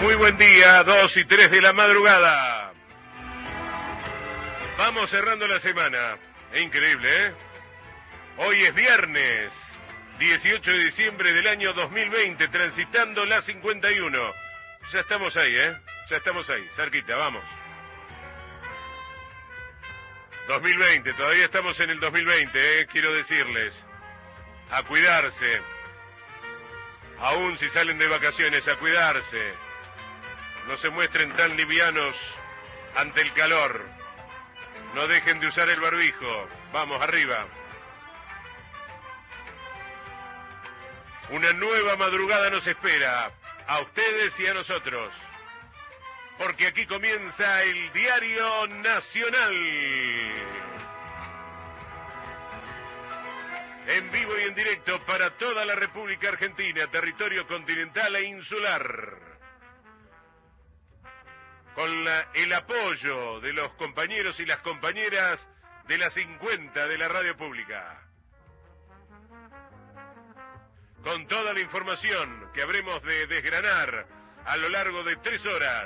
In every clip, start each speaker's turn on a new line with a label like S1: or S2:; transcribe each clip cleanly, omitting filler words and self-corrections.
S1: Muy buen día, 2 y 3 de la madrugada. Vamos cerrando la semana. Es increíble, ¿eh? Hoy es viernes, 18 de diciembre del año 2020, transitando la 51. Ya estamos ahí, ¿eh? Ya estamos ahí, cerquita, vamos. 2020, todavía estamos en el 2020, ¿eh? Quiero decirles, a cuidarse. Aún si salen de vacaciones, a cuidarse. No se muestren tan livianos ante el calor. No dejen de usar el barbijo. Vamos, arriba. Una nueva madrugada nos espera, a ustedes y a nosotros. Porque aquí comienza el Diario Nacional. En vivo y en directo para toda la República Argentina, territorio continental e insular. Con el apoyo de los compañeros y las compañeras de la 50 de la radio pública. Con toda la información que habremos de desgranar a lo largo de 3 horas.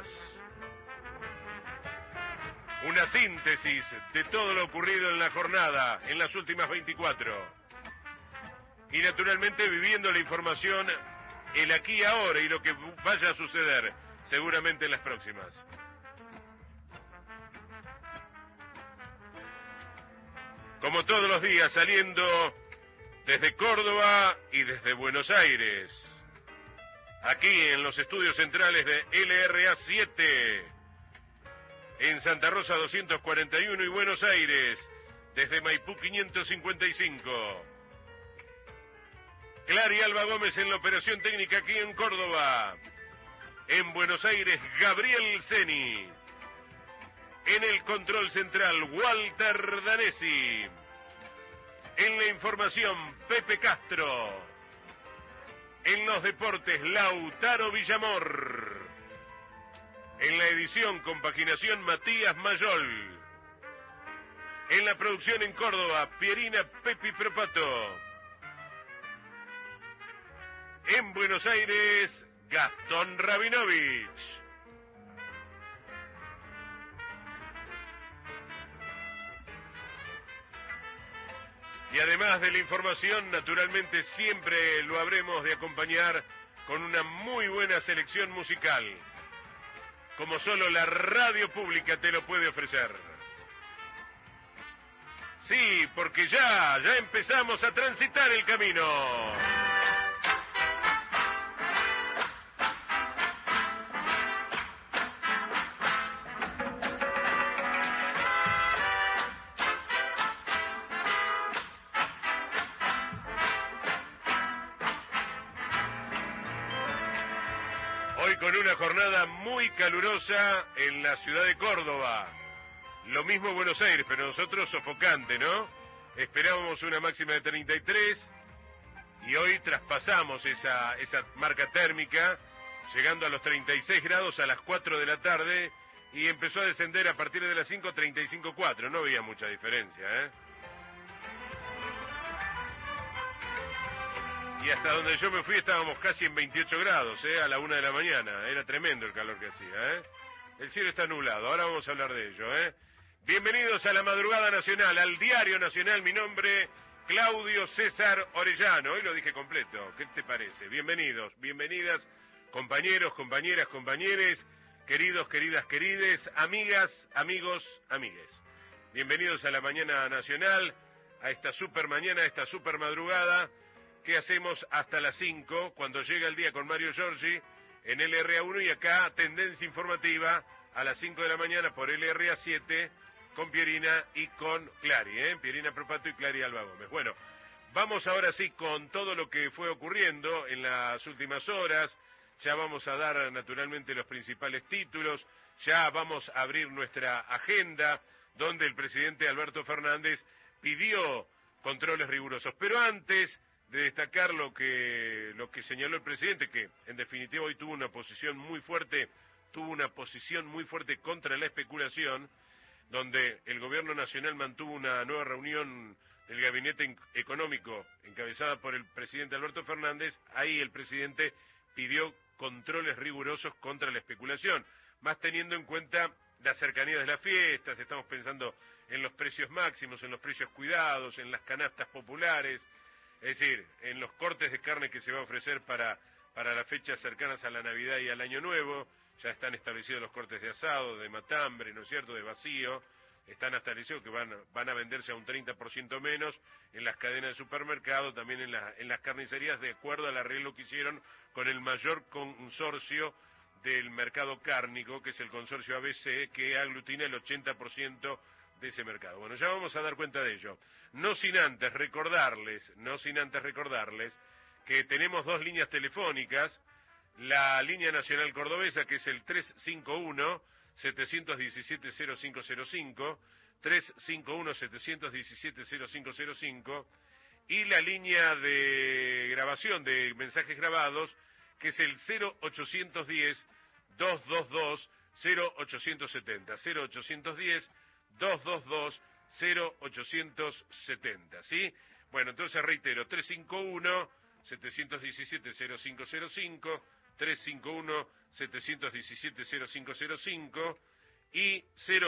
S1: Una síntesis de todo lo ocurrido en la jornada, en las últimas 24. Y naturalmente viviendo la información, el aquí y ahora y lo que vaya a suceder, seguramente en las próximas. Como todos los días, saliendo desde Córdoba y desde Buenos Aires. Aquí en los estudios centrales de LRA 7. En Santa Rosa 241 y Buenos Aires, desde Maipú 555. Clary Alba Gómez en la operación técnica aquí en Córdoba. En Buenos Aires, Gabriel Ceni. En el control central, Walter Danesi. En la información, Pepe Castro. En los deportes, Lautaro Villamor. En la edición, compaginación, Matías Mayol. En la producción en Córdoba, Pierina Pepi Propato. En Buenos Aires, Gastón Rabinovich. Y además de la información, naturalmente siempre lo habremos de acompañar con una muy buena selección musical, como solo la radio pública te lo puede ofrecer. Sí, porque ya empezamos a transitar el camino. Con una jornada muy calurosa en la ciudad de Córdoba. Lo mismo Buenos Aires, pero nosotros sofocante, ¿no? Esperábamos una máxima de 33 y hoy traspasamos esa marca térmica, llegando a los 36 grados a las 4 de la tarde y empezó a descender a partir de las 5, 35,4. No había mucha diferencia, ¿eh? Y hasta donde yo me fui estábamos casi en 28 grados, a la 1 de la mañana. Era tremendo el calor que hacía, El cielo está nublado, ahora vamos a hablar de ello, Bienvenidos a la Madrugada Nacional, al Diario Nacional. Mi nombre, Claudio César Orellano. Hoy lo dije completo, ¿qué te parece? Bienvenidos, bienvenidas, compañeros, compañeras, compañeres, queridos, queridas, querides, amigas, amigos, amigues. Bienvenidos a la Mañana Nacional, a esta super mañana, a esta super madrugada. ¿Qué hacemos hasta las 5, cuando llega el día con Mario Giorgi en LRA1 y acá tendencia informativa a las 5 de la mañana por LRA 7 con Pierina y con Clary, Pierina Propato y Clary Alba Gómez. Bueno, vamos ahora sí con todo lo que fue ocurriendo en las últimas horas. Ya vamos a dar naturalmente los principales títulos, ya vamos a abrir nuestra agenda donde el presidente Alberto Fernández pidió controles rigurosos. Pero antes de destacar lo que señaló el presidente, que en definitiva hoy tuvo una posición muy fuerte contra la especulación, donde el gobierno nacional mantuvo una nueva reunión del gabinete económico encabezada por el presidente Alberto Fernández. Ahí el presidente pidió controles rigurosos contra la especulación, más teniendo en cuenta la cercanía de las fiestas. Estamos pensando en los precios máximos, en los precios cuidados, en las canastas populares, es decir, en los cortes de carne que se va a ofrecer para las fechas cercanas a la Navidad y al Año Nuevo. Ya están establecidos los cortes de asado, de matambre, ¿no es cierto?, de vacío. Están establecidos que van a venderse a un 30% menos en las cadenas de supermercado, también en las carnicerías, de acuerdo al arreglo que hicieron con el mayor consorcio del mercado cárnico, que es el consorcio ABC, que aglutina el 80% de ese mercado. Bueno, ya vamos a dar cuenta de ello. No sin antes recordarles que tenemos dos líneas telefónicas: la línea nacional cordobesa, que es el 351-717-0505, 351-717-0505, y la línea de grabación de mensajes grabados, que es el 0810-222-0870, 0810-222-0870, ¿sí? Bueno, entonces reitero, 351-717-0505, 351-717-0505 y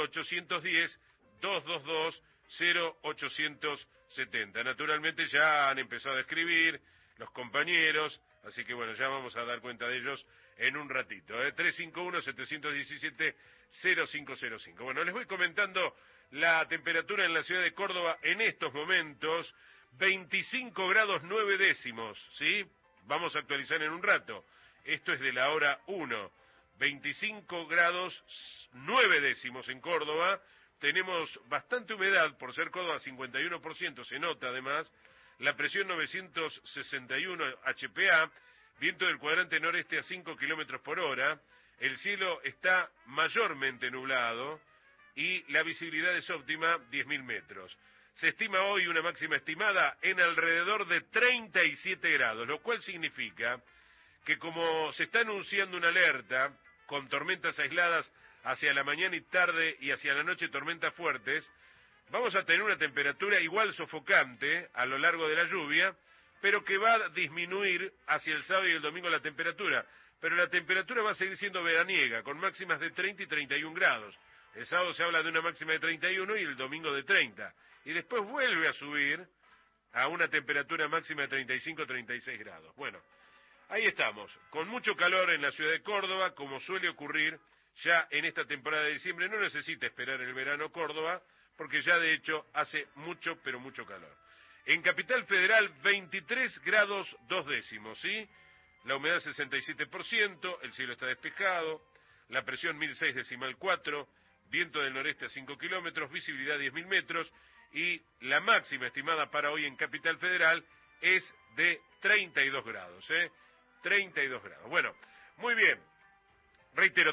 S1: 0810-222-0870. Naturalmente ya han empezado a escribir los compañeros, así que bueno, ya vamos a dar cuenta de ellos en un ratito. 351-717-0505. Bueno, les voy comentando la temperatura en la ciudad de Córdoba en estos momentos: 25 grados 9 décimos, ¿sí? Vamos a actualizar en un rato. Esto es de la hora 1. 25 grados 9 décimos en Córdoba. Tenemos bastante humedad, por ser Córdoba 51%, se nota además. La presión 961 HPA, viento del cuadrante noreste a 5 kilómetros por hora. El cielo está mayormente nublado y la visibilidad es óptima, 10.000 metros. Se estima hoy una máxima estimada en alrededor de 37 grados, lo cual significa que, como se está anunciando una alerta con tormentas aisladas hacia la mañana y tarde y hacia la noche tormentas fuertes, vamos a tener una temperatura igual sofocante a lo largo de la lluvia, pero que va a disminuir hacia el sábado y el domingo la temperatura. Pero la temperatura va a seguir siendo veraniega, con máximas de 30 y 31 grados. El sábado se habla de una máxima de 31 y el domingo de 30. Y después vuelve a subir a una temperatura máxima de 35-36 grados. Bueno, ahí estamos, con mucho calor en la ciudad de Córdoba, como suele ocurrir ya en esta temporada de diciembre. No necesita esperar el verano Córdoba, porque ya de hecho hace mucho, pero mucho calor. En Capital Federal, 23 grados 2 décimos, ¿sí? La humedad 67%, el cielo está despejado, la presión 1006,4, viento del noreste a 5 kilómetros, visibilidad 10.000 metros, y la máxima estimada para hoy en Capital Federal es de 32 grados, 32 grados. Bueno, muy bien. Reitero,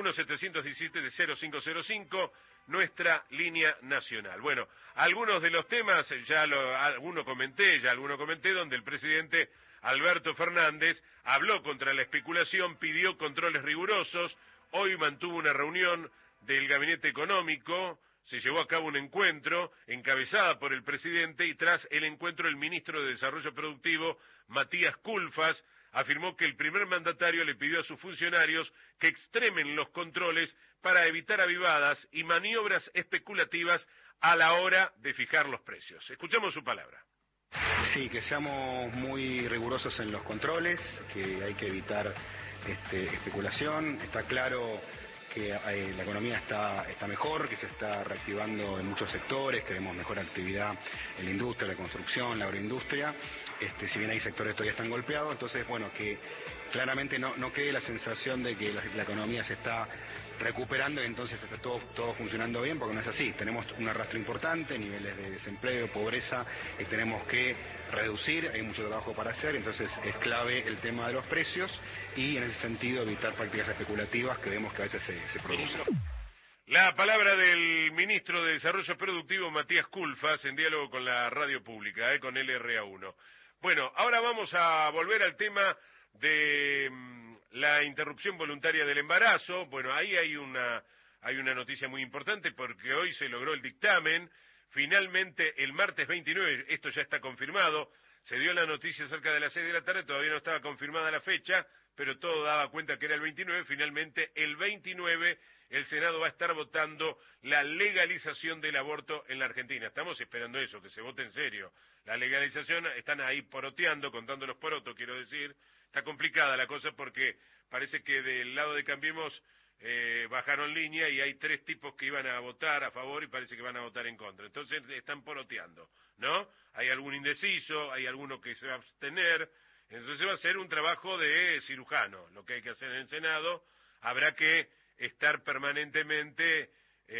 S1: 351-717-0505, nuestra línea nacional. Bueno, algunos de los temas, alguno comenté, donde el presidente Alberto Fernández habló contra la especulación, pidió controles rigurosos. Hoy mantuvo una reunión del Gabinete Económico, se llevó a cabo un encuentro encabezada por el presidente, y tras el encuentro el ministro de Desarrollo Productivo, Matías Culfas, afirmó que el primer mandatario le pidió a sus funcionarios que extremen los controles para evitar avivadas y maniobras especulativas a la hora de fijar los precios. Escuchemos su palabra.
S2: Sí, que seamos muy rigurosos en los controles, que hay que evitar especulación. Está claro que la economía está mejor, que se está reactivando en muchos sectores, que vemos mejor actividad en la industria, la construcción, la agroindustria, si bien hay sectores que todavía están golpeados. Entonces, bueno, que claramente no quede la sensación de que la economía se está recuperando y entonces está todo funcionando bien, porque no es así. Tenemos un arrastre importante, niveles de desempleo, pobreza, y tenemos que reducir, hay mucho trabajo para hacer. Entonces es clave el tema de los precios y en ese sentido evitar prácticas especulativas que vemos que a veces se producen.
S1: La palabra del ministro de Desarrollo Productivo, Matías Culfas, en diálogo con la radio pública, con LRA1. Bueno, ahora vamos a volver al tema de la interrupción voluntaria del embarazo. Bueno, ahí hay una noticia muy importante, porque hoy se logró el dictamen. Finalmente, el martes 29, esto ya está confirmado, se dio la noticia cerca de las 6 de la tarde, todavía no estaba confirmada la fecha, pero todo daba cuenta que era el 29, finalmente el 29 el Senado va a estar votando la legalización del aborto en la Argentina. Estamos esperando eso, que se vote en serio. La legalización, están ahí poroteando, contando los porotos, quiero decir. Está complicada la cosa porque parece que del lado de Cambiemos bajaron línea y hay 3 tipos que iban a votar a favor y parece que van a votar en contra. Entonces están poroteando, ¿no? Hay algún indeciso, hay alguno que se va a abstener. Entonces va a ser un trabajo de cirujano, lo que hay que hacer en el Senado. Habrá que estar permanentemente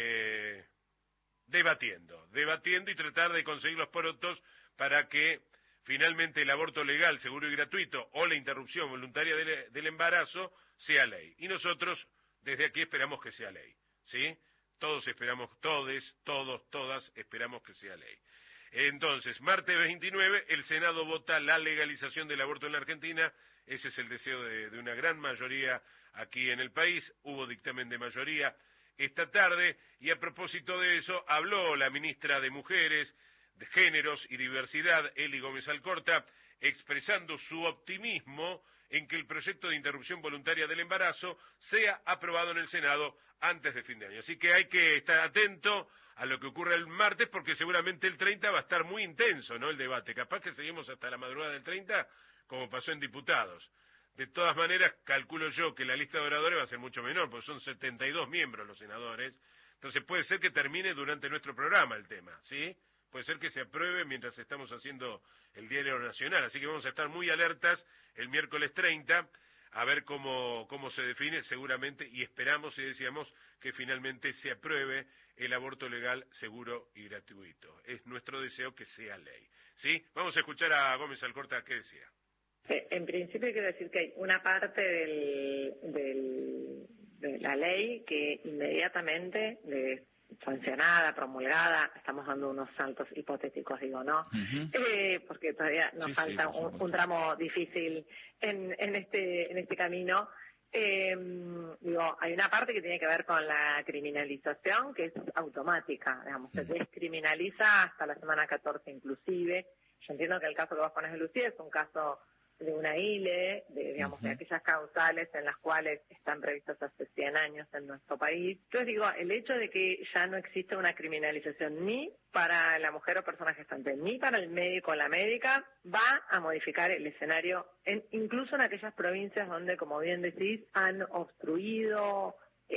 S1: debatiendo y tratar de conseguir los porotos para que finalmente el aborto legal, seguro y gratuito o la interrupción voluntaria del embarazo sea ley. Y nosotros desde aquí esperamos que sea ley, ¿sí? Todos esperamos, todas esperamos que sea ley. Entonces, martes 29, el Senado vota la legalización del aborto en la Argentina. Ese es el deseo de una gran mayoría aquí en el país. Hubo dictamen de mayoría esta tarde y a propósito de eso habló la ministra de Mujeres, de Géneros y Diversidad, Eli Gómez Alcorta, expresando su optimismo en que el proyecto de interrupción voluntaria del embarazo sea aprobado en el Senado antes de fin de año. Así que hay que estar atento a lo que ocurre el martes, porque seguramente el 30 va a estar muy intenso, ¿no?, el debate. Capaz que seguimos hasta la madrugada del 30, como pasó en diputados. De todas maneras, calculo yo que la lista de oradores va a ser mucho menor, porque son 72 miembros los senadores. Entonces puede ser que termine durante nuestro programa el tema, ¿sí? Puede ser que se apruebe mientras estamos haciendo el Diario Nacional. Así que vamos a estar muy alertas el miércoles 30 a ver cómo se define seguramente, y esperamos y deseamos que finalmente se apruebe el aborto legal, seguro y gratuito. Es nuestro deseo que sea ley, ¿sí? Vamos a escuchar a Gómez Alcorta qué decía.
S3: En principio quiero decir que hay una parte de la ley que inmediatamente sancionada, promulgada, estamos dando unos saltos hipotéticos, digo, ¿no? Porque todavía nos falta un tramo difícil en este camino. Digo, hay una parte que tiene que ver con la criminalización, que es automática, digamos, se descriminaliza hasta la semana 14 inclusive. Yo entiendo que el caso que vos pones de Lucía es un caso de una ILE, digamos, de aquellas causales en las cuales están previstas hace 100 años en nuestro país. Entonces digo, el hecho de que ya no existe una criminalización ni para la mujer o persona gestante, ni para el médico o la médica, va a modificar el escenario, incluso en aquellas provincias donde, como bien decís, han obstruido,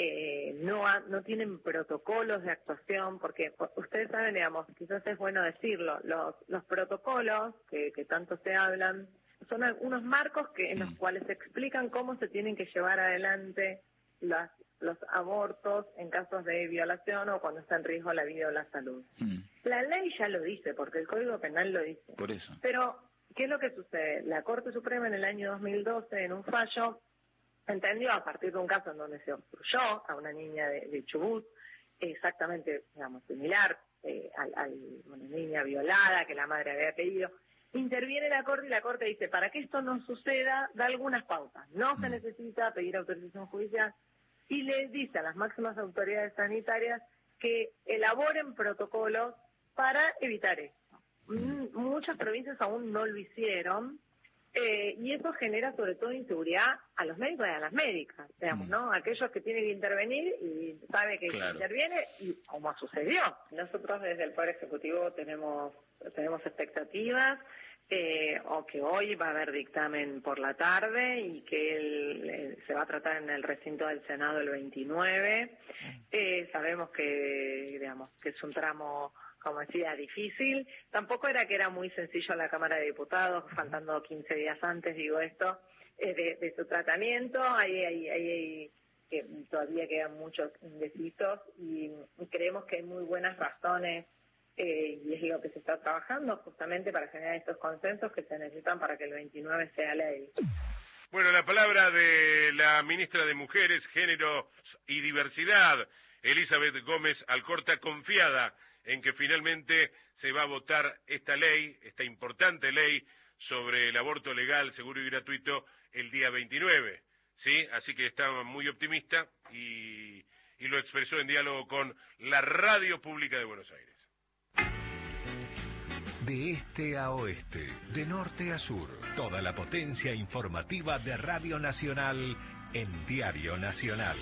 S3: no tienen protocolos de actuación, porque ustedes saben, digamos, quizás es bueno decirlo, los protocolos que tanto se hablan son algunos marcos en los cuales se explican cómo se tienen que llevar adelante los abortos en casos de violación o cuando está en riesgo la vida o la salud. La ley ya lo dice, porque el Código Penal lo dice.
S4: Por eso.
S3: Pero, ¿qué es lo que sucede? La Corte Suprema en el año 2012, en un fallo, entendió, a partir de un caso en donde se obstruyó a una niña de Chubut, exactamente, digamos, similar a una niña violada que la madre había pedido, interviene la Corte y la Corte dice, para que esto no suceda, da algunas pautas. No se necesita pedir autorización judicial y le dice a las máximas autoridades sanitarias que elaboren protocolos para evitar esto. Muchas provincias aún no lo hicieron y eso genera sobre todo inseguridad a los médicos y a las médicas, digamos, ¿no? Aquellos que tienen que intervenir y sabe que interviene y como sucedió. Nosotros desde el Poder Ejecutivo tenemos expectativas o que hoy va a haber dictamen por la tarde y que se va a tratar en el recinto del Senado el 29. Sabemos que, digamos, que es un tramo, como decía, difícil. Tampoco era que era muy sencillo en la Cámara de Diputados, faltando 15 días antes, digo esto, de su tratamiento. Hay que todavía quedan muchos indecisos y creemos que hay muy buenas razones y es lo que se está trabajando justamente para generar estos consensos que se necesitan para que el 29 sea ley.
S1: Bueno, la palabra de la ministra de Mujeres, Géneros y Diversidad, Elizabeth Gómez Alcorta, confiada en que finalmente se va a votar esta ley, esta importante ley sobre el aborto legal, seguro y gratuito, el día 29, ¿sí? Así que estaba muy optimista y lo expresó en diálogo con la Radio Pública de Buenos Aires.
S4: De este a oeste, de norte a sur, toda la potencia informativa de Radio Nacional en Diario Nacional.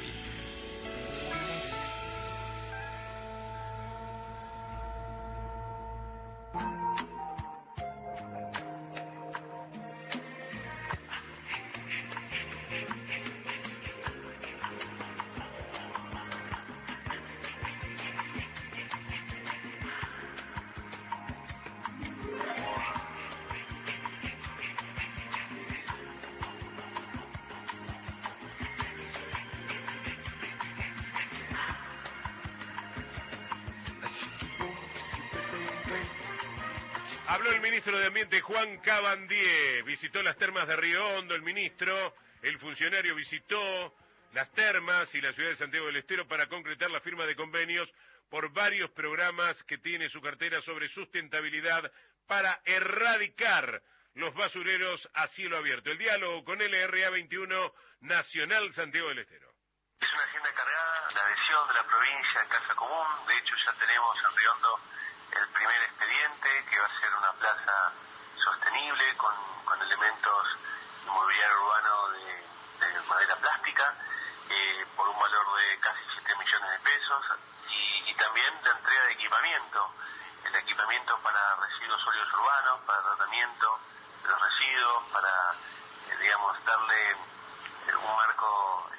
S1: Habló el ministro de Ambiente, Juan Cabandier. Visitó las termas de Río Hondo, el ministro. El funcionario visitó las termas y la ciudad de Santiago del Estero para concretar la firma de convenios por varios programas que tiene su cartera sobre sustentabilidad para erradicar los basureros a cielo abierto. El diálogo con LRA 21 Nacional Santiago del Estero.
S5: Es una agenda cargada, la adhesión de la provincia en Casa Común. De hecho, ya tenemos en Río Hondo el primer expediente, que va a ser una plaza sostenible con elementos de mobiliario urbano de madera plástica, por un valor de casi 7 millones de pesos, y también la entrega de equipamiento, el equipamiento para residuos sólidos urbanos, para tratamiento de los residuos, para, darle un marco,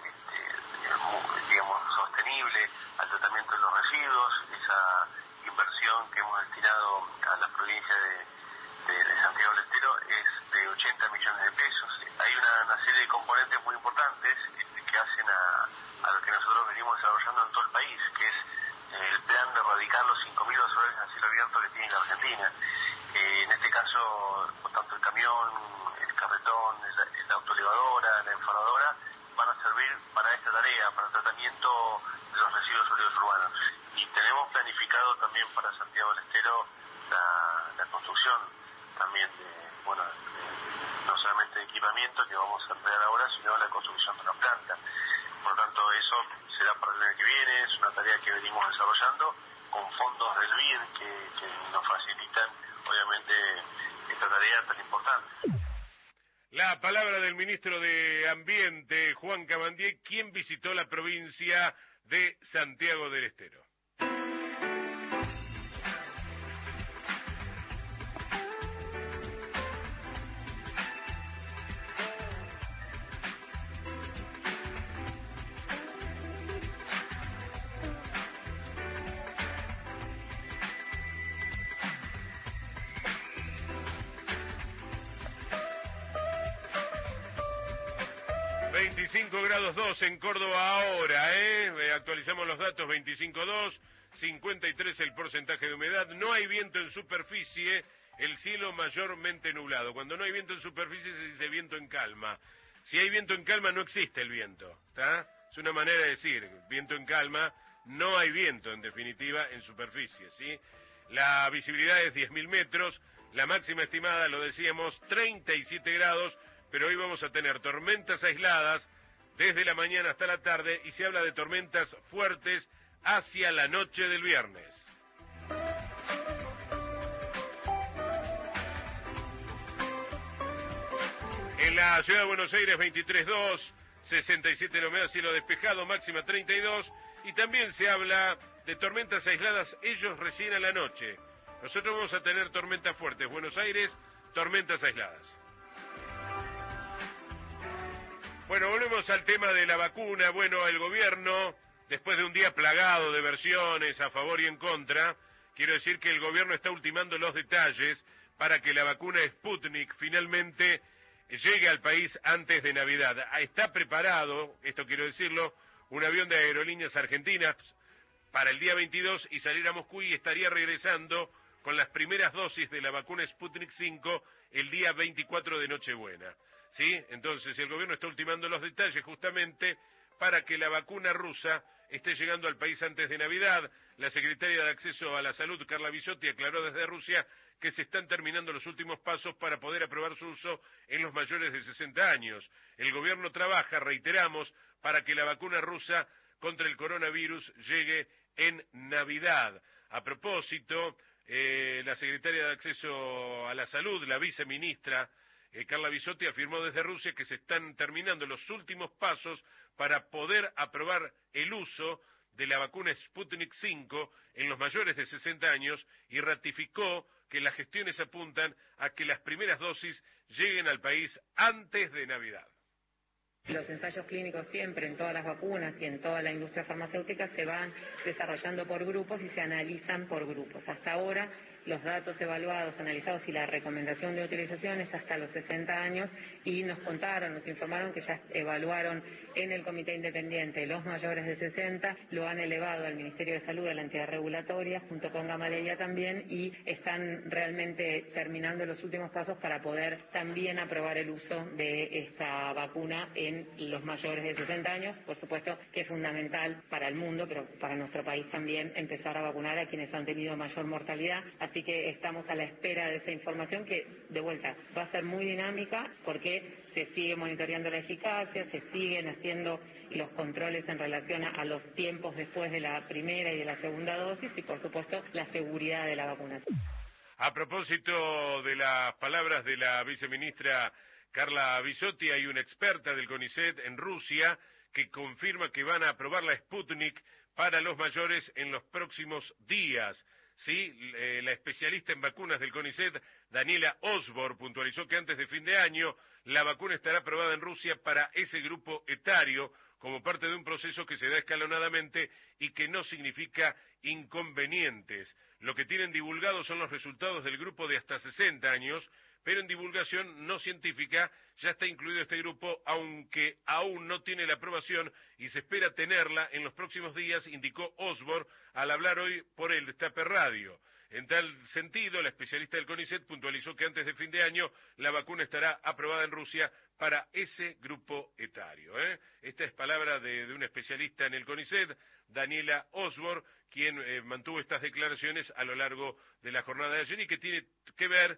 S5: sostenible al tratamiento de los residuos. Esa inversión que hemos destinado a la provincia de Santiago del Estero es de 80 millones de pesos. Hay una serie de componentes muy importantes que hacen a lo que nosotros venimos desarrollando en todo el país, que es el plan de erradicar los 5.000 basureros a cielo abierto que tiene la Argentina. En este caso, tanto el camión, el carretón, la autoelevadora, la enfaradora, van a servir para esta tarea, para el tratamiento de los residuos sólidos urbanos. Y tenemos planificado también para Santiago del Estero la construcción también no solamente de equipamiento que vamos a emplear ahora, sino la construcción de una planta. Por lo tanto, eso será para el año que viene. Es una tarea que venimos desarrollando con fondos del BID que nos facilitan, obviamente, esta tarea tan importante.
S1: La palabra del ministro de Ambiente, Juan Cabandier, quien visitó la provincia de Santiago del Estero. ...25,2 en Córdoba ahora, actualizamos los datos, 25,2, 53 el porcentaje de humedad, no hay viento en superficie, el cielo mayormente nublado. Cuando no hay viento en superficie se dice viento en calma. Si hay viento en calma no existe el viento, ¿está? Es una manera de decir, viento en calma, no hay viento en definitiva en superficie, ¿sí? La visibilidad es 10.000 metros, la máxima estimada, lo decíamos, 37 grados, pero hoy vamos a tener tormentas aisladas desde la mañana hasta la tarde y se habla de tormentas fuertes hacia la noche del viernes. En la ciudad de Buenos Aires 23,2, 67 la humedad, cielo despejado, máxima 32, y también se habla de tormentas aisladas, ellos recién a la noche. Nosotros vamos a tener tormentas fuertes, Buenos Aires, tormentas aisladas. Bueno, volvemos al tema de la vacuna. Bueno, el gobierno, después de un día plagado de versiones a favor y en contra, quiero decir que el gobierno está ultimando los detalles para que la vacuna Sputnik finalmente llegue al país antes de Navidad. Está preparado, esto quiero decirlo, un avión de Aerolíneas Argentinas para el día 22 y salir a Moscú y estaría regresando con las primeras dosis de la vacuna Sputnik 5 el día 24 de Nochebuena. ¿Sí? Entonces el gobierno está ultimando los detalles justamente para que la vacuna rusa esté llegando al país antes de Navidad. La secretaria de Acceso a la Salud, Carla Bisotti, aclaró desde Rusia que se están terminando los últimos pasos para poder aprobar su uso en los mayores de 60 años. El gobierno trabaja, reiteramos, para que la vacuna rusa contra el coronavirus llegue en Navidad. A propósito, la secretaria de Acceso a la Salud, la viceministra Carla Bisotti, afirmó desde Rusia que se están terminando los últimos pasos para poder aprobar el uso de la vacuna Sputnik 5 en los mayores de 60 años y ratificó que las gestiones apuntan a que las primeras dosis lleguen al país antes de Navidad.
S6: Los ensayos clínicos siempre en todas las vacunas y en toda la industria farmacéutica se van desarrollando por grupos y se analizan por grupos. Hasta ahora los datos evaluados, analizados y la recomendación de utilización es hasta los 60 años y nos informaron que ya evaluaron en el comité independiente los mayores de 60, lo han elevado al Ministerio de Salud, a la entidad regulatoria, junto con Gamaleya también, y están realmente terminando los últimos pasos para poder también aprobar el uso de esta vacuna en los mayores de 60 años. Por supuesto que es fundamental para el mundo, pero para nuestro país también, empezar a vacunar a quienes han tenido mayor mortalidad. Así que estamos a la espera de esa información que, de vuelta, va a ser muy dinámica porque se sigue monitoreando la eficacia, se siguen haciendo los controles en relación a los tiempos después de la primera y de la segunda dosis y, por supuesto, la seguridad de la vacunación.
S1: A propósito de las palabras de la viceministra Carla Bisotti, hay una experta del CONICET en Rusia que confirma que van a aprobar la Sputnik para los mayores en los próximos días. Sí, la especialista en vacunas del CONICET, Daniela Osborne, puntualizó que antes de fin de año la vacuna estará aprobada en Rusia para ese grupo etario como parte de un proceso que se da escalonadamente y que no significa inconvenientes. Lo que tienen divulgado son los resultados del grupo de hasta 60 años, pero en divulgación no científica ya está incluido este grupo, aunque aún no tiene la aprobación y se espera tenerla en los próximos días, indicó Osborne al hablar hoy por el Destape Radio. En tal sentido, la especialista del CONICET puntualizó que antes de fin de año la vacuna estará aprobada en Rusia para ese grupo etario. Esta es palabra de una especialista en el CONICET, Daniela Osborne, quien mantuvo estas declaraciones a lo largo de la jornada de ayer y que tiene que ver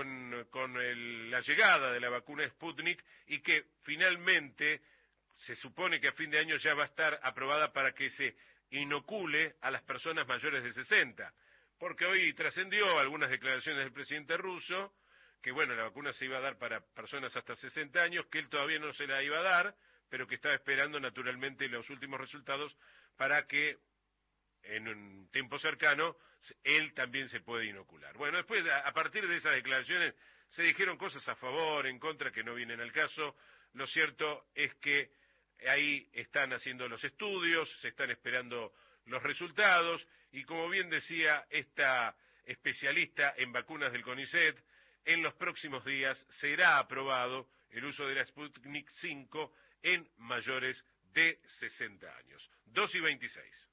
S1: con la llegada de la vacuna Sputnik y que finalmente se supone que a fin de año ya va a estar aprobada para que se inocule a las personas mayores de 60. Porque hoy trascendió algunas declaraciones del presidente ruso, que bueno, la vacuna se iba a dar para personas hasta 60 años, que él todavía no se la iba a dar, pero que estaba esperando naturalmente los últimos resultados para que en un tiempo cercano él también se puede inocular. Bueno, después, a partir de esas declaraciones, se dijeron cosas a favor, en contra, que no vienen al caso. Lo cierto es que ahí están haciendo los estudios, se están esperando los resultados, y como bien decía esta especialista en vacunas del CONICET, en los próximos días será aprobado el uso de la Sputnik 5 en mayores de 60 años. 2:26.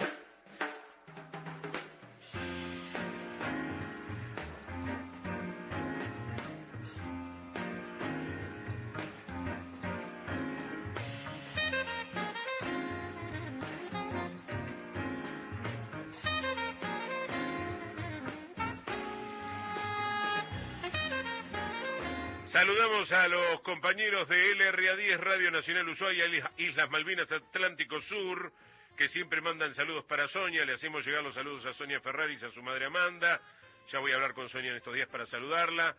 S1: Saludamos a los compañeros de LRA10 Radio Nacional Ushuaia, Islas Malvinas Atlántico Sur, que siempre mandan saludos para Sonia. Le hacemos llegar los saludos a Sonia Ferraris, a su madre Amanda. Ya voy a hablar con Sonia en estos días para saludarla.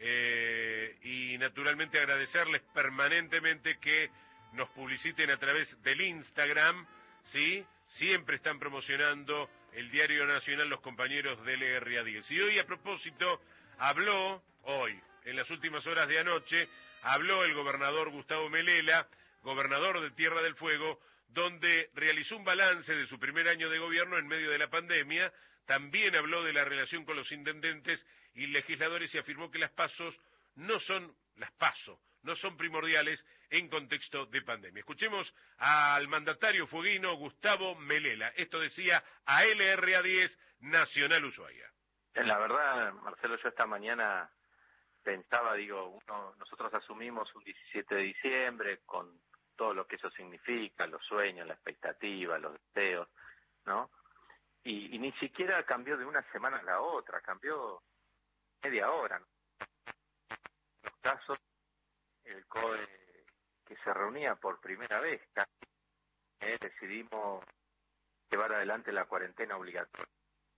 S1: Y naturalmente agradecerles permanentemente que nos publiciten a través del Instagram, ¿sí? Siempre están promocionando el Diario Nacional los compañeros de LRA10. Y hoy, a propósito, en las últimas horas de anoche, habló el gobernador Gustavo Melella, gobernador de Tierra del Fuego, donde realizó un balance de su primer año de gobierno en medio de la pandemia. También habló de la relación con los intendentes y legisladores y afirmó que las PASO no son primordiales en contexto de pandemia. Escuchemos al mandatario fueguino Gustavo Melella. Esto decía a LRA10 Nacional Ushuaia.
S7: La verdad, Marcelo, yo esta mañana pensaba, nosotros asumimos un 17 de diciembre con todo lo que eso significa, los sueños, la expectativa, los deseos, ¿no? Y ni siquiera cambió de una semana a la otra, cambió media hora, ¿no? En los casos, el COE que se reunía por primera vez, decidimos llevar adelante la cuarentena obligatoria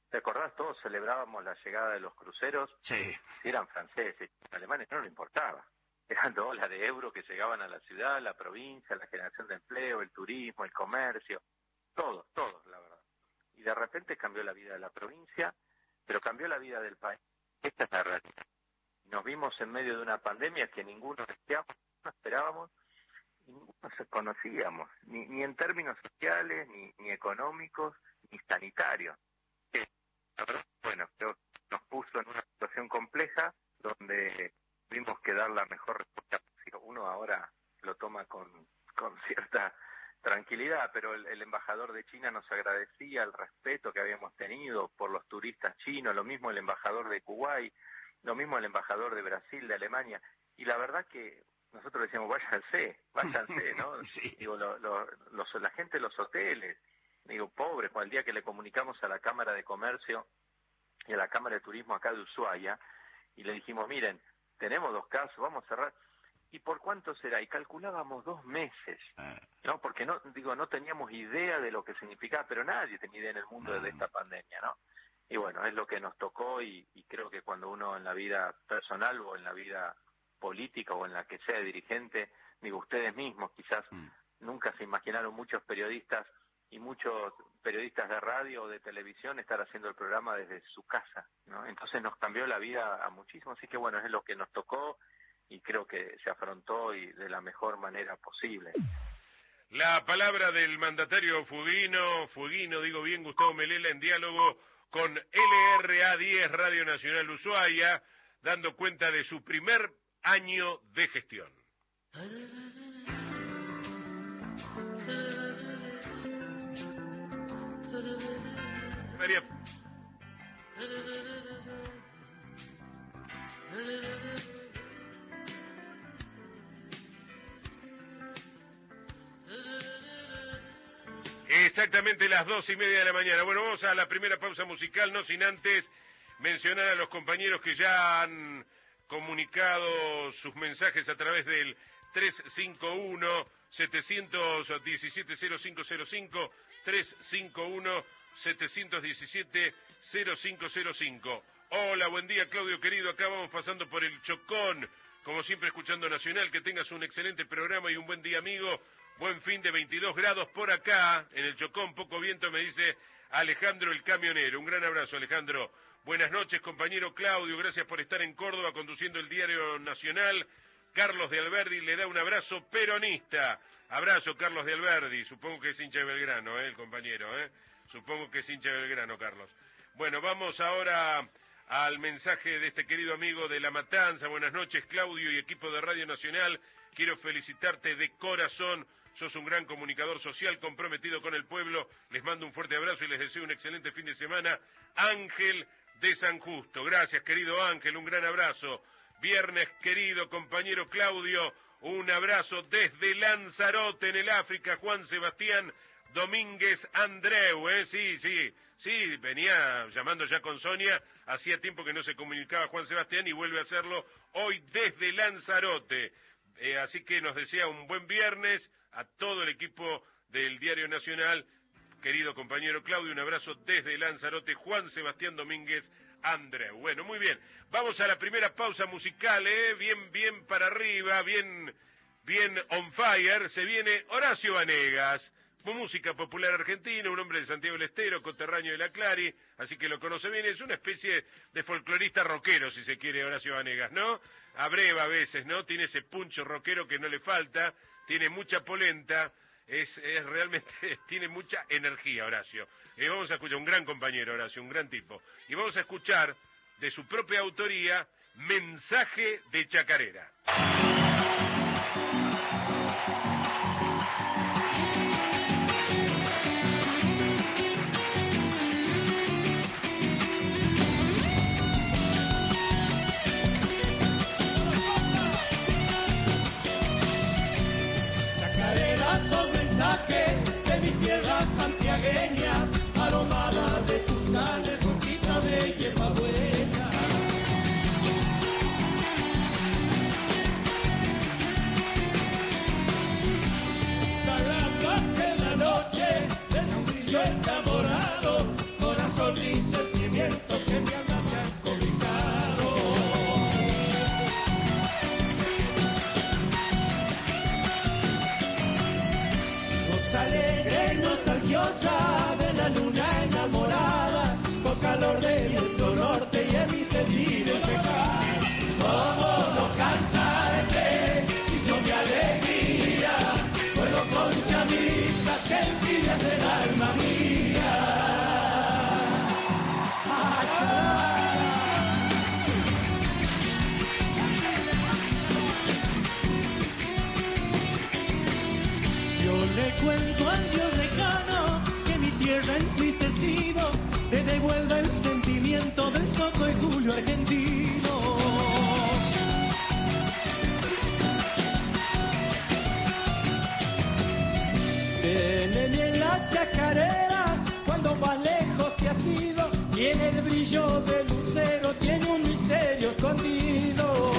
S7: ¿te acordás? Todos celebrábamos la llegada de los cruceros.
S2: Sí.
S7: Si eran franceses, alemanes, no le importaba. Eran dólares, euros que llegaban a la ciudad, la provincia, la generación de empleo, el turismo, el comercio, todos, la verdad. Y de repente cambió la vida de la provincia, pero cambió la vida del país. Esta es la realidad. Nos vimos en medio de una pandemia que ninguno esperábamos y ninguno se conocíamos, ni en términos sociales, ni económicos, ni sanitarios. La verdad, bueno, nos puso en una situación compleja donde tuvimos que dar la mejor respuesta posible. Uno ahora lo toma con cierta tranquilidad, pero el embajador de China nos agradecía el respeto que habíamos tenido por los turistas chinos, lo mismo el embajador de Kuwait, lo mismo el embajador de Brasil, de Alemania, y la verdad que nosotros decíamos, váyanse, ¿no?
S2: Sí.
S7: Digo, la gente de los hoteles, digo, pobres, el día que le comunicamos a la Cámara de Comercio y a la Cámara de Turismo acá de Ushuaia, y le dijimos, miren, tenemos 2 casos, vamos a cerrar. ¿Y por cuánto será? Y calculábamos 2 meses, ¿no? Porque no teníamos idea de lo que significaba, pero nadie tenía idea en el mundo de esta pandemia, ¿no? Y bueno, es lo que nos tocó y creo que cuando uno en la vida personal o en la vida política o en la que sea dirigente, digo, ustedes mismos quizás nunca se imaginaron muchos periodistas y muchos periodistas de radio o de televisión estar haciendo el programa desde su casa, ¿no? Entonces nos cambió la vida a muchísimo, así que bueno, es lo que nos tocó y creo que se afrontó y de la mejor manera posible.
S1: La palabra del mandatario Fueguino, digo bien, Gustavo Melela, en diálogo con LRA10 Radio Nacional Ushuaia, dando cuenta de su primer año de gestión. María. Exactamente las 2:30 de la mañana. Bueno, vamos a la primera pausa musical, no sin antes mencionar a los compañeros que ya han comunicado sus mensajes a través del 351-717-0505, 351-717-0505. Hola, buen día, Claudio querido, acá vamos pasando por el Chocón, como siempre escuchando Nacional, que tengas un excelente programa y un buen día, amigo. Buen fin de 22 grados por acá, en el Chocón, poco viento, me dice Alejandro el camionero. Un gran abrazo, Alejandro. Buenas noches, compañero Claudio, gracias por estar en Córdoba conduciendo el Diario Nacional. Carlos de Alberdi le da un abrazo peronista. Abrazo, Carlos de Alberdi, supongo que es hincha de Belgrano, el compañero, Supongo que es hincha de Belgrano, Carlos. Bueno, vamos ahora al mensaje de este querido amigo de La Matanza. Buenas noches, Claudio y equipo de Radio Nacional. Quiero felicitarte de corazón. Sos un gran comunicador social comprometido con el pueblo. Les mando un fuerte abrazo y les deseo un excelente fin de semana. Ángel de San Justo. Gracias, querido Ángel, un gran abrazo. Viernes, querido compañero Claudio, un abrazo desde Lanzarote, en el África. Juan Sebastián Domínguez Andreu, Sí, venía llamando ya con Sonia. Hacía tiempo que no se comunicaba Juan Sebastián y vuelve a hacerlo hoy desde Lanzarote. Así que nos desea un buen viernes a todo el equipo del Diario Nacional. Querido compañero Claudio, un abrazo desde Lanzarote, Juan Sebastián Domínguez Andreu. Bueno, muy bien. Vamos a la primera pausa musical, bien para arriba, bien on fire. Se viene Horacio Vanegas, música popular argentina, un hombre de Santiago del Estero, conterráneo de la Clary, así que lo conoce bien. Es una especie de folclorista rockero, si se quiere, Horacio Vanegas, ¿no? Abreva a veces, ¿no? Tiene ese puncho rockero que no le falta, tiene mucha polenta. Es realmente, tiene mucha energía, Horacio. Vamos a escuchar, un gran compañero, Horacio, un gran tipo. Y vamos a escuchar, de su propia autoría, Mensaje de Chacarera.
S8: De mi tierra santiagueña, aromada de tus calles, rojita de hierba buena. recuerda el sentimiento del Soto y Julio argentino. En la chacarera, cuando más lejos te has ido, tiene el brillo del lucero, tiene un misterio escondido.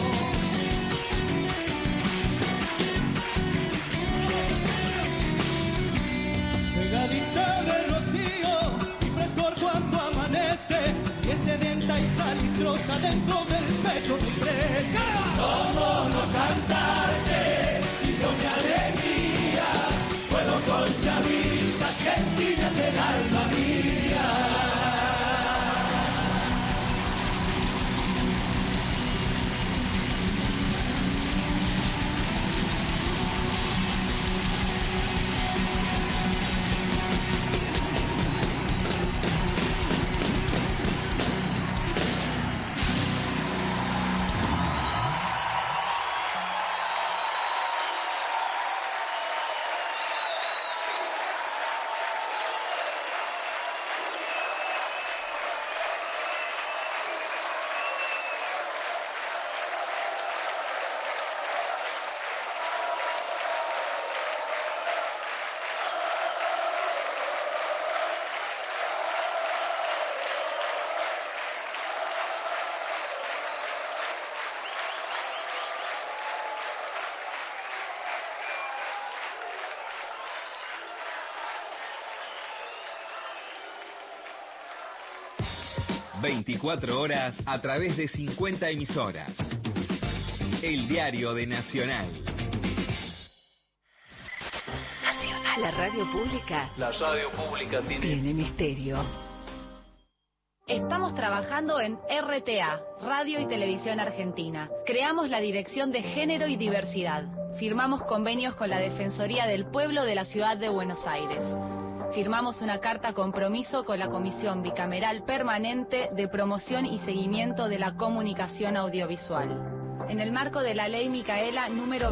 S8: Pegadita de rocío y frescor cuando amanece, y es sedienta y salistrosa dentro del pecho de fresca. ¿Cómo no cantarte si son mi alegría? Puedo con chavistas que tiras el alma mía.
S9: 24 horas a través de 50 emisoras. El diario de Nacional.
S10: Nacional, la radio pública.
S11: La radio pública
S10: tiene misterio.
S12: Estamos trabajando en RTA, Radio y Televisión Argentina. Creamos la Dirección de Género y Diversidad. Firmamos convenios con la Defensoría del Pueblo de la Ciudad de Buenos Aires. Firmamos una carta compromiso con la Comisión Bicameral Permanente de Promoción y Seguimiento de la Comunicación Audiovisual. En el marco de la Ley Micaela número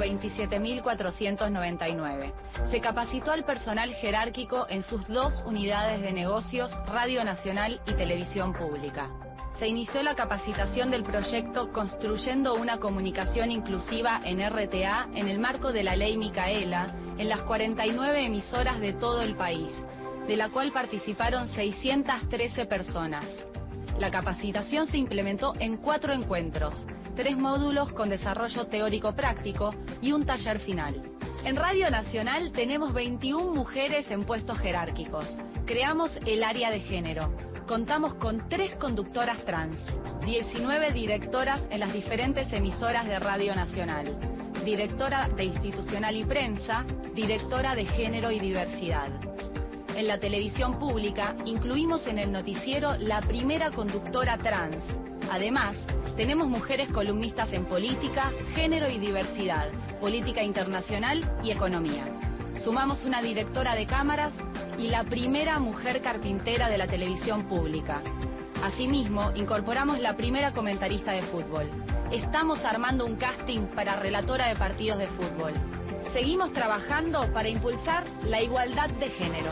S12: 27.499. Se capacitó al personal jerárquico en sus 2 unidades de negocios, Radio Nacional y Televisión Pública. Se inició la capacitación del proyecto Construyendo una Comunicación Inclusiva en RTA en el marco de la Ley Micaela en las 49 emisoras de todo el país, de la cual participaron 613 personas. La capacitación se implementó en 4 encuentros, 3 módulos con desarrollo teórico-práctico y un taller final. En Radio Nacional tenemos 21 mujeres en puestos jerárquicos. Creamos el área de género. Contamos con 3 conductoras trans, 19 directoras en las diferentes emisoras de Radio Nacional, directora de Institucional y Prensa, directora de Género y Diversidad. En la televisión pública incluimos en el noticiero la primera conductora trans. Además, tenemos mujeres columnistas en política, género y diversidad, política internacional y economía. Sumamos una directora de cámaras y la primera mujer carpintera de la televisión pública. Asimismo, incorporamos la primera comentarista de fútbol. Estamos armando un casting para relatora de partidos de fútbol. Seguimos trabajando para impulsar la igualdad de género.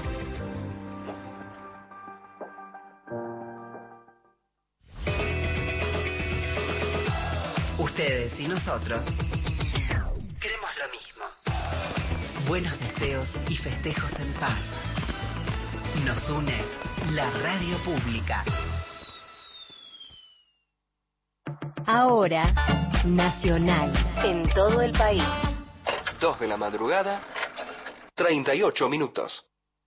S10: Ustedes y nosotros queremos lo mismo. Buenos deseos y festejos en paz. Nos une la radio pública.
S13: Ahora, Nacional, en todo el país.
S11: 2 de la madrugada, 38 minutos.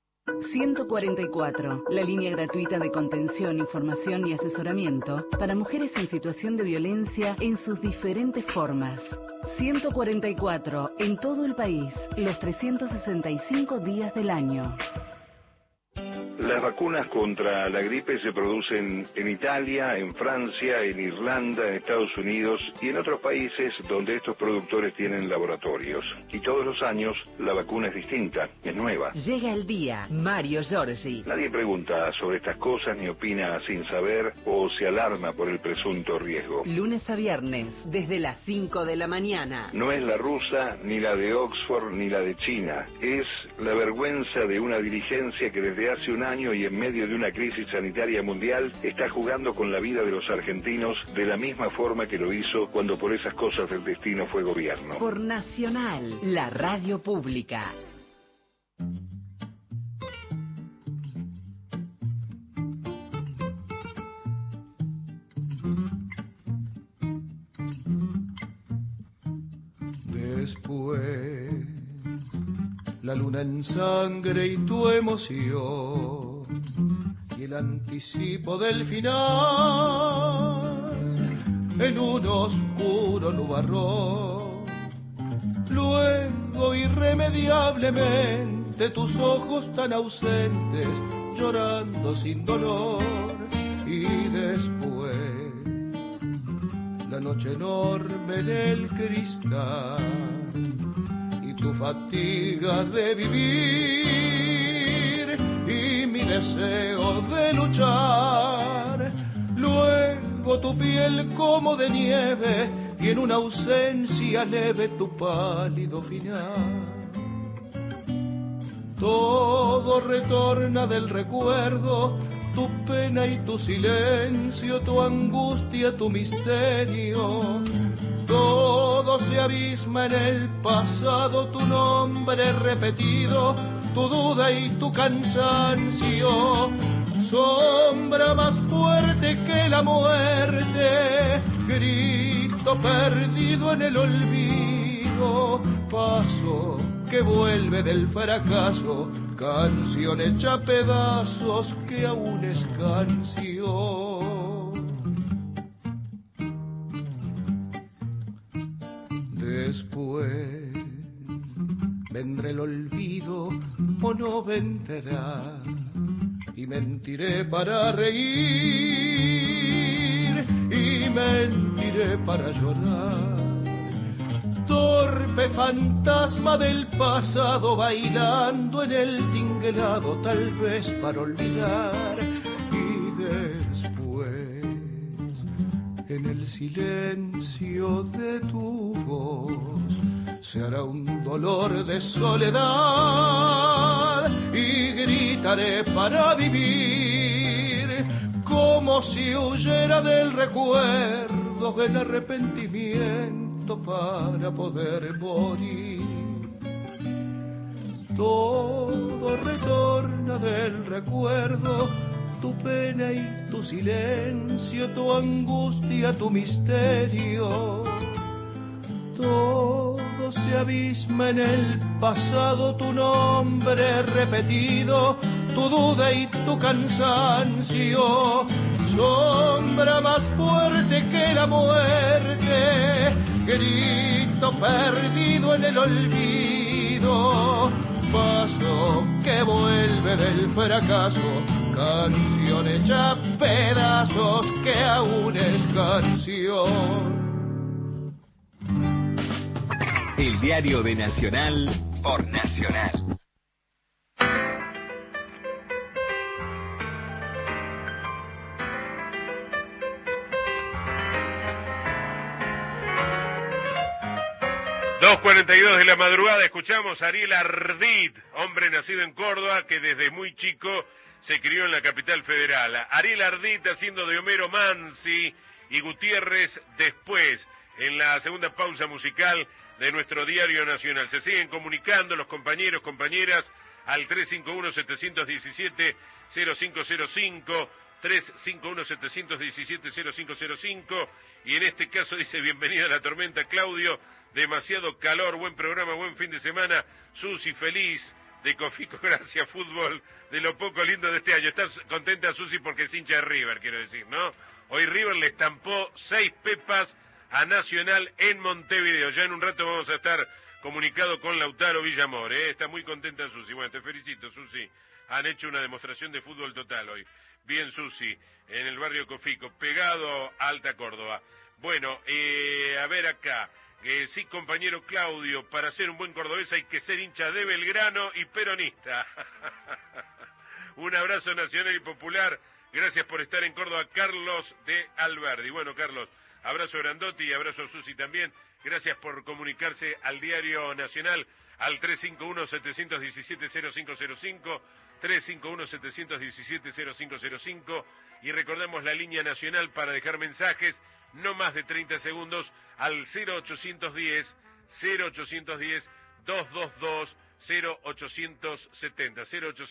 S10: 144, la línea gratuita de contención, información y asesoramiento para mujeres en situación de violencia en sus diferentes formas. 144, en todo el país, los 365 días del año.
S14: Las vacunas contra la gripe se producen en Italia, en Francia, en Irlanda, en Estados Unidos y en otros países donde estos productores tienen laboratorios. Y todos los años la vacuna es distinta, es nueva.
S10: Llega el día, Mario Giorgi.
S14: Nadie pregunta sobre estas cosas ni opina sin saber o se alarma por el presunto riesgo.
S10: Lunes a viernes, desde las 5 de la mañana.
S14: No es la rusa, ni la de Oxford, ni la de China. Es la vergüenza de una dirigencia que desde hace un año año y en medio de una crisis sanitaria mundial, está jugando con la vida de los argentinos de la misma forma que lo hizo cuando por esas cosas del destino fue gobierno.
S13: Por Nacional, la radio pública.
S8: Después, la luna en sangre y tu emoción, y el anticipo del final, en un oscuro nubarrón. Luego, irremediablemente, tus ojos tan ausentes, llorando sin dolor, y después, la noche enorme en el cristal, tu fatiga de vivir y mi deseo de luchar. Luego tu piel como de nieve y en una ausencia leve tu pálido final. Todo retorna del recuerdo, tu pena y tu silencio, tu angustia, tu misterio. Todo se abisma en el pasado, tu nombre repetido, tu duda y tu cansancio. Sombra más fuerte que la muerte, grito perdido en el olvido, paso que vuelve del fracaso, canción hecha pedazos que aún es canción. Después vendrá el olvido o no vendrá, y mentiré para reír y mentiré para llorar. Torpe fantasma del pasado bailando en el tinglado, tal vez para olvidar. Y después, en el silencio de tu voz, se hará un dolor de soledad y gritaré para vivir, como si huyera del recuerdo, del arrepentimiento para poder morir. Todo retorna del recuerdo, tu pena y tu silencio, tu angustia, tu misterio. Todo se abisma en el pasado, tu nombre repetido, tu duda y tu cansancio. Sombra más fuerte que la muerte, grito perdido en el olvido, paso que vuelve del fracaso, canción hecha pedazos que aún es canción.
S9: El diario de Nacional por Nacional.
S1: Dos 2:42 de la madrugada, escuchamos a Ariel Ardit, hombre nacido en Córdoba que desde muy chico se crió en la capital federal. Ariel Ardit haciendo de Homero Mansi y Gutiérrez después, en la segunda pausa musical de nuestro diario nacional. Se siguen comunicando los compañeros, compañeras, al 351-717-0505, 351-717-0505, y en este caso dice: bienvenida a la tormenta, Claudio, demasiado calor, buen programa, buen fin de semana, Susi, feliz de Cofico, gracias, fútbol, de lo poco lindo de este año. ¿Estás contenta, Susi, porque es hincha de River, quiero decir, no? Hoy River le estampó 6 pepas a Nacional en Montevideo. Ya en un rato vamos a estar comunicado con Lautaro Villamor, ¿eh? Está muy contenta Susi. Bueno, te felicito, Susi. Han hecho una demostración de fútbol total hoy. Bien, Susi, en el barrio Cofico, pegado a Alta Córdoba. Bueno, a ver acá. Sí, compañero Claudio, para ser un buen cordobés hay que ser hincha de Belgrano y peronista. Un abrazo nacional y popular. Gracias por estar en Córdoba, Carlos de Alberdi. Bueno, Carlos, abrazo grandote y abrazo a Susi también. Gracias por comunicarse al Diario Nacional al 351-717-0505, 351-717-0505 y recordemos la línea nacional para dejar mensajes, no más de 30 segundos, al 0810-222-0870,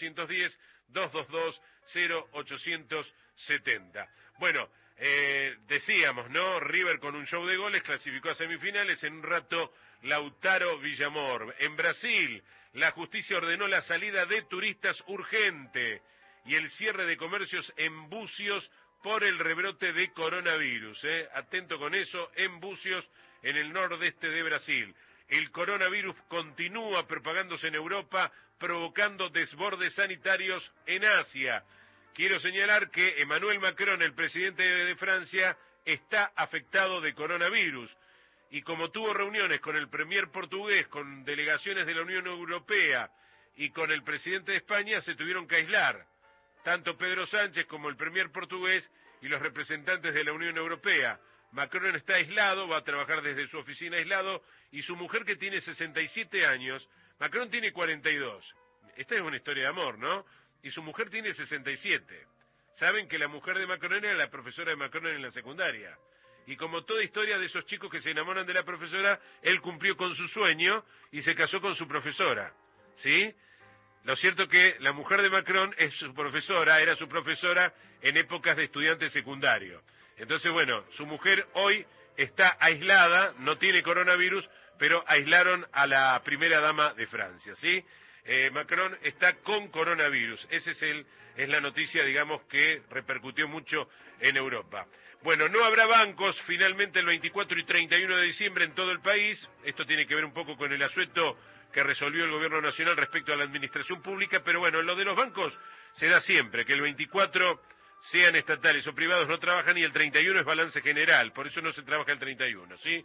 S1: 0810-222-0870. Bueno, decíamos, ¿no? River con un show de goles clasificó a semifinales. En un rato, Lautaro Villamor. En Brasil, la justicia ordenó la salida de turistas urgente y el cierre de comercios en Bucios por el rebrote de coronavirus. Atento con eso, en Bucios, en el nordeste de Brasil. El coronavirus continúa propagándose en Europa, provocando desbordes sanitarios en Asia. Quiero señalar que Emmanuel Macron, el presidente de Francia, está afectado de coronavirus. Y como tuvo reuniones con el premier portugués, con delegaciones de la Unión Europea y con el presidente de España, se tuvieron que aislar. Tanto Pedro Sánchez como el premier portugués y los representantes de la Unión Europea. Macron está aislado, va a trabajar desde su oficina aislado, y su mujer, que tiene 67 años, Macron tiene 42. Esta es una historia de amor, ¿no? Y su mujer tiene 67. Saben que la mujer de Macron era la profesora de Macron en la secundaria. Y como toda historia de esos chicos que se enamoran de la profesora, él cumplió con su sueño y se casó con su profesora, ¿sí? Lo cierto que la mujer de Macron es su profesora, era su profesora en épocas de estudiante secundario. Entonces, bueno, su mujer hoy está aislada, no tiene coronavirus, pero aislaron a la primera dama de Francia, ¿sí? Macron está con coronavirus. Esa es la noticia, digamos, que repercutió mucho en Europa. Bueno, no habrá bancos finalmente el 24 y 31 de diciembre en todo el país. Esto tiene que ver un poco con el asueto que resolvió el gobierno nacional respecto a la administración pública, pero bueno, en lo de los bancos se da siempre, que el 24 sean estatales o privados no trabajan y el 31 es balance general, por eso no se trabaja el 31, ¿sí?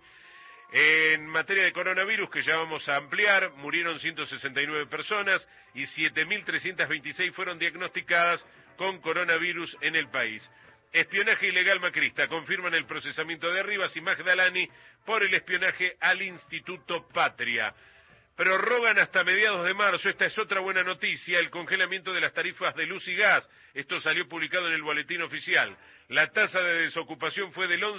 S1: En materia de coronavirus, que ya vamos a ampliar, murieron 169 personas y 7.326 fueron diagnosticadas con coronavirus en el país. Espionaje ilegal macrista, confirman el procesamiento de Rivas y Magdalani por el espionaje al Instituto Patria. Prorrogan hasta mediados de marzo, esta es otra buena noticia, el congelamiento de las tarifas de luz y gas. Esto salió publicado en el boletín oficial. La tasa de desocupación fue del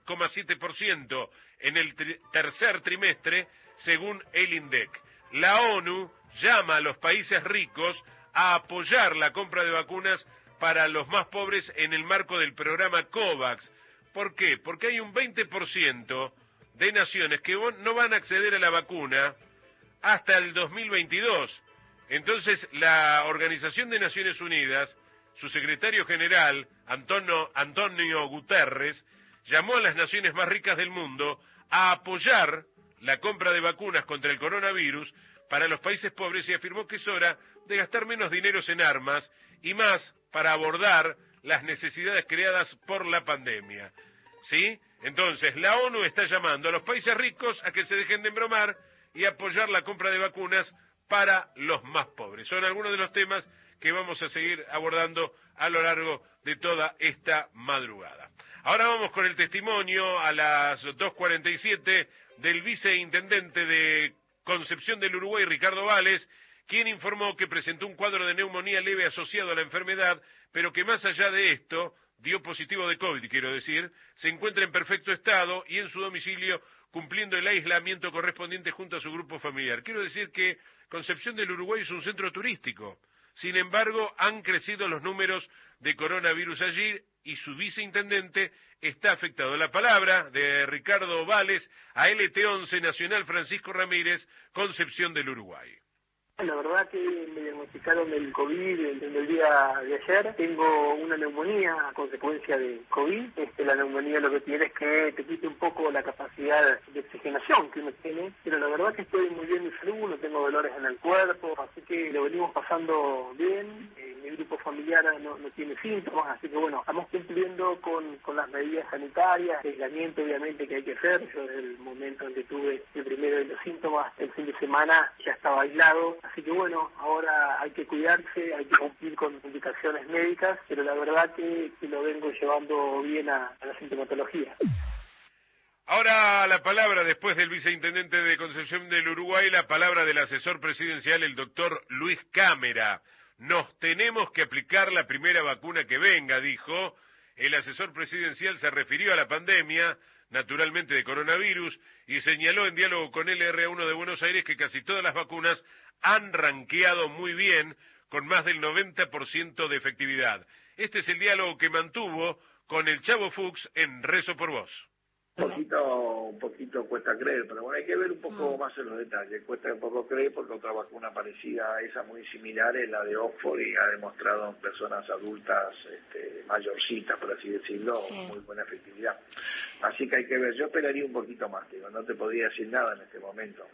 S1: 11,7% en el tercer trimestre, según el INDEC. La ONU llama a los países ricos a apoyar la compra de vacunas para los más pobres en el marco del programa COVAX. ¿Por qué? Porque hay un 20% de naciones que no van a acceder a la vacuna hasta el 2022. Entonces, la Organización de Naciones Unidas, su secretario general, Antonio Guterres, llamó a las naciones más ricas del mundo a apoyar la compra de vacunas contra el coronavirus para los países pobres y afirmó que es hora de gastar menos dinero en armas y más para abordar las necesidades creadas por la pandemia. ¿Sí? Entonces, la ONU está llamando a los países ricos a que se dejen de embromar y apoyar la compra de vacunas para los más pobres. Son algunos de los temas que vamos a seguir abordando a lo largo de toda esta madrugada. Ahora vamos con el testimonio a las 2:47 del viceintendente de Concepción del Uruguay, Ricardo Vales, quien informó que presentó un cuadro de neumonía leve asociado a la enfermedad, pero que más allá de esto, dio positivo de COVID, quiero decir, se encuentra en perfecto estado y en su domicilio cumpliendo el aislamiento correspondiente junto a su grupo familiar. Quiero decir que Concepción del Uruguay es un centro turístico. Sin embargo, han crecido los números de coronavirus allí y su viceintendente está afectado. La palabra de Ricardo Vales a LT11 Nacional Francisco Ramírez, Concepción del Uruguay.
S15: La verdad que me diagnosticaron el COVID en el día de ayer. Tengo una neumonía a consecuencia de COVID. La neumonía lo que tiene es que te quite un poco la capacidad de oxigenación que uno tiene. Pero la verdad que estoy muy bien de salud, no tengo dolores en el cuerpo, así que lo venimos pasando bien. Mi grupo familiar no tiene síntomas, así que bueno, estamos cumpliendo con las medidas sanitarias, aislamiento obviamente que hay que hacer. Yo desde el momento en que tuve el primero de los síntomas, el fin de semana ya estaba aislado. Así que bueno, ahora hay que cuidarse, hay que cumplir con indicaciones médicas, pero la verdad que lo vengo llevando bien a la sintomatología.
S1: Ahora la palabra, después del viceintendente de Concepción del Uruguay, la palabra del asesor presidencial, el doctor Luis Cámara. Nos tenemos que aplicar la primera vacuna que venga, dijo. El asesor presidencial se refirió a la pandemia, naturalmente de coronavirus, y señaló en diálogo con LR1 de Buenos Aires que casi todas las vacunas han ranqueado muy bien, con más del 90% de efectividad. Este es el diálogo que mantuvo con el Chavo Fuchs en Rezo por Vos.
S16: Un poquito cuesta creer, pero bueno, hay que ver un poco más en los detalles. Cuesta un poco creer porque otra vacuna parecida a esa, muy similar, es la de Oxford y ha demostrado en personas adultas, mayorcitas, por así decirlo, muy buena efectividad. Así que hay que ver, yo esperaría un poquito más, digo, no te podría decir nada en este momento.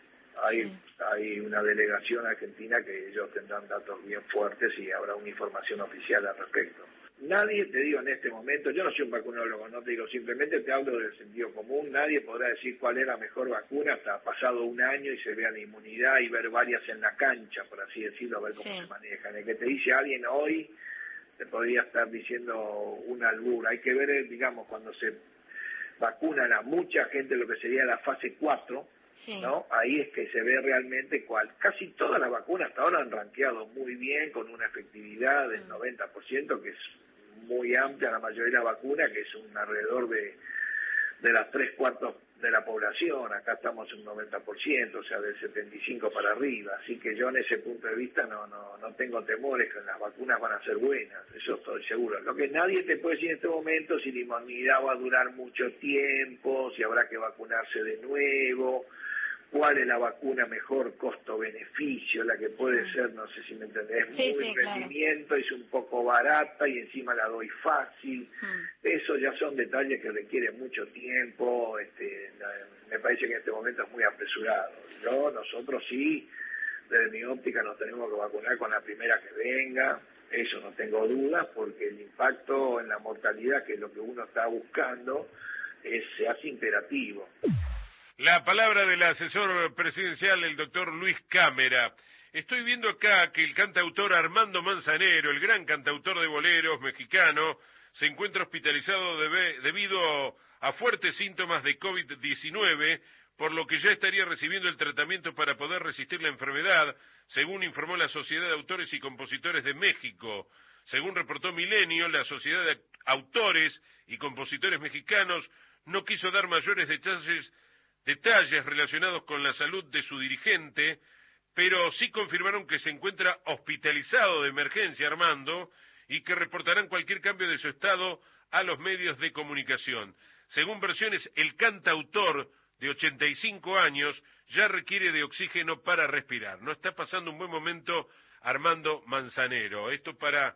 S16: Hay una delegación argentina que ellos tendrán datos bien fuertes y habrá una información oficial al respecto. Nadie, te digo en este momento, yo no soy un vacunólogo, no te digo, simplemente te hablo del sentido común, nadie podrá decir cuál es la mejor vacuna hasta pasado un año y se vea la inmunidad y ver varias en la cancha, por así decirlo, a ver cómo se manejan. El que te dice alguien hoy, te podría estar diciendo un albur. Hay que ver, digamos, cuando se vacunan a mucha gente, lo que sería la fase 4, ¿no? Ahí es que se ve realmente cuál. Casi todas las vacunas hasta ahora han rankeado muy bien, con una efectividad del 90%, que es muy amplia la mayoría de la vacuna, que es alrededor de las 3/4 de la población. Acá estamos en un 90%, o sea, del 75 para arriba. Así que yo en ese punto de vista no tengo temores, que las vacunas van a ser buenas, eso estoy seguro. Lo que nadie te puede decir en este momento es si la inmunidad va a durar mucho tiempo, si habrá que vacunarse de nuevo, cuál es la vacuna mejor costo-beneficio, la que puede ser, no sé si me entendés, muy rendimiento, es un poco barata y encima la doy fácil. Eso ya son detalles que requieren mucho tiempo, me parece que en este momento es muy apresurado. Nosotros sí, desde mi óptica nos tenemos que vacunar con la primera que venga, eso no tengo dudas, porque el impacto en la mortalidad, que es lo que uno está buscando, se hace imperativo.
S1: La palabra del asesor presidencial, el doctor Luis Cámara. Estoy viendo acá que el cantautor Armando Manzanero, el gran cantautor de boleros mexicano, se encuentra hospitalizado debido a fuertes síntomas de COVID-19, por lo que ya estaría recibiendo el tratamiento para poder resistir la enfermedad, según informó la Sociedad de Autores y Compositores de México. Según reportó Milenio, la Sociedad de Autores y Compositores Mexicanos no quiso dar mayores detalles relacionados con la salud de su dirigente, pero sí confirmaron que se encuentra hospitalizado de emergencia, Armando, y que reportarán cualquier cambio de su estado a los medios de comunicación. Según versiones, el cantautor de 85 años ya requiere de oxígeno para respirar. No está pasando un buen momento Armando Manzanero. Esto para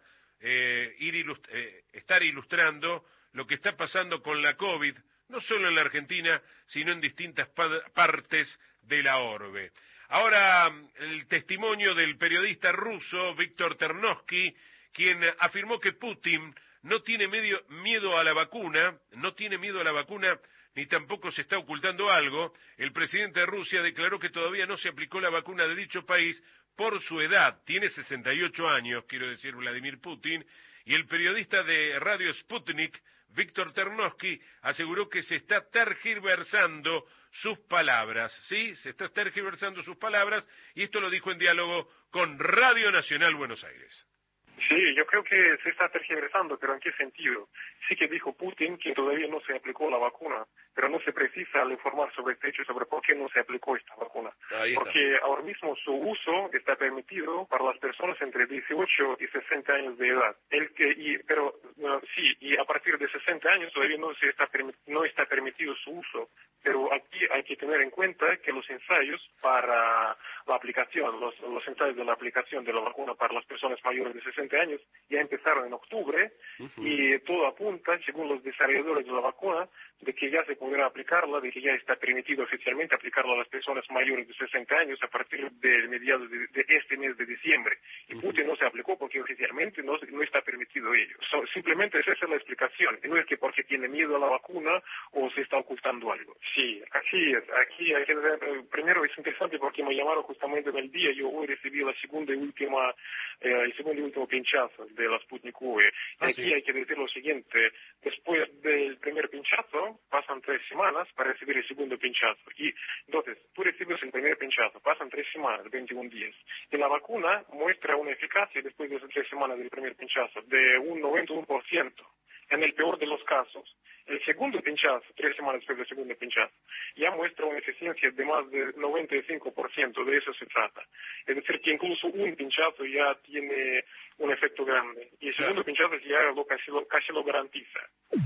S1: estar ilustrando lo que está pasando con la COVID, no solo en la Argentina, sino en distintas partes de la orbe. Ahora, el testimonio del periodista ruso Víctor Ternovsky, quien afirmó que Putin no tiene miedo a la vacuna, ni tampoco se está ocultando algo. El presidente de Rusia declaró que todavía no se aplicó la vacuna de dicho país por su edad. Tiene 68 años, quiero decir, Vladimir Putin, y el periodista de Radio Sputnik, Víctor Ternovsky, aseguró que se está tergiversando sus palabras, ¿sí? Se está tergiversando sus palabras, y esto lo dijo en diálogo con Radio Nacional Buenos Aires.
S17: Sí, yo creo que se está tergiversando, pero ¿en qué sentido? Sí que dijo Putin que todavía no se aplicó la vacuna, pero no se precisa al informar sobre este hecho, sobre por qué no se aplicó esta vacuna. Porque ahora mismo su uso está permitido para las personas entre 18 y 60 años de edad. Y a partir de 60 años todavía no está permitido su uso. Pero aquí hay que tener en cuenta que los ensayos para la aplicación, los ensayos de la aplicación de la vacuna para las personas mayores de 60 años ya empezaron en octubre, y todo apunta, según los desarrolladores de la vacuna, de que ya se podrá aplicarla, de que ya está permitido oficialmente aplicarla a las personas mayores de 60 años a partir de mediados de este mes de diciembre. Y Putin no se aplicó porque oficialmente no está permitido ello. Simplemente esa es la explicación. No es que porque tiene miedo a la vacuna o se está ocultando algo. Sí, así es. Aquí hay que ver, primero es interesante porque me llamaron justamente en el día. Yo hoy recibí el segundo y último pinchazo de la Sputnik V. Aquí hay que decir lo siguiente. Después del primer pinchazo pinchazo, pasan 3 semanas para recibir el segundo pinchazo. Y entonces, tú recibes el primer pinchazo, pasan 3 semanas, 21 días. Y la vacuna muestra una eficacia después de esas 3 semanas del primer pinchazo de un 91%, en el peor de los casos. El segundo pinchazo, 3 semanas después del segundo pinchazo, ya muestra una eficiencia de más del 95%, de eso se trata. Es decir, que incluso un pinchazo ya tiene un efecto grande. Y el segundo pinchazo ya casi lo garantiza.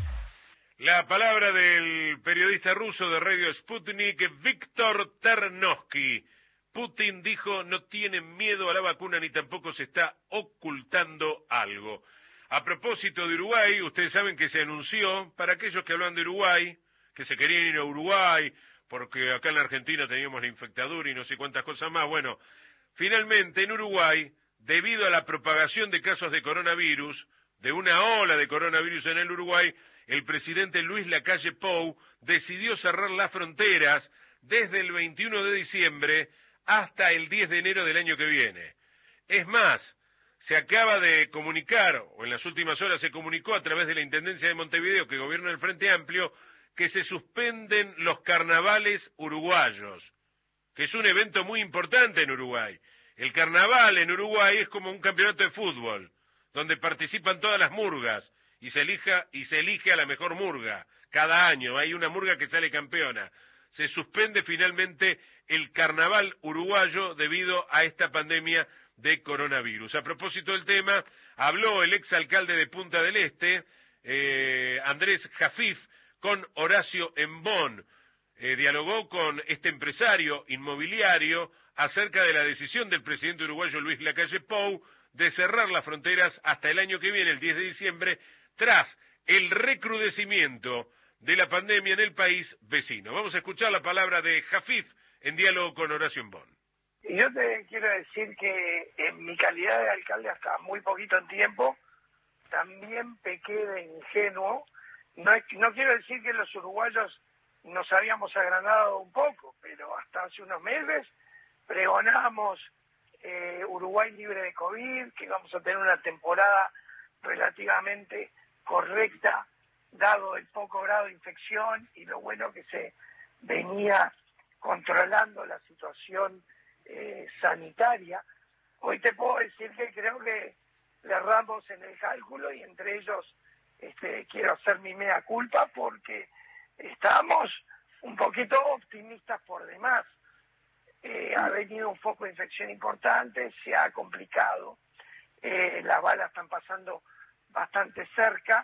S1: La palabra del periodista ruso de Radio Sputnik, Víctor Ternovsky. Putin dijo no tienen miedo a la vacuna ni tampoco se está ocultando algo. A propósito de Uruguay, ustedes saben que se anunció, para aquellos que hablan de Uruguay, que se querían ir a Uruguay, porque acá en la Argentina teníamos la infectadura y no sé cuántas cosas más. Bueno, finalmente en Uruguay, debido a la propagación de casos de coronavirus, de una ola de coronavirus en el Uruguay, el presidente Luis Lacalle Pou decidió cerrar las fronteras desde el 21 de diciembre hasta el 10 de enero del año que viene. Es más, se acaba de comunicar, o en las últimas horas se comunicó a través de la Intendencia de Montevideo, que gobierna el Frente Amplio, que se suspenden los carnavales uruguayos, que es un evento muy importante en Uruguay. El carnaval en Uruguay es como un campeonato de fútbol, donde participan todas las murgas, y se elige a la mejor murga. Cada año hay una murga que sale campeona. Se suspende finalmente el carnaval uruguayo debido a esta pandemia de coronavirus. A propósito del tema, habló el exalcalde de Punta del Este, Andrés Jafif, con Horacio Embón. Dialogó con este empresario inmobiliario acerca de la decisión del presidente uruguayo Luis Lacalle Pou de cerrar las fronteras hasta el año que viene, el 10 de diciembre, tras el recrudecimiento de la pandemia en el país vecino. Vamos a escuchar la palabra de Jafif en diálogo con Horacio Embón.
S18: Yo te quiero decir que en mi calidad de alcalde hasta muy poquito en tiempo, también pequé de ingenuo. No quiero decir que los uruguayos nos habíamos agrandado un poco, pero hasta hace unos meses pregonábamos Uruguay libre de COVID, que íbamos a tener una temporada relativamente correcta, dado el poco grado de infección y lo bueno que se venía controlando la situación sanitaria. Hoy te puedo decir que creo que le erramos en el cálculo y entre ellos quiero hacer mi mea culpa porque estamos un poquito optimistas por demás. Ha venido un foco de infección importante, se ha complicado, las balas están pasando bastante cerca,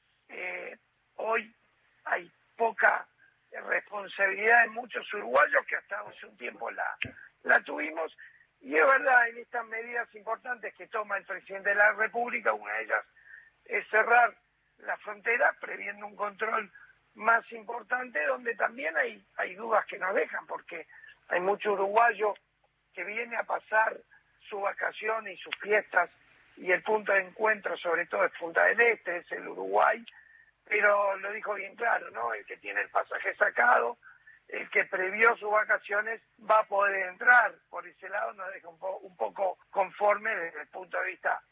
S18: hoy hay poca responsabilidad de muchos uruguayos que hasta hace un tiempo la tuvimos, y es verdad, en estas medidas importantes que toma el presidente de la República, una de ellas es cerrar la frontera, previendo un control más importante, donde también hay dudas que nos dejan, porque hay mucho uruguayo que viene a pasar su vacación y sus fiestas, y el punto de encuentro sobre todo es Punta del Este, es el Uruguay, pero lo dijo bien claro, ¿no? El que tiene el pasaje sacado, el que previó sus vacaciones va a poder entrar. Por ese lado nos deja un poco conforme desde el punto de vista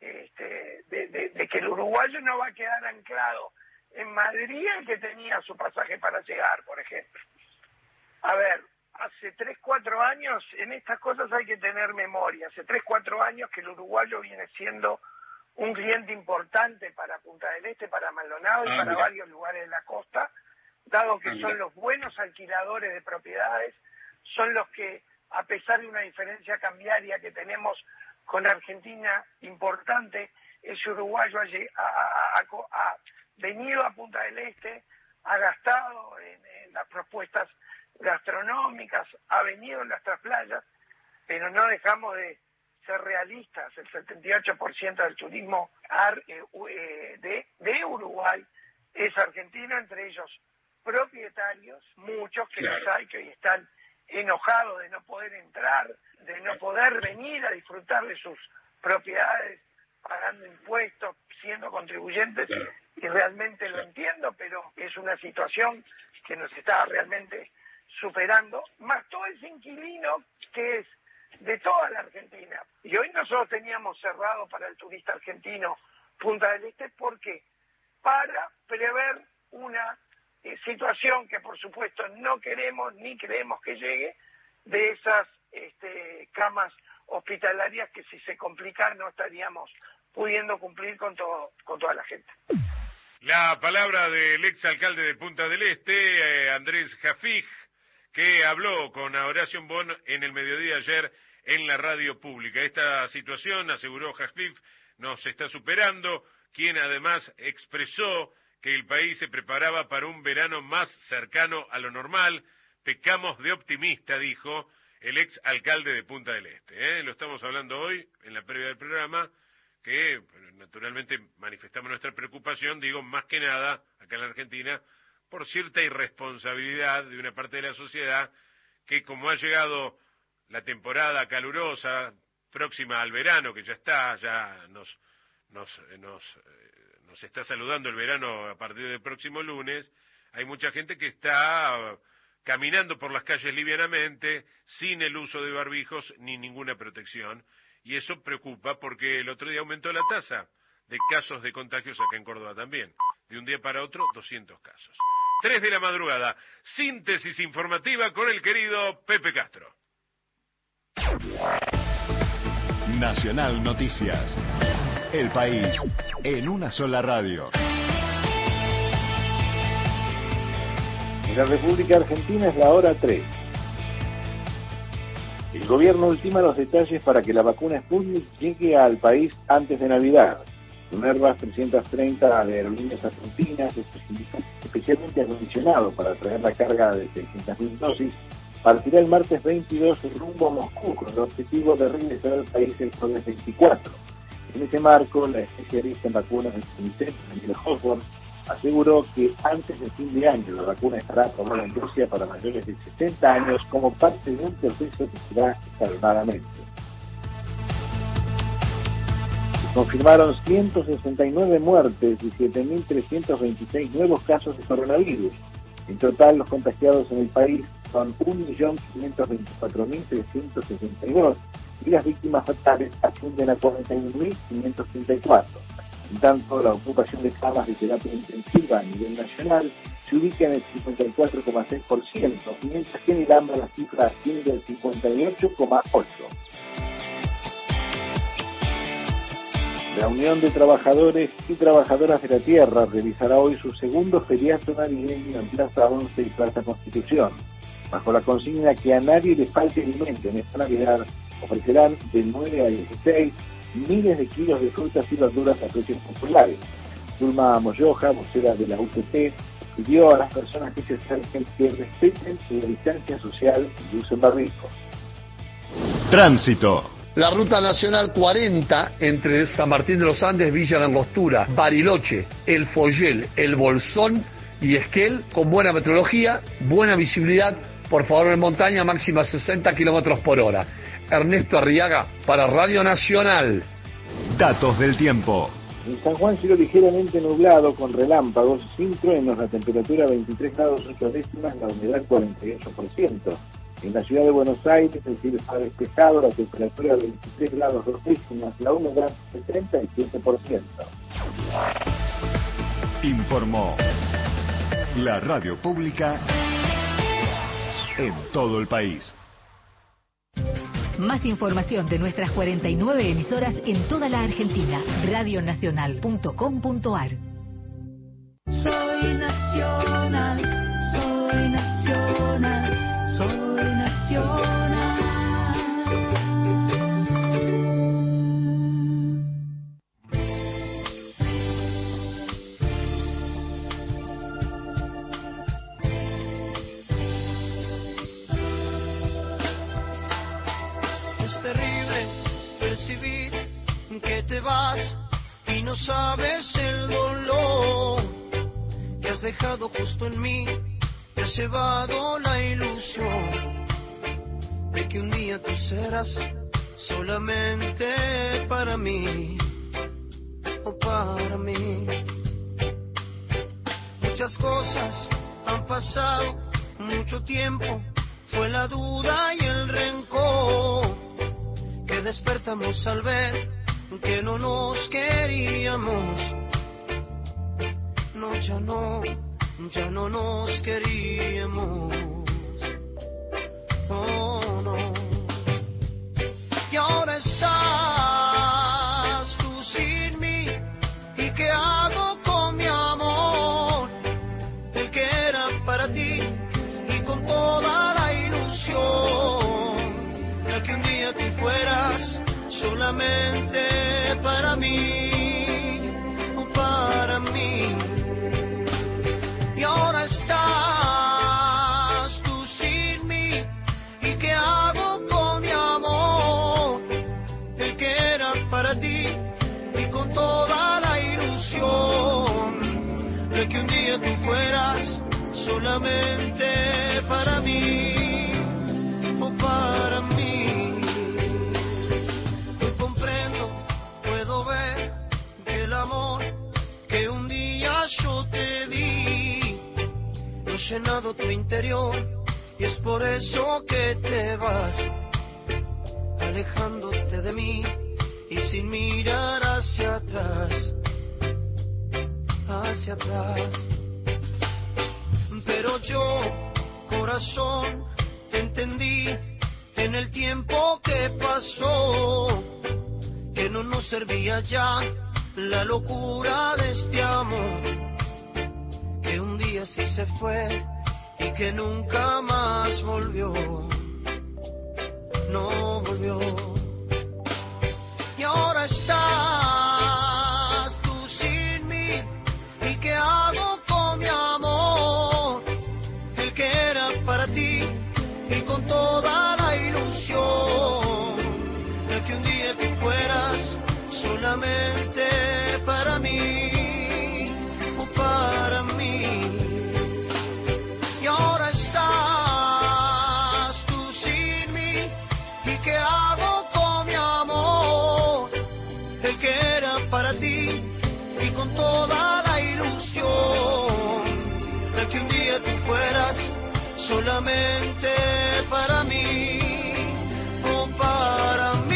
S18: de que el uruguayo no va a quedar anclado en Madrid, el que tenía su pasaje para llegar, por ejemplo. A ver, hace 3-4 años, en estas cosas hay que tener memoria, hace 3-4 años que el uruguayo viene siendo un cliente importante para Punta del Este, para Maldonado y para varios lugares de la costa, dado que son los buenos alquiladores de propiedades, son los que, a pesar de una diferencia cambiaria que tenemos con Argentina importante, ese uruguayo ha venido a Punta del Este, ha gastado en las propuestas gastronómicas, ha venido en nuestras playas, pero no dejamos de ser realistas. El 78% del turismo de Uruguay es argentino, entre ellos propietarios, muchos que los hay que hoy están enojados de no poder entrar, de no poder venir a disfrutar de sus propiedades pagando impuestos, siendo contribuyentes, y realmente lo entiendo, pero es una situación que nos está realmente superando, más todo ese inquilino que es de toda la Argentina. Y hoy nosotros teníamos cerrado para el turista argentino Punta del Este, ¿por qué? Para prever una situación que por supuesto no queremos ni creemos que llegue, de esas camas hospitalarias que si se complican no estaríamos pudiendo cumplir con toda la gente.
S1: La palabra del exalcalde de Punta del Este, Andrés Jafig, que habló con Horacio Bon en el mediodía ayer en la radio pública. Esta situación, aseguró Jafig, nos está superando, quien además expresó que el país se preparaba para un verano más cercano a lo normal. Pecamos de optimista, dijo el ex alcalde de Punta del Este. Lo estamos hablando hoy, en la previa del programa, que naturalmente manifestamos nuestra preocupación, digo, más que nada, acá en la Argentina, por cierta irresponsabilidad de una parte de la sociedad que, como ha llegado la temporada calurosa, próxima al verano, que ya está, ya nos está saludando el verano a partir del próximo lunes, hay mucha gente que está caminando por las calles livianamente, sin el uso de barbijos ni ninguna protección, y eso preocupa porque el otro día aumentó la tasa de casos de contagios acá en Córdoba también. De un día para otro, 200 casos. 3 de la madrugada, síntesis informativa con el querido Pepe Castro.
S4: Nacional Noticias. El país en una sola radio.
S14: En la República Argentina es la hora 3. El gobierno ultima los detalles para que la vacuna Sputnik llegue al país antes de Navidad. Un Airbus 330 de Aerolíneas Argentinas, especialmente acondicionado para traer la carga de 600.000 dosis, partirá el martes 22 rumbo a Moscú con el objetivo de regresar al país el jueves 24. En ese marco, la especialista en vacunas del CONICET, Daniela Hosborn, aseguró que antes del fin de año la vacuna estará aprobada en Rusia para mayores de 60 años como parte de un proceso que será calmadamente. Se confirmaron 169 muertes y 7.326 nuevos casos de coronavirus. En total, los contagiados en el país son 1.524.362 y las víctimas fatales ascienden a 41.534. En tanto, la ocupación de camas de terapia intensiva a nivel nacional se ubica en el 54,6%, mientras que en el AMBA la cifra asciende al 58,8%. La Unión de Trabajadores y Trabajadoras de la Tierra realizará hoy su segundo feriado navideño en Plaza 11 y Plaza Constitución. Bajo la consigna que a nadie le falte alimento en esta Navidad, ofrecerán de 9 a 16 miles de kilos de frutas y verduras a precios populares. Zulma Moyoja, vocera de la UTP, pidió a las personas que se acerquen que respeten la distancia social y usen barbijos.
S4: Tránsito.
S19: La ruta nacional 40 entre San Martín de los Andes, Villa La Angostura, Bariloche, El Follel, El Bolsón y Esquel, con buena meteorología, buena visibilidad, por favor en montaña, máxima 60 kilómetros por hora. Ernesto Arriaga para Radio Nacional.
S4: Datos del tiempo.
S14: En San Juan, cielo ligeramente nublado con relámpagos, sin truenos, la temperatura 23 grados 8 décimas, la humedad 48%. En la ciudad de Buenos Aires, el cielo está despejado, la temperatura 23 grados 2 décimas, la humedad 77%.
S4: Informó la radio pública en todo el país.
S13: Más información de nuestras 49 emisoras en toda la Argentina. Radionacional.com.ar.
S8: Soy nacional, soy nacional, soy nacional.
S20: Es terrible percibir que te vas y no sabes el dolor que has dejado justo en mí. Te has llevado la ilusión de que un día tú serás solamente para mí o para mí. Muchas cosas han pasado, mucho tiempo, fue la duda y el rencor que despertamos al ver que no nos queríamos. No, ya no, ya no nos queríamos. Oh, no. Y ahora estás tú sin mí. ¿Y qué hago con mi amor? El que era para ti y con toda la ilusión de que un día tú fueras solamente para mí, o para mí. Y ahora estás tú sin mí. ¿Y qué hago con mi amor? El que era para ti y con toda la ilusión de que un día tú fueras solamente para mí, o para mí. Hoy comprendo, puedo ver que el amor que un día yo te di no ha llenado tu interior, y es por eso que te vas alejándote de mí y sin mirar hacia atrás, hacia atrás. Pero yo, corazón, entendí en el tiempo que pasó que no nos servía ya la locura de este amor, que un día sí se fue y que nunca más volvió, no volvió. Y ahora estás tú sin mí. ¿Y qué hago con mi amor? El que era para ti y con toda la ilusión de que un día tú fueras solamente para mí, o para mí. Y ahora estás tú sin mí. ¿Y qué hago con mi amor? El que era para ti y con toda la ilusión de que un día tú fueras solamente para mí, o para mí.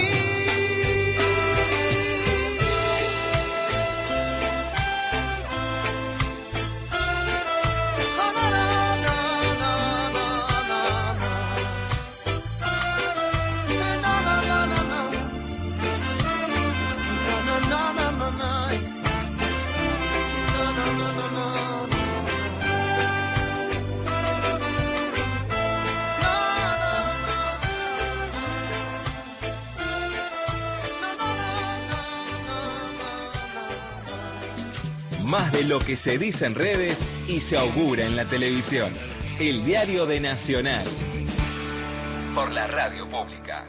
S9: Más de lo que se dice en redes y se augura en la televisión. El diario de Nacional. Por la radio pública.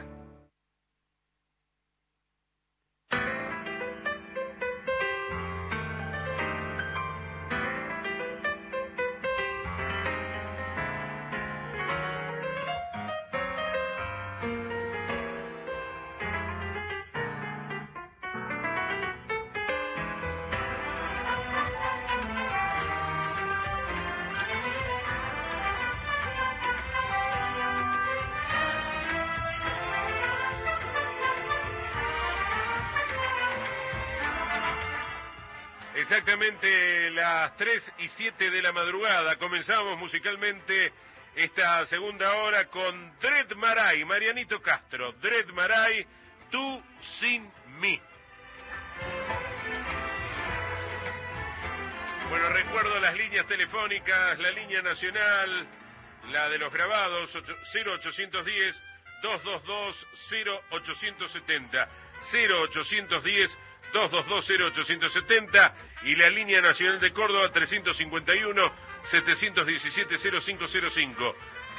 S1: Exactamente las 3:07 de la madrugada. Comenzamos musicalmente esta segunda hora con Dred Maray, Marianito Castro. Dred Maray, Tú sin mí. Bueno, recuerdo las líneas telefónicas, la línea nacional, la de los grabados, 0810-222-0870, 0810-222-0870, y la línea nacional de Córdoba, 351-717-0505,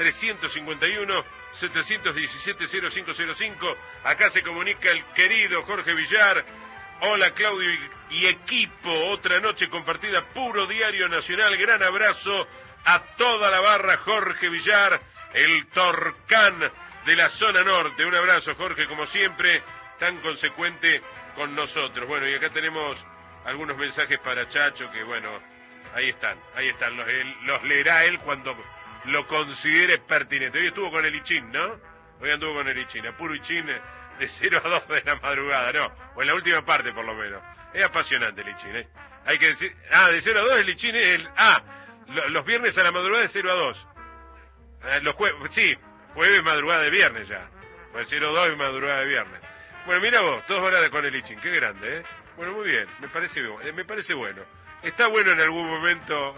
S1: 351-717-0505. Acá se comunica el querido Jorge Villar. Hola Claudio y equipo, otra noche compartida, puro diario nacional. Gran abrazo a toda la barra. Jorge Villar, el Torcán de la zona norte. Un abrazo, Jorge, como siempre, tan consecuente con nosotros. Bueno, y acá tenemos algunos mensajes para Chacho que, bueno, ahí están, los leerá él cuando lo considere pertinente. Hoy estuvo con el Ichín, ¿no? Hoy anduvo con el Ichín, a puro Ichín de 0 a 2 de la madrugada, no, o en la última parte por lo menos. Es apasionante el Ichín, ¿eh? Hay que decir, de 0 a 2 el Ichín es el... Los viernes a la madrugada de 0 a 2. Los jueves madrugada de viernes ya. Pues 0 a 2 y madrugada de viernes. Bueno, mira vos, todos van a con el Ichin, qué grande, ¿eh? Bueno, muy bien, me parece bueno. Está bueno en algún momento,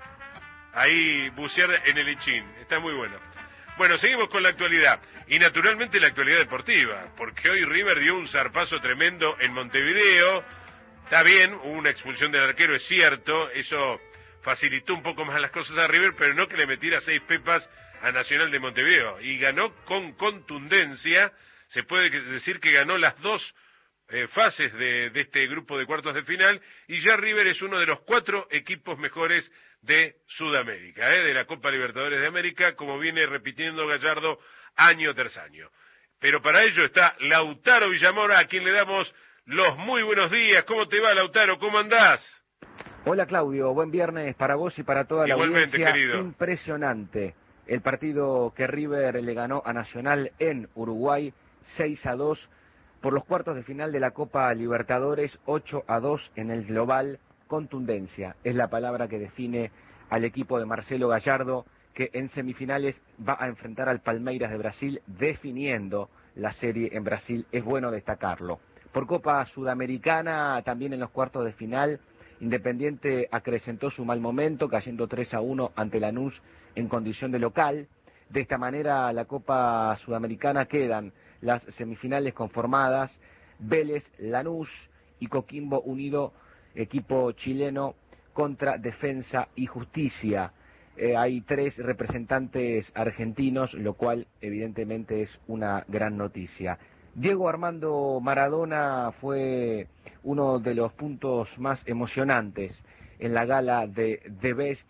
S1: ahí bucear en el Ichin, está muy bueno. Bueno, seguimos con la actualidad, y naturalmente la actualidad deportiva, porque hoy River dio un zarpazo tremendo en Montevideo. Está bien, hubo una expulsión del arquero, es cierto, eso facilitó un poco más las cosas a River, pero no que le metiera 6 pepas a Nacional de Montevideo, y ganó con contundencia. Se puede decir que ganó las 2 fases de este grupo de cuartos de final, y ya River es uno de los 4 equipos mejores de Sudamérica, de la Copa Libertadores de América, como viene repitiendo Gallardo año tras año. Pero para ello está Lautaro Villamora, a quien le damos los muy buenos días. ¿Cómo te va, Lautaro? ¿Cómo andás?
S21: Hola, Claudio. Buen viernes para vos y para toda la audiencia.
S1: Querido.
S21: Impresionante el partido que River le ganó a Nacional en Uruguay, 6-2, por los cuartos de final de la Copa Libertadores, 8-2 en el global. Contundencia es la palabra que define al equipo de Marcelo Gallardo, que en semifinales va a enfrentar al Palmeiras de Brasil, definiendo la serie en Brasil. Es bueno destacarlo. Por Copa Sudamericana, también en los cuartos de final, Independiente acrecentó su mal momento, cayendo 3-1 ante Lanús en condición de local. De esta manera, la Copa Sudamericana quedan las semifinales conformadas: Vélez, Lanús y Coquimbo Unido, equipo chileno, contra Defensa y Justicia. Hay 3 representantes argentinos, lo cual evidentemente es una gran noticia. Diego Armando Maradona fue uno de los puntos más emocionantes en la gala de The Best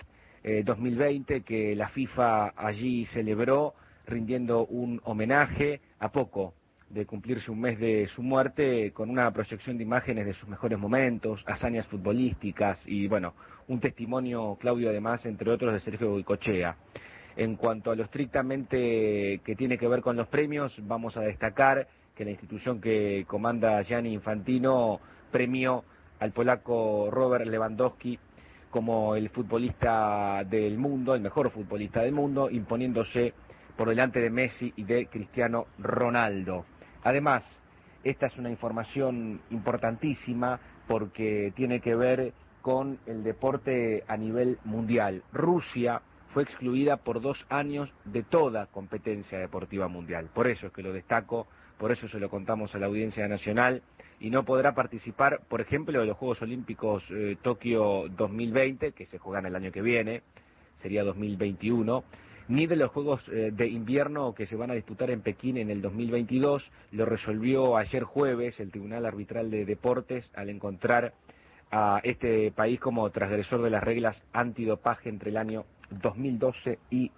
S21: 2020, que la FIFA allí celebró, rindiendo un homenaje a poco de cumplirse un mes de su muerte, con una proyección de imágenes de sus mejores momentos, hazañas futbolísticas y, bueno, un testimonio, Claudio, además, entre otros, de Sergio Goycochea. En cuanto a lo estrictamente que tiene que ver con los premios, vamos a destacar que la institución que comanda Gianni Infantino premió al polaco Robert Lewandowski como el futbolista del mundo, el mejor futbolista del mundo, imponiéndose por delante de Messi y de Cristiano Ronaldo. Además, esta es una información importantísima porque tiene que ver con el deporte a nivel mundial. Rusia fue excluida por 2 años de toda competencia deportiva mundial. Por eso es que lo destaco, por eso se lo contamos a la audiencia nacional, y no podrá participar, por ejemplo, de los Juegos Olímpicos Tokio 2020, que se juegan el año que viene, sería 2021, ni de los Juegos de Invierno que se van a disputar en Pekín en el 2022. Lo resolvió ayer jueves el Tribunal Arbitral de Deportes al encontrar a este país como transgresor de las reglas antidopaje entre el año 2012 y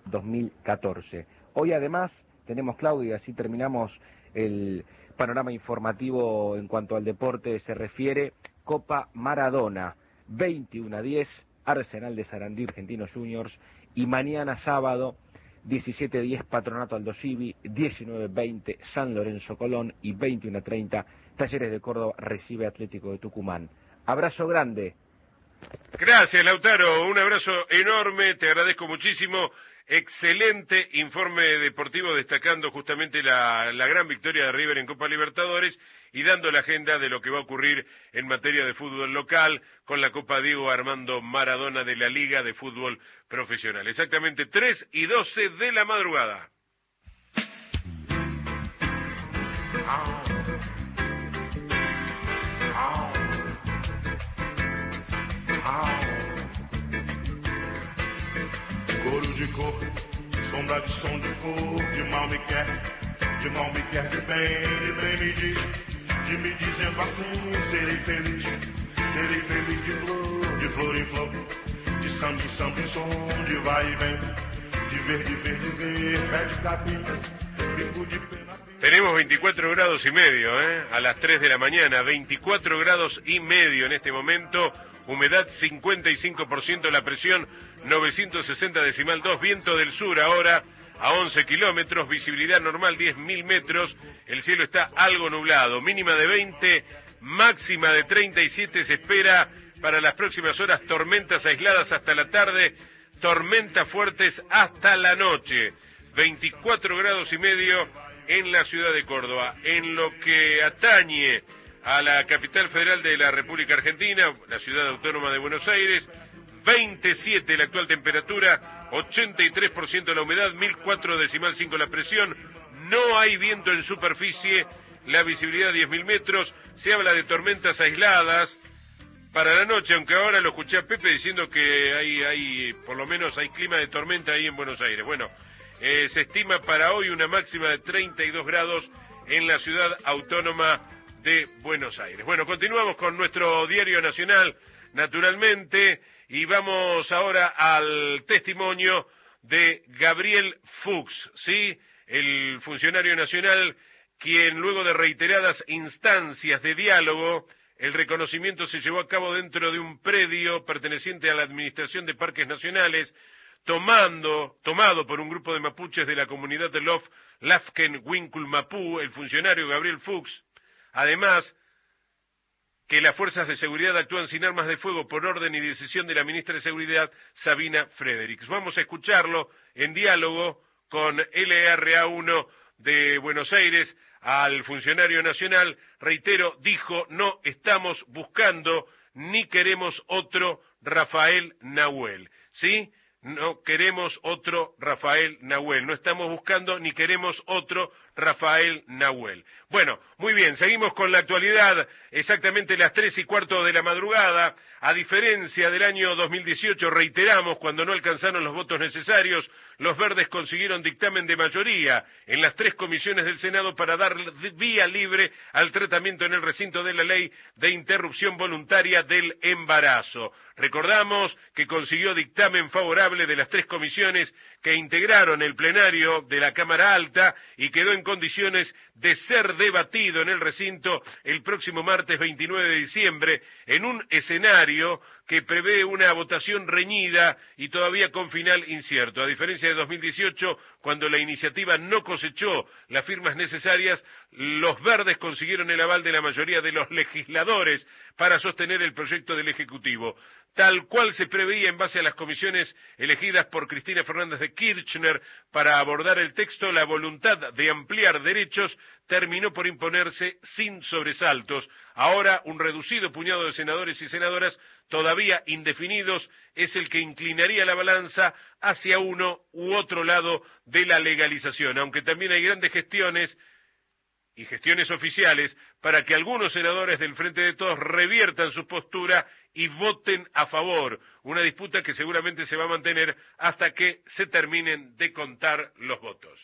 S21: 2014. Hoy además tenemos, Claudia, así terminamos el panorama informativo en cuanto al deporte se refiere, Copa Maradona, 21-10, Arsenal de Sarandí, Argentinos Juniors, y mañana sábado, 17-10, Patronato Aldo Civi, 19-20, San Lorenzo Colón, y 21-30, Talleres de Córdoba recibe Atlético de Tucumán. Abrazo grande.
S1: Gracias, Lautaro, un abrazo enorme, te agradezco muchísimo. Excelente informe deportivo destacando justamente la gran victoria de River en Copa Libertadores y dando la agenda de lo que va a ocurrir en materia de fútbol local con la Copa Diego Armando Maradona de la Liga de Fútbol Profesional. Exactamente 3:12 de la madrugada.
S22: Couro de cor, sombra de som de cor, de mal me quer de bem me diz, de me dizendo assim, serei feliz de flor em flor, de samba em samba em som, de vai e vem, de ver, pé de capim, bico de pena.
S1: Tenemos 24 grados y medio, a las 3 de la mañana, 24 grados y medio en este momento. Humedad 55%, la presión 960,2, viento del sur ahora a 11 kilómetros, visibilidad normal 10.000 metros, el cielo está algo nublado, mínima de 20, máxima de 37, se espera para las próximas horas tormentas aisladas hasta la tarde tormentas fuertes hasta la noche. 24 grados y medio en la ciudad de Córdoba. En lo que atañe a la capital federal de la República Argentina, la ciudad autónoma de Buenos Aires, 27 la actual temperatura, 83% la humedad, 1004,5 la presión, no hay viento en superficie, la visibilidad 10.000 metros, se habla de tormentas aisladas para la noche, aunque ahora lo escuché a Pepe diciendo que hay por lo menos hay clima de tormenta ahí en Buenos Aires. Bueno, se estima para hoy una máxima de 32 grados en la ciudad autónoma de Buenos Aires. Bueno, continuamos con nuestro diario nacional, naturalmente, y vamos ahora al testimonio de Gabriel Fuchs, ¿sí? El funcionario nacional, quien luego de reiteradas instancias de diálogo, el reconocimiento se llevó a cabo dentro de un predio perteneciente a la Administración de Parques Nacionales, tomado por un grupo de mapuches de la comunidad de Lafken Winkul Mapú, el funcionario Gabriel Fuchs. Además, que las fuerzas de seguridad actúan sin armas de fuego por orden y decisión de la ministra de Seguridad, Sabina Fredericks. Vamos a escucharlo en diálogo con LRA1 de Buenos Aires al funcionario nacional. Reitero, dijo, no estamos buscando ni queremos otro Rafael Nahuel, ¿sí? No queremos otro Rafael Nahuel, no estamos buscando ni queremos otro Rafael Nahuel. Bueno, muy bien, seguimos con la actualidad, exactamente las 3:15 de la madrugada. A diferencia del año 2018, reiteramos, cuando no alcanzaron los votos necesarios, los verdes consiguieron dictamen de mayoría en las 3 comisiones del Senado para dar vía libre al tratamiento en el recinto de la ley de interrupción voluntaria del embarazo. Recordamos que consiguió dictamen favorable de las 3 comisiones que integraron el plenario de la Cámara Alta y quedó en condiciones de ser debatido en el recinto el próximo martes 29 de diciembre en un escenario que prevé una votación reñida y todavía con final incierto. A diferencia de 2018, cuando la iniciativa no cosechó las firmas necesarias, los verdes consiguieron el aval de la mayoría de los legisladores para sostener el proyecto del Ejecutivo, tal cual se preveía en base a las comisiones elegidas por Cristina Fernández de Kirchner para abordar el texto. La voluntad de ampliar derechos terminó por imponerse sin sobresaltos. Ahora, un reducido puñado de senadores y senadoras todavía indefinidos es el que inclinaría la balanza hacia uno u otro lado de la legalización, aunque también hay grandes gestiones y gestiones oficiales para que algunos senadores del Frente de Todos reviertan su postura y voten a favor, una disputa que seguramente se va a mantener hasta que se terminen de contar los votos.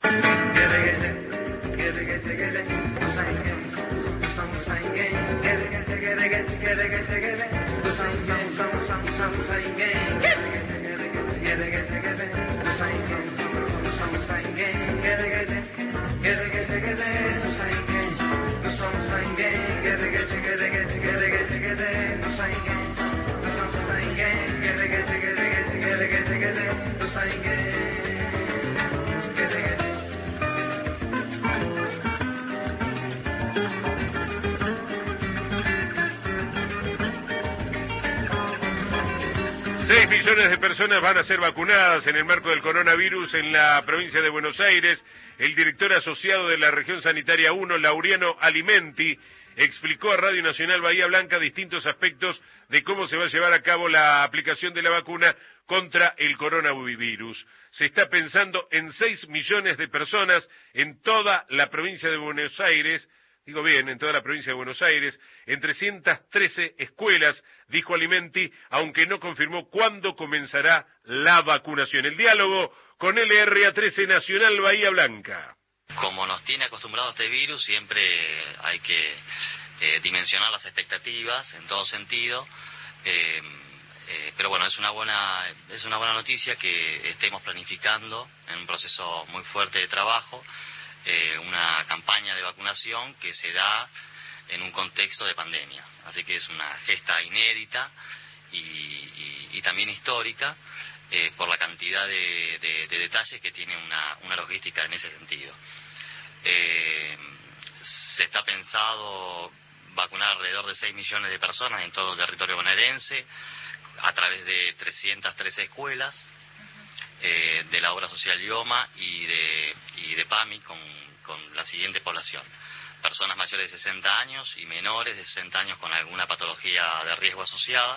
S1: Millones de personas van a ser vacunadas en el marco del coronavirus en la provincia de Buenos Aires. El director asociado de la región sanitaria 1, Laureano Alimenti, explicó a Radio Nacional Bahía Blanca distintos aspectos de cómo se va a llevar a cabo la aplicación de la vacuna contra el coronavirus. Se está pensando en 6 millones de personas en toda la provincia de Buenos Aires, digo bien, en toda la provincia de Buenos Aires, en 313 escuelas, dijo Alimenti, aunque no confirmó cuándo comenzará la vacunación. El diálogo con LRA13 Nacional Bahía Blanca.
S3: Como nos tiene acostumbrado este virus, siempre hay que dimensionar las expectativas en todo sentido, pero bueno, es una buena noticia que estemos planificando en un proceso muy fuerte de trabajo una campaña de vacunación que se da en un contexto de pandemia. Así que es una gesta inédita y también histórica por la cantidad de detalles que tiene una logística en ese sentido. Se está pensado vacunar alrededor de 6 millones de personas en todo el territorio bonaerense, a través de 313 escuelas, de la obra social IOMA y de PAMI con la siguiente población: personas mayores de 60 años y menores de 60 años con alguna patología de riesgo asociada,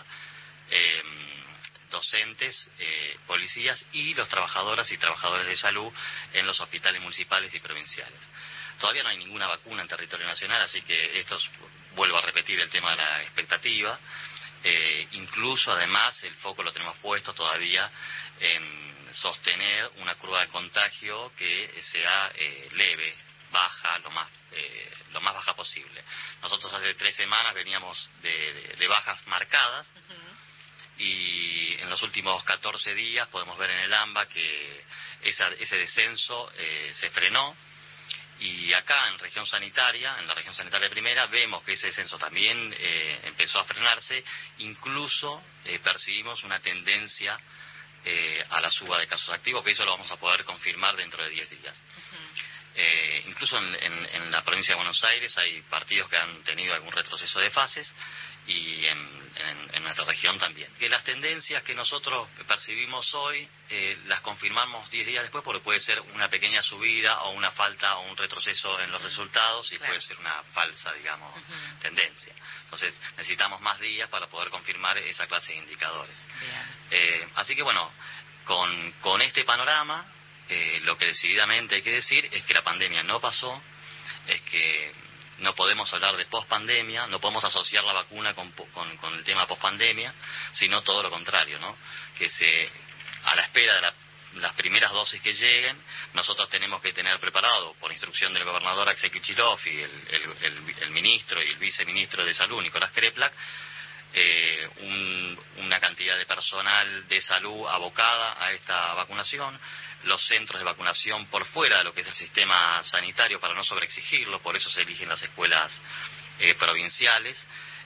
S3: docentes, policías y los trabajadoras y trabajadores de salud en los hospitales municipales y provinciales. Todavía no hay ninguna vacuna en territorio nacional, así que vuelvo a repetir el tema de la expectativa. Incluso, además, el foco lo tenemos puesto todavía en sostener una curva de contagio que sea leve, baja, lo más baja posible. Nosotros hace 3 semanas veníamos de bajas marcadas, y en los últimos 14 días podemos ver en el AMBA que ese descenso se frenó. Y acá en la región sanitaria primera, vemos que ese descenso también empezó a frenarse. Incluso percibimos una tendencia a la suba de casos activos, que eso lo vamos a poder confirmar dentro de 10 días. Incluso en la provincia de Buenos Aires hay partidos que han tenido algún retroceso de fases, y en nuestra región también. Que las tendencias que nosotros percibimos hoy las confirmamos 10 días después, porque puede ser una pequeña subida o una falta o un retroceso en los resultados, y puede ser una falsa, digamos, tendencia. Entonces necesitamos más días para poder confirmar esa clase de indicadores. Así que bueno, con este panorama, lo que decididamente hay que decir es que la pandemia no pasó, es que no podemos hablar de pospandemia, no podemos asociar la vacuna con el tema pospandemia, sino todo lo contrario, ¿no? Que a la espera de las primeras dosis que lleguen, nosotros tenemos que tener preparado, por instrucción del gobernador Axel Kicillof y el ministro y el viceministro de Salud, Nicolás Kreplak, una cantidad de personal de salud abocada a esta vacunación, los centros de vacunación por fuera de lo que es el sistema sanitario para no sobreexigirlo, por eso se eligen las escuelas provinciales,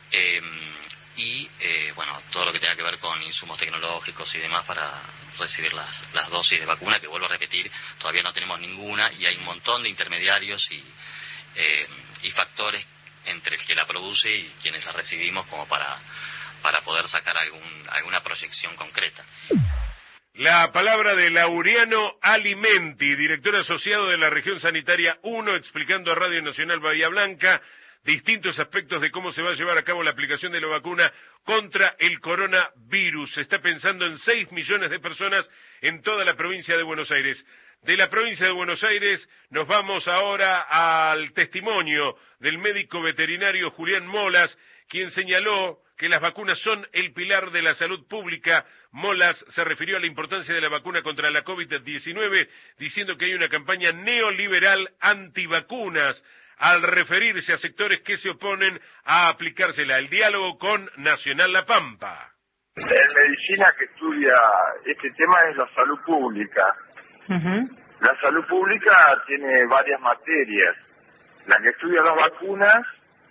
S3: y bueno, todo lo que tenga que ver con insumos tecnológicos y demás para recibir las dosis de vacuna, que vuelvo a repetir, todavía no tenemos ninguna, y hay un montón de intermediarios y factores entre el que la produce y quienes la recibimos, como para poder sacar alguna proyección concreta.
S1: La palabra de Laureano Alimenti, director asociado de la región sanitaria 1, explicando a Radio Nacional Bahía Blanca distintos aspectos de cómo se va a llevar a cabo la aplicación de la vacuna contra el coronavirus. Se está pensando en 6 millones de personas en toda la provincia de Buenos Aires. De la provincia de Buenos Aires nos vamos ahora al testimonio del médico veterinario Julián Molas, quien señaló que las vacunas son el pilar de la salud pública. Molas se refirió a la importancia de la vacuna contra la COVID-19, diciendo que hay una campaña neoliberal antivacunas, al referirse a sectores que se oponen a aplicársela. El diálogo con Nacional La Pampa.
S16: En medicina que estudia este tema es la salud pública. La salud pública tiene varias materias. La que estudia las vacunas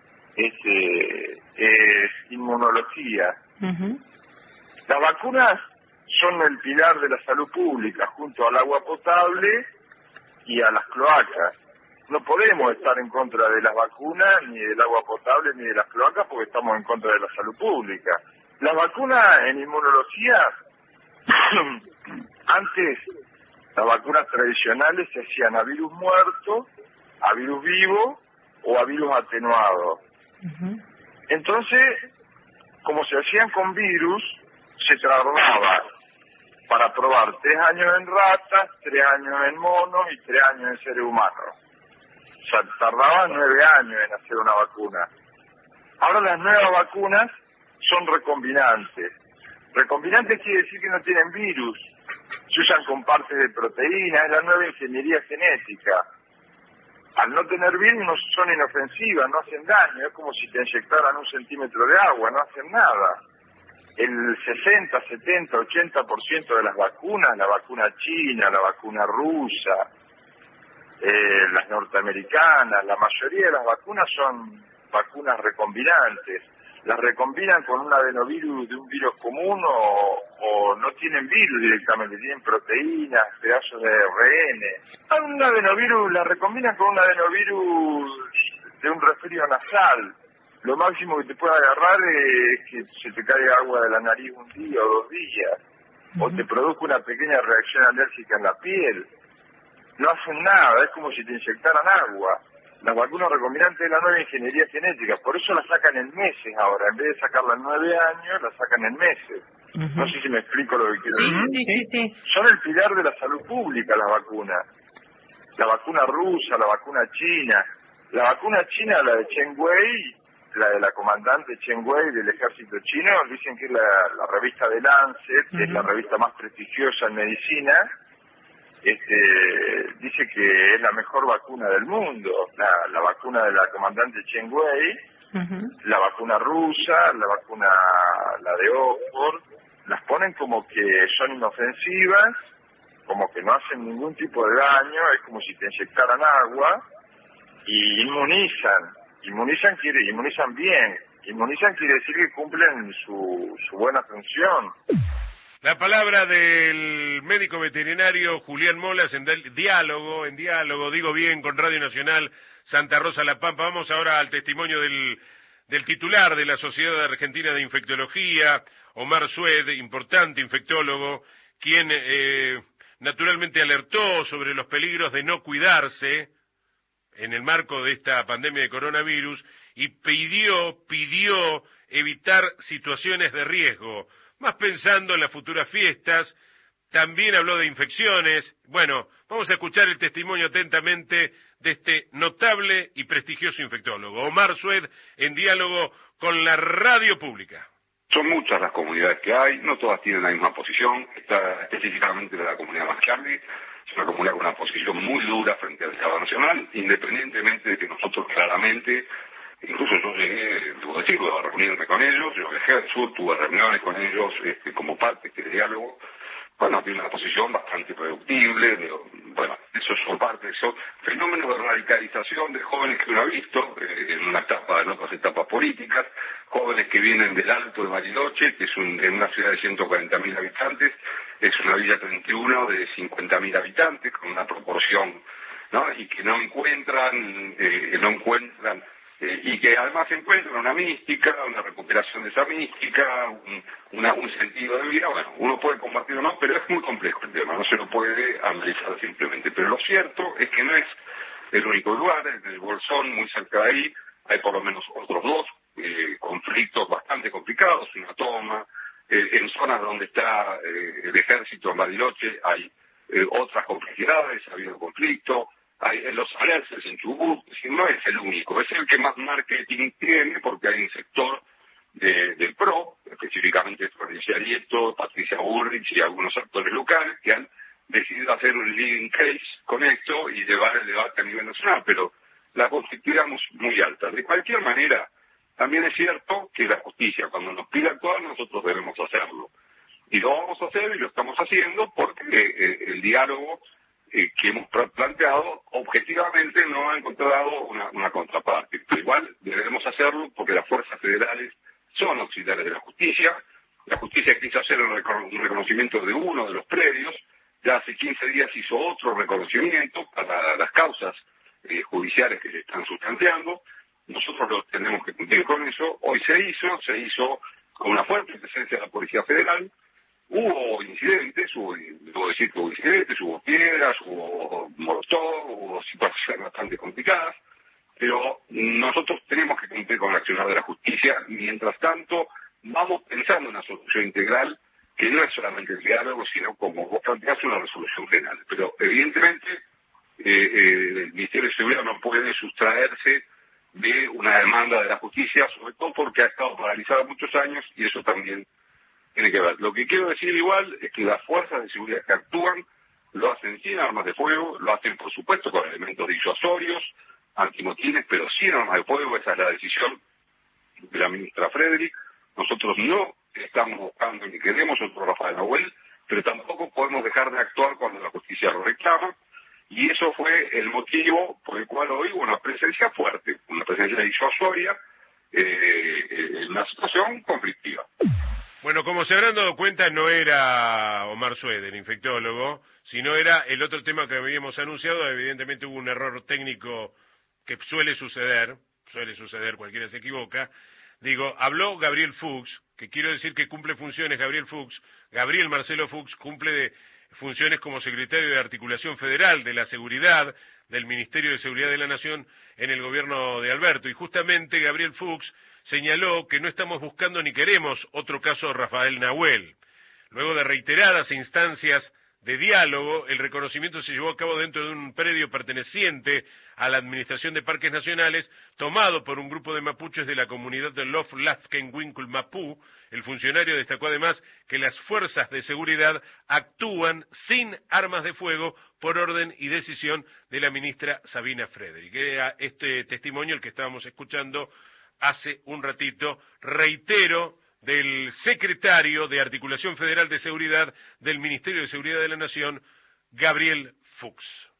S16: es inmunología. Las vacunas son el pilar de la salud pública, junto al agua potable y a las cloacas. No podemos estar en contra de las vacunas, ni del agua potable, ni de las cloacas, porque estamos en contra de la salud pública. Las vacunas en inmunología, antes las vacunas tradicionales se hacían a virus muerto, a virus vivo o a virus atenuado. Entonces, como se hacían con virus, se tardaba para probar 3 años en ratas, 3 años en monos y 3 años en seres humanos. O sea, tardaban 9 años en hacer una vacuna. Ahora las nuevas vacunas son recombinantes. Recombinantes quiere decir que no tienen virus. Se usan con partes de proteínas, es la nueva ingeniería genética. Al no tener virus no son inofensivas, no hacen daño, es como si te inyectaran 1 centímetro de agua, no hacen nada. El 60, 70, 80% de las vacunas, la vacuna china, la vacuna rusa, las norteamericanas, la mayoría de las vacunas son vacunas recombinantes. Las recombinan con un adenovirus de un virus común o no tienen virus directamente, tienen proteínas, pedazos de ARN. Un adenovirus, la recombinan con un adenovirus de un resfrío nasal.
S5: lo máximo que te puede agarrar es que se te caiga agua de la nariz un día o 2 días, o te produzca una pequeña reacción alérgica en la piel. No hacen nada, es como si te inyectaran agua. Las vacunas recombinantes de la nueva ingeniería genética, por eso la sacan en meses ahora, en vez de sacarla en 9 años, la sacan en meses. No sé si me explico lo que quiero decir.
S6: Sí.
S5: Son el pilar de la salud pública las vacunas. La vacuna rusa, la vacuna china. La vacuna china, la de Chen Wei, la de la comandante Chen Wei del ejército chino, dicen que es la revista de Lancet, que es la revista más prestigiosa en medicina, dice que es la mejor vacuna del mundo, la vacuna de la comandante Chen Wei, la vacuna rusa, la de Oxford, las ponen como que son inofensivas, como que no hacen ningún tipo de daño, es como si te inyectaran agua, y inmunizan bien, inmunizan quiere decir que cumplen su buena función.
S1: La palabra del médico veterinario Julián Molas en diálogo, digo bien, con Radio Nacional Santa Rosa La Pampa. Vamos ahora al testimonio del titular de la Sociedad Argentina de Infectología, Omar Sued, importante infectólogo, quien naturalmente alertó sobre los peligros de no cuidarse en el marco de esta pandemia de coronavirus y pidió evitar situaciones de riesgo. Más pensando en las futuras fiestas, también habló de infecciones. Bueno, vamos a escuchar el testimonio atentamente de este notable y prestigioso infectólogo, Omar Sued, en diálogo con la radio pública.
S23: Son muchas las comunidades que hay, no todas tienen la misma posición, está específicamente de la comunidad más charlie, es una comunidad con una posición muy dura frente al Estado Nacional, independientemente de que nosotros claramente, incluso yo llegué, debo decirlo, a reunirme con ellos, yo viajé al sur, tuve reuniones con ellos como parte de este diálogo. Bueno, tiene una posición bastante reductible, bueno, eso son parte, son fenómenos de radicalización de jóvenes que uno ha visto en otras etapas políticas, jóvenes que vienen del Alto de Bariloche, que es en una ciudad de 140.000 habitantes, es una villa 31 de 50.000 habitantes, con una proporción, ¿no? Y que no encuentran, y que además encuentran una mística, una recuperación de esa mística, un sentido de vida. Bueno, uno puede compartir o no, pero es muy complejo el tema, no se lo puede analizar simplemente. Pero lo cierto es que no es el único lugar, en el Bolsón, muy cerca de ahí, hay por lo menos otros 2 conflictos bastante complicados, una toma, en zonas donde está el ejército en Bariloche hay otras complejidades, ha habido conflicto. En los alerces en Chubut, no es el único, es el que más marketing tiene porque hay un sector del PRO, específicamente Florencia Arieto, Patricia Bullrich y algunos actores locales que han decidido hacer un leading case con esto y llevar el debate a nivel nacional, pero la conflictividad es muy alta. De cualquier manera, también es cierto que la justicia, cuando nos pide actuar, nosotros debemos hacerlo. Y lo vamos a hacer y lo estamos haciendo porque el diálogo que hemos planteado, objetivamente no ha encontrado una contraparte. Pero igual debemos hacerlo porque las fuerzas federales son auxiliares de la justicia. La justicia quiso hacer un reconocimiento de uno de los predios. Ya hace 15 días hizo otro reconocimiento para las causas judiciales que se están sustanciando. Nosotros tenemos que cumplir con eso. Hoy se hizo con una fuerte presencia de la Policía Federal. Hubo incidentes, debo decir que hubo incidentes, hubo piedras, hubo molotov, hubo situaciones bastante complicadas, pero nosotros tenemos que cumplir con el accionar de la justicia. Mientras tanto, vamos pensando en una solución integral que no es solamente el diálogo, sino como vos planteás, una resolución penal. Pero evidentemente el Ministerio de Seguridad no puede sustraerse de una demanda de la justicia, sobre todo porque ha estado paralizada muchos años y eso también tiene que ver. Lo que quiero decir igual es que las fuerzas de seguridad que actúan lo hacen sin armas de fuego, lo hacen por supuesto con elementos disuasorios, antimotines, pero sin armas de fuego. Esa es la decisión de la ministra Frederick. Nosotros no estamos buscando ni queremos otro Rafael Nahuel, pero tampoco podemos dejar de actuar cuando la justicia lo reclama, y eso fue el motivo por el cual hoy hubo una presencia fuerte, una presencia disuasoria en una situación conflictiva.
S1: Bueno, como se habrán dado cuenta, no era Omar Sued, el infectólogo, sino era el otro tema que habíamos anunciado. Evidentemente hubo un error técnico que suele suceder, suele suceder, cualquiera se equivoca, digo, habló Gabriel Fuchs, que quiero decir que cumple funciones Gabriel Marcelo Fuchs cumple de funciones como secretario de Articulación Federal de la Seguridad del Ministerio de Seguridad de la Nación en el gobierno de Alberto, y justamente Gabriel Fuchs señaló que no estamos buscando ni queremos otro caso Rafael Nahuel. Luego de reiteradas instancias de diálogo, el reconocimiento se llevó a cabo dentro de un predio perteneciente a la Administración de Parques Nacionales, tomado por un grupo de mapuches de la comunidad de Loflafkenwinkle Mapú. El funcionario destacó además que las fuerzas de seguridad actúan sin armas de fuego por orden y decisión de la ministra Sabina Frederick. Era este testimonio el que estábamos escuchando hace un ratito, reitero, del secretario de Articulación Federal de Seguridad del Ministerio de Seguridad de la Nación, Gabriel Fuchs.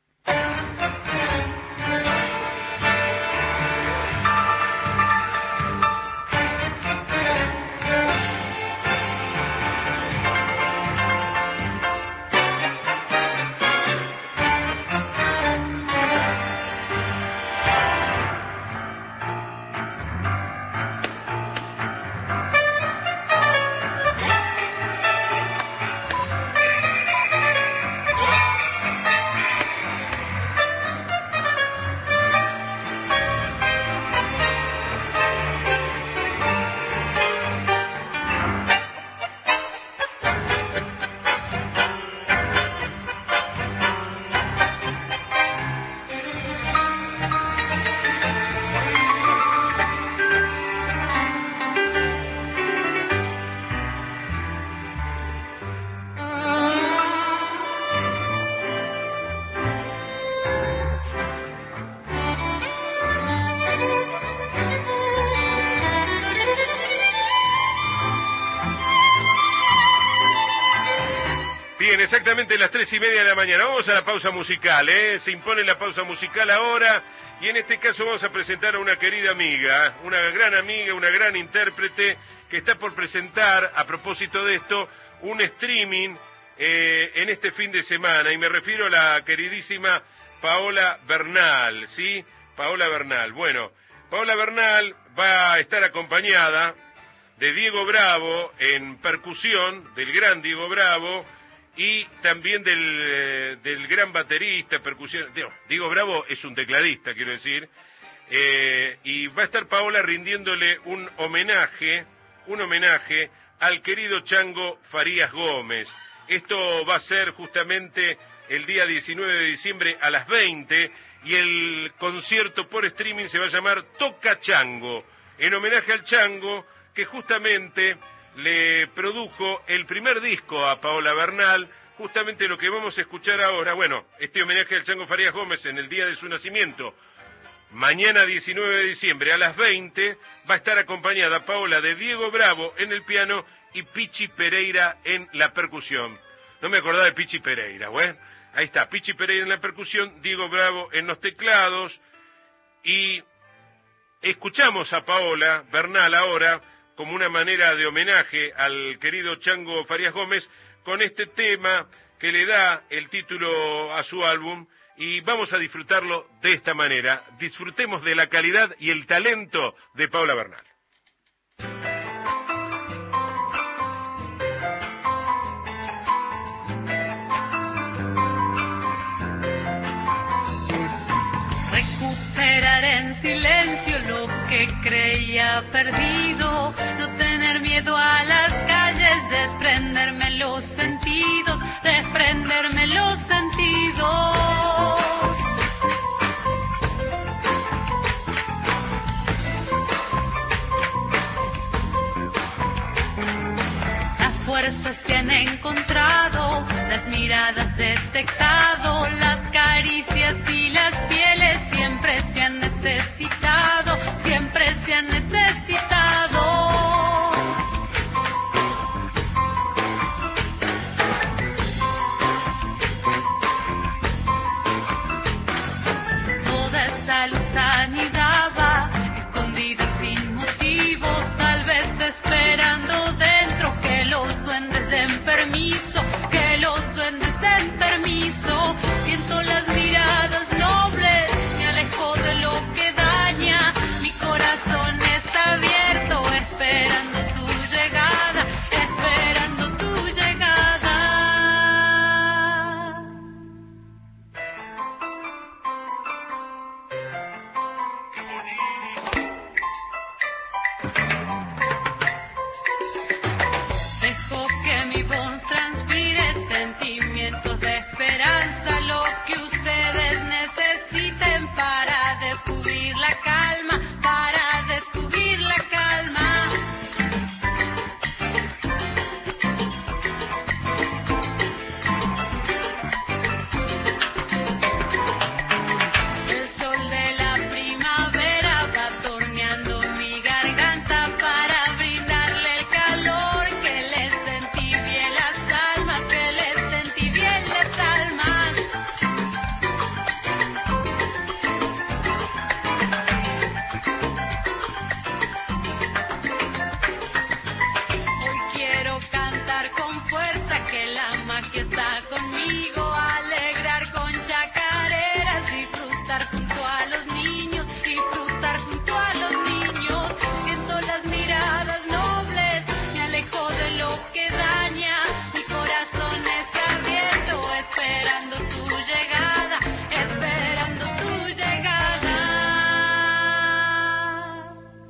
S1: Exactamente las 3:30 de la mañana. Vamos a la pausa musical, se impone la pausa musical ahora, y en este caso vamos a presentar a una querida amiga, una gran intérprete, que está por presentar, a propósito de esto, un streaming en este fin de semana, y me refiero a la queridísima Paola Bernal, ¿sí? Paola Bernal. Bueno, Paola Bernal va a estar acompañada de Diego Bravo en percusión, del gran Diego Bravo, y también del gran baterista, percusión. Diego Bravo es un tecladista, quiero decir, y va a estar Paola rindiéndole un homenaje al querido Chango Farías Gómez. Esto va a ser justamente el día 19 de diciembre a las 20, y el concierto por streaming se va a llamar Toca Chango, en homenaje al Chango, que justamente le produjo el primer disco a Paola Bernal. Justamente lo que vamos a escuchar ahora, bueno, este homenaje al Chango Farías Gómez en el día de su nacimiento, mañana 19 de diciembre a las 20, va a estar acompañada Paola de Diego Bravo en el piano y Pichi Pereira en la percusión. No me acordaba de Pichi Pereira, bueno, ahí está, Pichi Pereira en la percusión, Diego Bravo en los teclados, y escuchamos a Paola Bernal ahora como una manera de homenaje al querido Chango Farías Gómez, con este tema que le da el título a su álbum, y vamos a disfrutarlo de esta manera. Disfrutemos de la calidad y el talento de Paola Bernal.
S2: Recuperar en silencio lo que creía perdido, no tener miedo a las calles, desprenderme los sentidos, desprenderme los sentidos. Las fuerzas se han encontrado, las miradas detectado, las caricias y las pieles siempre se han necesitado, siempre se han necesitado. Toda esa luz anidaba, escondida sin motivos, tal vez esperando dentro que los duendes den permiso, que los duendes den permiso. Siento las miradas nobles, me alejo de lo que daña mi corazón.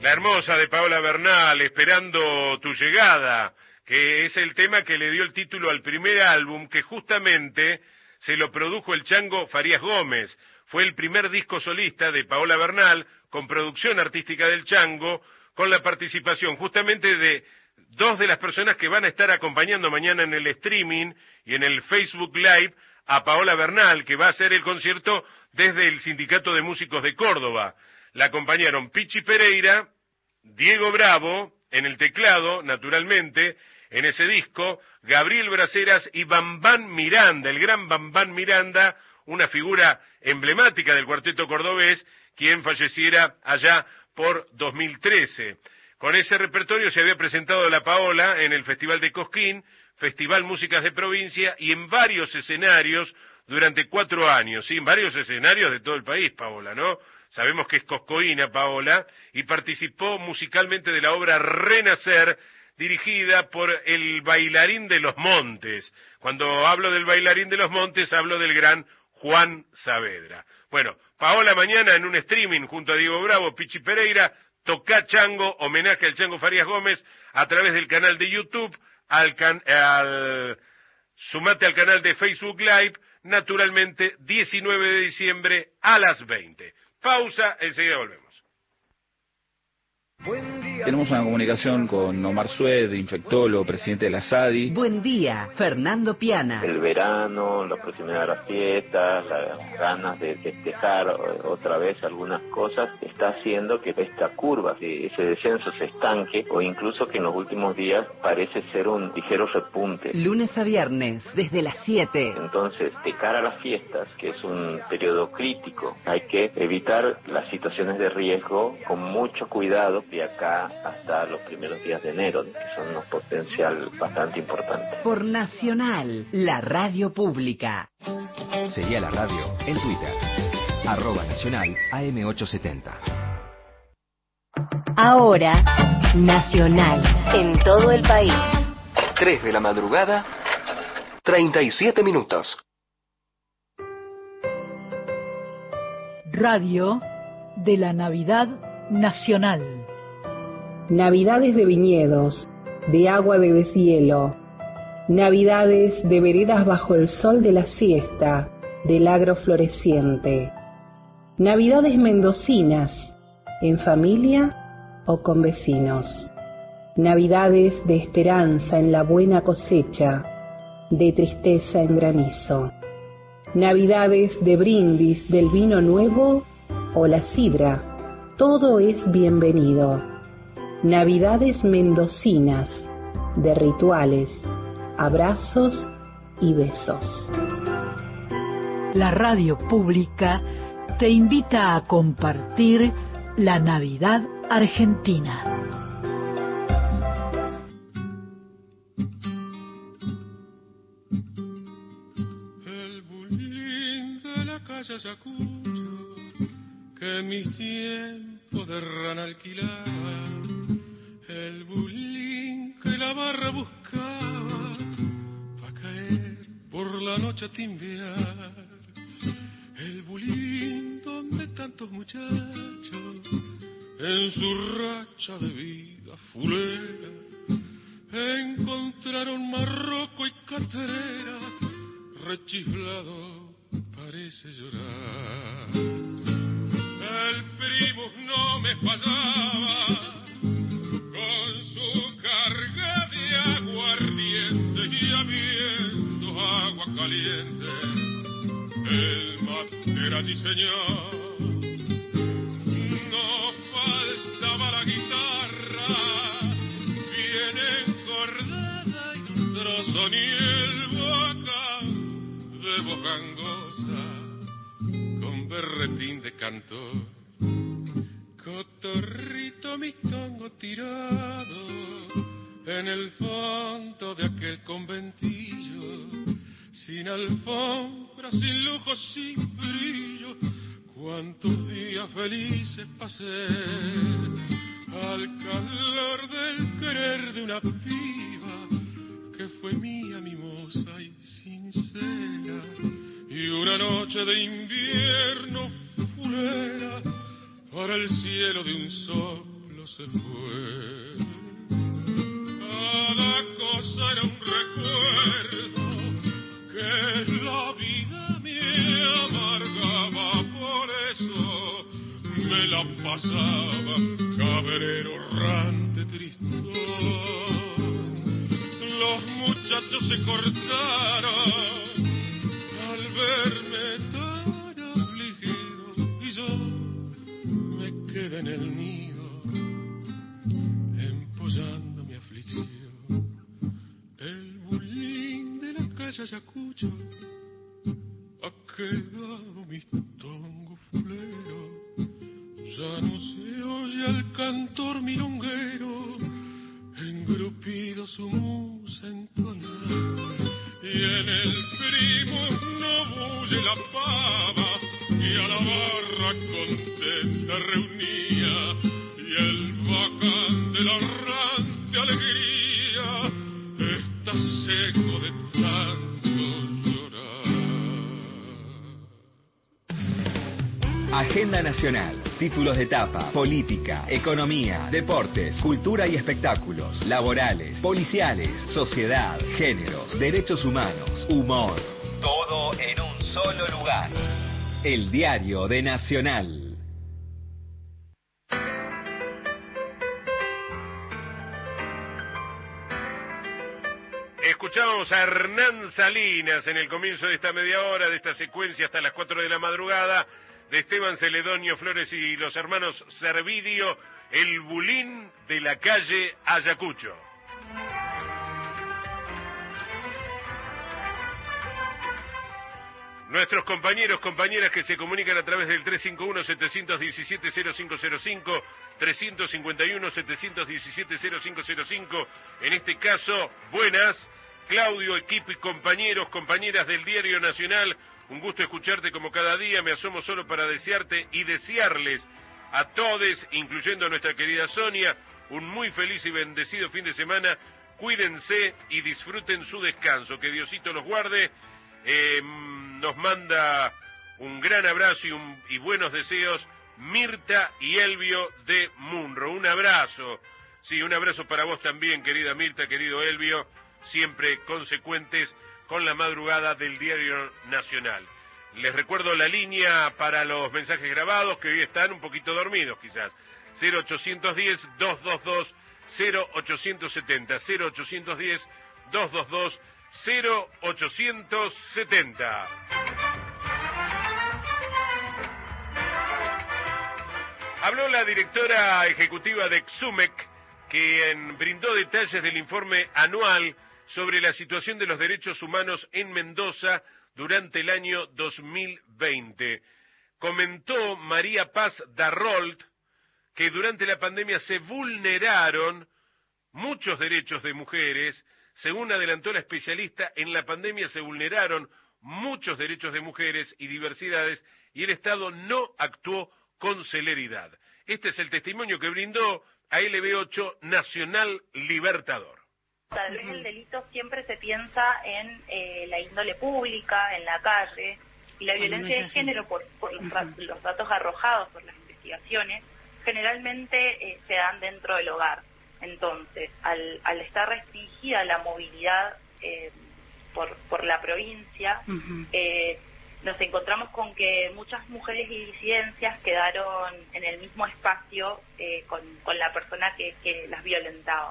S1: La hermosa de Paola Bernal, Esperando tu llegada, que es el tema que le dio el título al primer álbum, que justamente se lo produjo el Chango Farías Gómez. Fue el primer disco solista de Paola Bernal, con producción artística del Chango, con la participación justamente de dos de las personas que van a estar acompañando mañana en el streaming y en el Facebook Live a Paola Bernal, que va a hacer el concierto desde el Sindicato de Músicos de Córdoba. La acompañaron Pichi Pereira, Diego Bravo, en el teclado, naturalmente, en ese disco, Gabriel Braceras y Bambán Miranda, el gran Bambán Miranda, una figura emblemática del cuarteto cordobés, quien falleciera allá por 2013. Con ese repertorio se había presentado la Paola en el Festival de Cosquín, Festival Músicas de Provincia, y en varios escenarios durante 4 años, ¿sí? En varios escenarios de todo el país, Paola, ¿no? Sabemos que es coscoína, Paola, y participó musicalmente de la obra Renacer, dirigida por el Bailarín de los Montes. Cuando hablo del Bailarín de los Montes, hablo del gran Juan Saavedra. Bueno, Paola mañana en un streaming junto a Diego Bravo, Pichi Pereira, Tocá Chango, homenaje al Chango Farías Gómez, a través del canal de YouTube, sumate al canal de Facebook Live, naturalmente, 19 de diciembre a las 20. Pausa, enseguida volvemos.
S6: Tenemos una comunicación con Omar Sued, infectólogo, presidente de la SADI.
S10: Buen día, Fernando Piana.
S7: El verano, la proximidad de las fiestas, las ganas de festejar otra vez algunas cosas, está haciendo que esta curva, que ese descenso se estanque, o incluso que en los últimos días parece ser un ligero repunte.
S10: Lunes a viernes, desde las 7.
S7: Entonces, de cara a las fiestas, que es un periodo crítico, hay que evitar las situaciones de riesgo con mucho cuidado de acá hasta los primeros días de enero, que son un potencial bastante importante.
S10: Por Nacional, la radio pública.
S9: Seguí a la radio en Twitter, @Nacional AM870.
S13: Ahora, Nacional, en todo el país.
S11: 3 de la madrugada, 37 minutos.
S12: Radio de la Navidad Nacional.
S24: Navidades de viñedos, de agua de deshielo, Navidades de veredas bajo el sol de la siesta, del agro floreciente, Navidades mendocinas, en familia o con vecinos, Navidades de esperanza en la buena cosecha, de tristeza en granizo, Navidades de brindis del vino nuevo o la sidra, todo es bienvenido. Navidades mendocinas, de rituales, abrazos y besos.
S12: La radio pública te invita a compartir la Navidad argentina.
S22: El bulín de la calle Ayacucho, que mis tiempos de rana alquilaba, el bulín que la barra buscaba pa' caer por la noche a timbear, el bulín donde tantos muchachos en su racha de vida fulera encontraron marroco y catrera, rechiflado parece llorar. El Primus no me fallaba con su carga de aguardiente y habiendo agua caliente, el mate era sí señor. No faltaba la guitarra bien encordada y un trozo ni el boca de bojangosa con berretín de cantor, cotorrito mi tongo tirado en el fondo de aquel conventillo, sin alfombra, sin lujo, sin brillo. Cuántos días felices pasé al calor del querer de una piba que fue mía, mimosa y sincera, y una noche de invierno fulera para el cielo de un soplo
S15: se fue. Cada cosa era un recuerdo que la vida me amargaba, por eso me la pasaba cabrero, errante, tristón. Los muchachos se cortaron al verme tan afligido y yo me quedé en el nido empollando mi aflicción. El bulín de la calle Ayacucho ha quedado mi tongo fulero. Ya no se oye al cantor milonguero engrupido su musa entonar, y en el primo no bulle la pava y a la barra contenta reunía, y el bacán de la errante alegría está seco de tanto llorar.
S9: Agenda Nacional. Títulos de etapa, política, economía, deportes, cultura y espectáculos, laborales, policiales, sociedad, géneros, derechos humanos, humor. Todo en un solo lugar. El Diario de Nacional.
S1: Escuchamos a Hernán Salinas en el comienzo de esta media hora, de esta secuencia hasta las 4 de la madrugada, de Esteban Celedonio Flores y los hermanos Servidio, el bulín de la calle Ayacucho. Nuestros compañeros, compañeras que se comunican a través del 351-717-0505, 351-717-0505, en este caso, buenas, Claudio, equipo y compañeros, compañeras del Diario Nacional. Un gusto escucharte como cada día, me asomo solo para desearte y desearles a todos, incluyendo a nuestra querida Sonia, un muy feliz y bendecido fin de semana. Cuídense y disfruten su descanso, que Diosito los guarde. Nos manda un gran abrazo y buenos deseos Mirta y Elvio de Munro. Un abrazo, sí, un abrazo para vos también, querida Mirta, querido Elvio, siempre consecuentes con la madrugada del Diario Nacional. Les recuerdo la línea para los mensajes grabados, que hoy están un poquito dormidos quizás. 0810-222-0870. 0810-222-0870. Habló la directora ejecutiva de XUMEC, quien brindó detalles del informe anual sobre la situación de los derechos humanos en Mendoza durante el año 2020. Comentó María Paz Darrolt que durante la pandemia se vulneraron muchos derechos de mujeres. Según adelantó la especialista, en la pandemia se vulneraron muchos derechos de mujeres y diversidades y el Estado no actuó con celeridad. Este es el testimonio que brindó a LB8 Nacional Libertador.
S17: Tal vez el delito siempre se piensa en la índole pública, en la calle, y la violencia de género, por los datos arrojados por las investigaciones, generalmente se dan dentro del hogar. Entonces, al estar restringida la movilidad por la provincia, nos encontramos con que muchas mujeres y disidencias quedaron en el mismo espacio con la persona que las violentaba.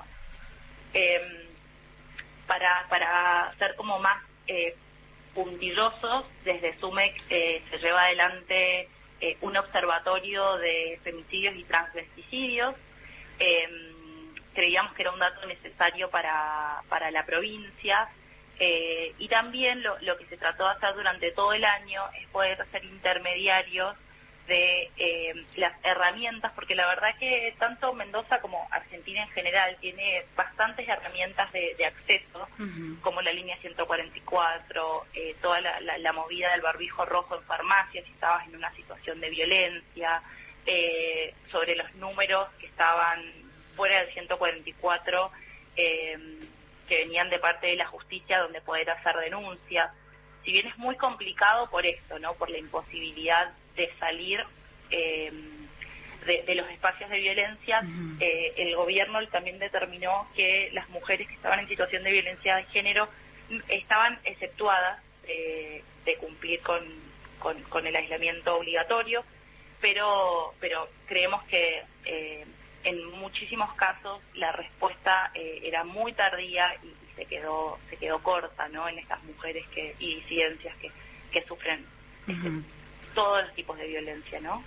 S17: Para ser como más puntillosos, desde SUMEC se lleva adelante un observatorio de femicidios y transvesticidios. Creíamos que era un dato necesario para la provincia, y también lo que se trató de hacer durante todo el año es poder ser intermediarios de las herramientas, porque la verdad que tanto Mendoza como Argentina en general tiene bastantes herramientas de acceso, como la línea 144, toda la movida del barbijo rojo en farmacias si estabas en una situación de violencia, sobre los números que estaban fuera del 144, que venían de parte de la justicia, donde poder hacer denuncias. Si bien es muy complicado por esto, ¿no? Por la imposibilidad de salir de los espacios de violencia, el gobierno también determinó que las mujeres que estaban en situación de violencia de género estaban exceptuadas de cumplir con el aislamiento obligatorio, pero creemos que en muchísimos casos la respuesta era muy tardía y se quedó corta, ¿no?, en estas mujeres y disidencias que sufren todos los tipos de violencia, ¿no?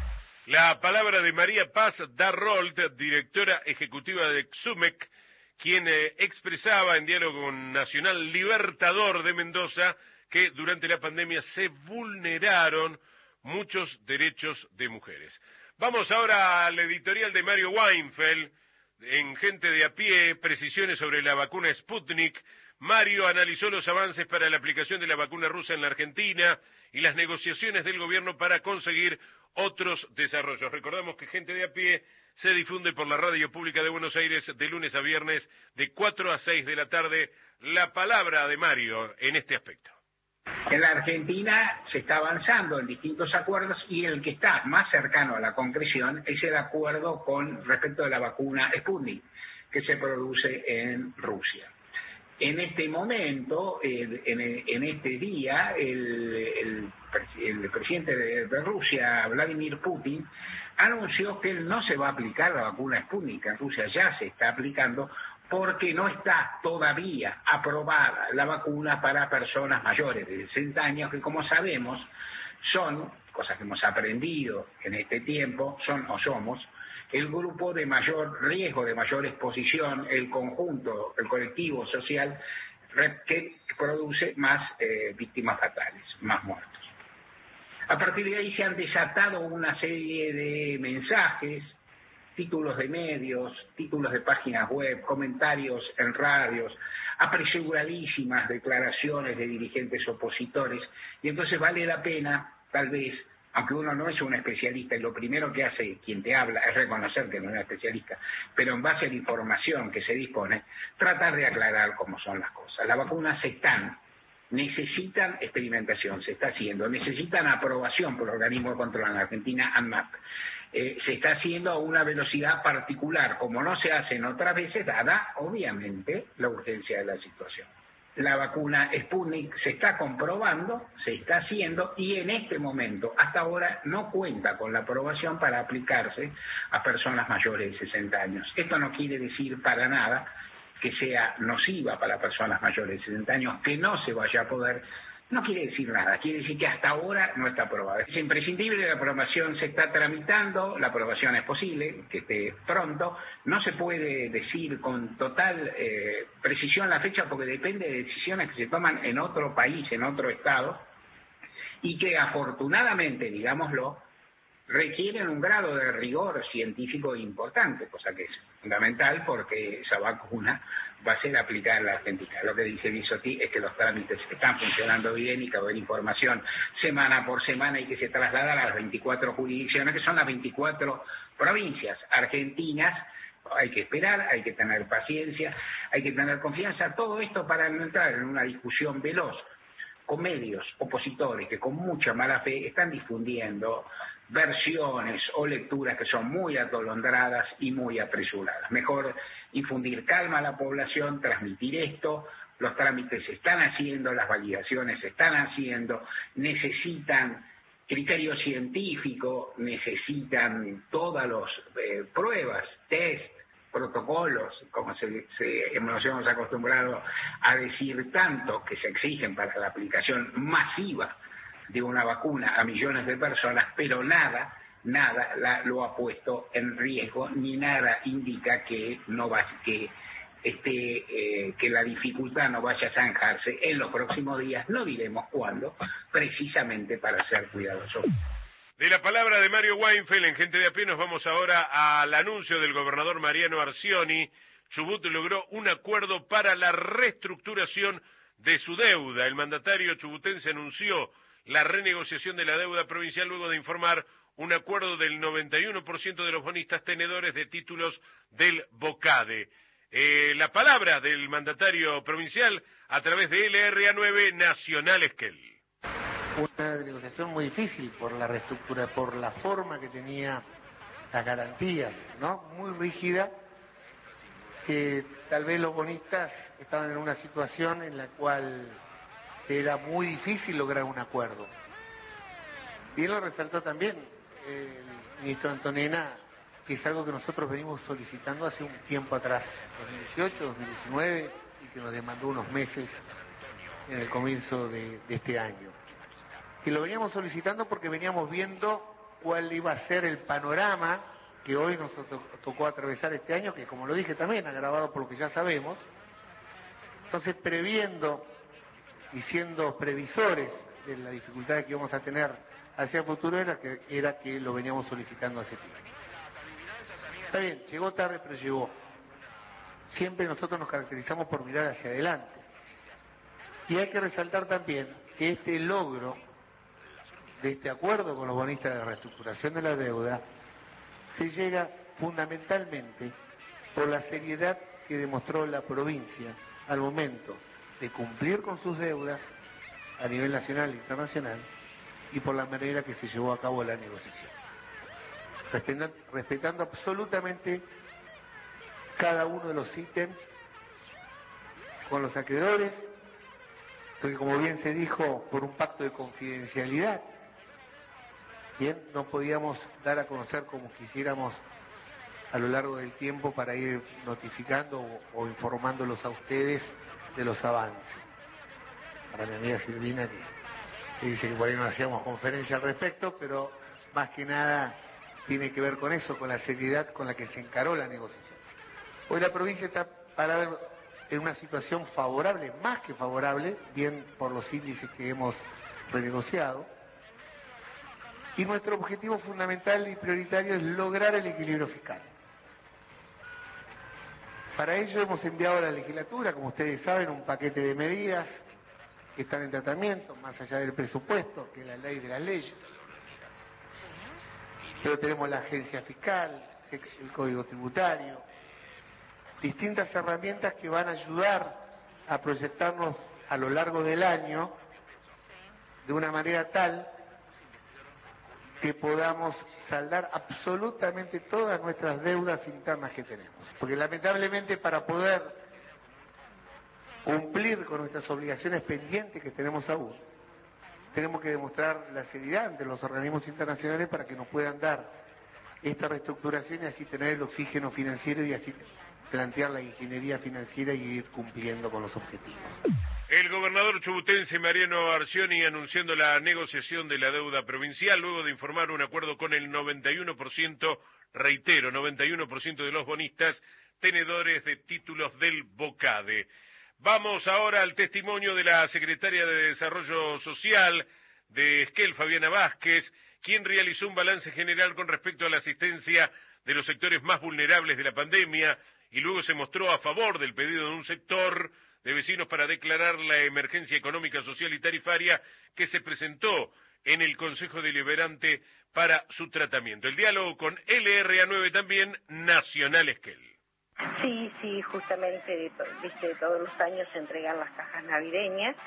S1: La palabra de María Paz Darrolt, directora ejecutiva de XUMEC, quien expresaba en diálogo con Nacional Libertador de Mendoza que durante la pandemia se vulneraron muchos derechos de mujeres. Vamos ahora al editorial de Mario Weinfeld, en Gente de a Pie, precisiones sobre la vacuna Sputnik. Mario analizó los avances para la aplicación de la vacuna rusa en la Argentina y las negociaciones del gobierno para conseguir otros desarrollos. Recordamos que Gente de a Pie se difunde por la Radio Pública de Buenos Aires de lunes a viernes de 4 a 6 de la tarde. La palabra de Mario en este aspecto.
S4: En la Argentina se está avanzando en distintos acuerdos y el que está más cercano a la concreción es el acuerdo con respecto a la vacuna Sputnik que se produce en Rusia. En este momento, en este día, el presidente de Rusia, Vladimir Putin, anunció que él no se va a aplicar la vacuna Sputnik. En Rusia ya se está aplicando porque no está todavía aprobada la vacuna para personas mayores de 60 años, que como sabemos son, cosas que hemos aprendido en este tiempo, somos el grupo de mayor riesgo, de mayor exposición, el conjunto, el colectivo social que produce más víctimas fatales, más muertos. A partir de ahí se han desatado una serie de mensajes, títulos de medios, títulos de páginas web, comentarios en radios, apresuradísimas declaraciones de dirigentes opositores, y entonces vale la pena, tal vez, aunque uno no es un especialista y lo primero que hace quien te habla es reconocer que no es un especialista, pero en base a la información que se dispone, tratar de aclarar cómo son las cosas. Las vacunas necesitan experimentación, se está haciendo, necesitan aprobación por el organismo de control en la Argentina, ANMAT. Se está haciendo a una velocidad particular, como no se hace en otras veces, dada, obviamente, la urgencia de la situación. La vacuna Sputnik se está comprobando, se está haciendo, y en este momento, hasta ahora, no cuenta con la aprobación para aplicarse a personas mayores de 60 años. Esto no quiere decir para nada que sea nociva para personas mayores de 60 años, que no se vaya a poder. No quiere decir nada, quiere decir que hasta ahora no está aprobada. Es imprescindible, la aprobación se está tramitando, la aprobación es posible, que esté pronto. No se puede decir con total precisión la fecha porque depende de decisiones que se toman en otro país, en otro estado, y que afortunadamente, digámoslo, requieren un grado de rigor científico importante, cosa que es fundamental porque esa vacuna va a ser aplicada en la Argentina. Lo que dice Bisotti es que los trámites están funcionando bien y que va a haber información semana por semana y que se trasladan a las 24 jurisdicciones, que son las 24 provincias argentinas. Hay que esperar, hay que tener paciencia, hay que tener confianza, todo esto para no entrar en una discusión veloz con medios opositores que con mucha mala fe están difundiendo versiones o lecturas que son muy atolondradas y muy apresuradas. Mejor infundir calma a la población, transmitir esto. Los trámites se están haciendo, las validaciones se están haciendo, necesitan criterio científico, necesitan todas las pruebas, test, protocolos, como nos hemos acostumbrado a decir tanto, que se exigen para la aplicación masiva de una vacuna a millones de personas, pero nada lo ha puesto en riesgo, ni nada indica que la dificultad no vaya a zanjarse en los próximos días, no diremos cuándo, precisamente para ser cuidadosos.
S1: De la palabra de Mario Weinfeld en Gente de a Pie nos vamos ahora al anuncio del gobernador Mariano Arcioni. Chubut logró un acuerdo para la reestructuración de su deuda. El mandatario chubutense anunció la renegociación de la deuda provincial luego de informar un acuerdo del 91% de los bonistas tenedores de títulos del BOCADE. La palabra del mandatario provincial a través de LRA9 Nacional Esquel.
S14: Una negociación muy difícil por la reestructura, por la forma que tenía
S8: las garantías, ¿no? Muy rígida, que tal vez los bonistas estaban en una situación en la cual era muy difícil lograr un acuerdo. Bien lo resaltó también el ministro Antonena, que es algo que nosotros venimos solicitando hace un tiempo atrás, 2018, 2019, y que nos demandó unos meses en el comienzo de este año. Y lo veníamos solicitando porque veníamos viendo cuál iba a ser el panorama que hoy nos tocó atravesar este año, que como lo dije también, agravado por lo que ya sabemos. Entonces, previendo y siendo previsores de la dificultad que íbamos a tener hacia el futuro, era que lo veníamos solicitando hace tiempo. Está bien, llegó tarde, pero llegó. Siempre nosotros nos caracterizamos por mirar hacia adelante. Y hay que resaltar también que este logro de este acuerdo con los bonistas de reestructuración de la deuda se llega fundamentalmente por la seriedad que demostró la provincia al momento de cumplir con sus deudas a nivel nacional e internacional y por la manera que se llevó a cabo la negociación, respetando absolutamente cada uno de los ítems con los acreedores, porque como bien se dijo, por un pacto de confidencialidad, bien, no podíamos dar a conocer como quisiéramos a lo largo del tiempo para ir notificando o informándolos a ustedes de los avances. Para mi amiga Silvina, que dice que por ahí no hacíamos conferencia al respecto, pero más que nada tiene que ver con eso, con la seriedad con la que se encaró la negociación. Hoy la provincia está parada en una situación favorable, más que favorable, bien por los índices que hemos renegociado. Y nuestro objetivo fundamental y prioritario es lograr el equilibrio fiscal. Para ello hemos enviado a la legislatura, como ustedes saben, un paquete de medidas que están en tratamiento, más allá del presupuesto, que es la ley de las leyes. Pero tenemos la agencia fiscal, el código tributario, distintas herramientas que van a ayudar a proyectarnos a lo largo del año de una manera tal que podamos saldar absolutamente todas nuestras deudas internas que tenemos. Porque lamentablemente para poder cumplir con nuestras obligaciones pendientes que tenemos aún, tenemos que demostrar la seriedad ante los organismos internacionales para que nos puedan dar esta reestructuración y así tener el oxígeno financiero y así plantear la ingeniería financiera y ir cumpliendo con los objetivos.
S1: El gobernador chubutense Mariano Arcioni anunciando la negociación de la deuda provincial luego de informar un acuerdo con el 91%, reitero, 91% de los bonistas tenedores de títulos del BOCADE. Vamos ahora al testimonio de la secretaria de Desarrollo Social de Esquel, Fabiana Vázquez, quien realizó un balance general con respecto a la asistencia de los sectores más vulnerables de la pandemia y luego se mostró a favor del pedido de un sector de vecinos para declarar la emergencia económica, social y tarifaria que se presentó en el Consejo Deliberante para su tratamiento. El diálogo con LRA9 también, Nacional Esquel.
S14: Sí, justamente, viste, todos los años se entregan las cajas navideñas.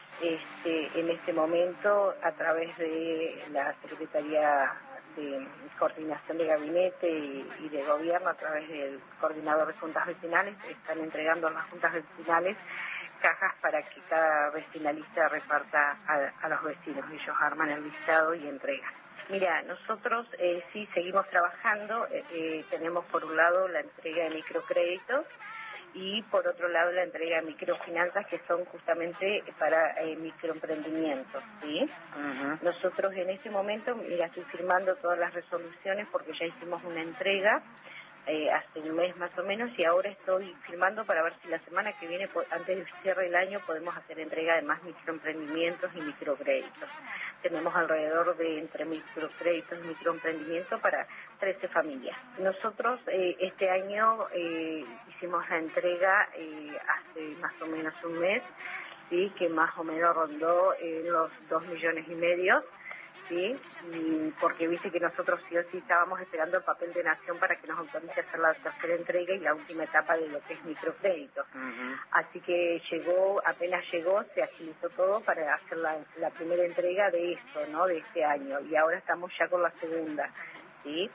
S14: En este momento, a través de la Secretaría de Coordinación de Gabinete y de Gobierno, a través del Coordinador de Juntas Vecinales, están entregando a las juntas vecinales cajas para que cada vecinalista reparta a los vecinos. Ellos arman el listado y entregan. Mira, nosotros sí seguimos trabajando. Tenemos por un lado la entrega de microcréditos y por otro lado la entrega de microfinanzas que son justamente para microemprendimientos, ¿sí? Uh-huh. Nosotros en este momento, mira, estoy firmando todas las resoluciones porque ya hicimos una entrega hace un mes más o menos y ahora estoy firmando para ver si la semana que viene, antes del cierre del año, podemos hacer entrega de más microemprendimientos y microcréditos. Tenemos alrededor de entre microcréditos y microemprendimientos para 13 familias. Nosotros este año hicimos la entrega hace más o menos un mes, sí, que más o menos rondó los 2,5 millones, sí, porque viste que nosotros sí o sí estábamos esperando el papel de Nación para que nos autorice a hacer la tercera entrega y la última etapa de lo que es microcrédito. Uh-huh. Así que apenas llegó, se agilizó todo para hacer la primera entrega de esto, ¿no? De este año, y ahora estamos ya con la segunda, ¿sí?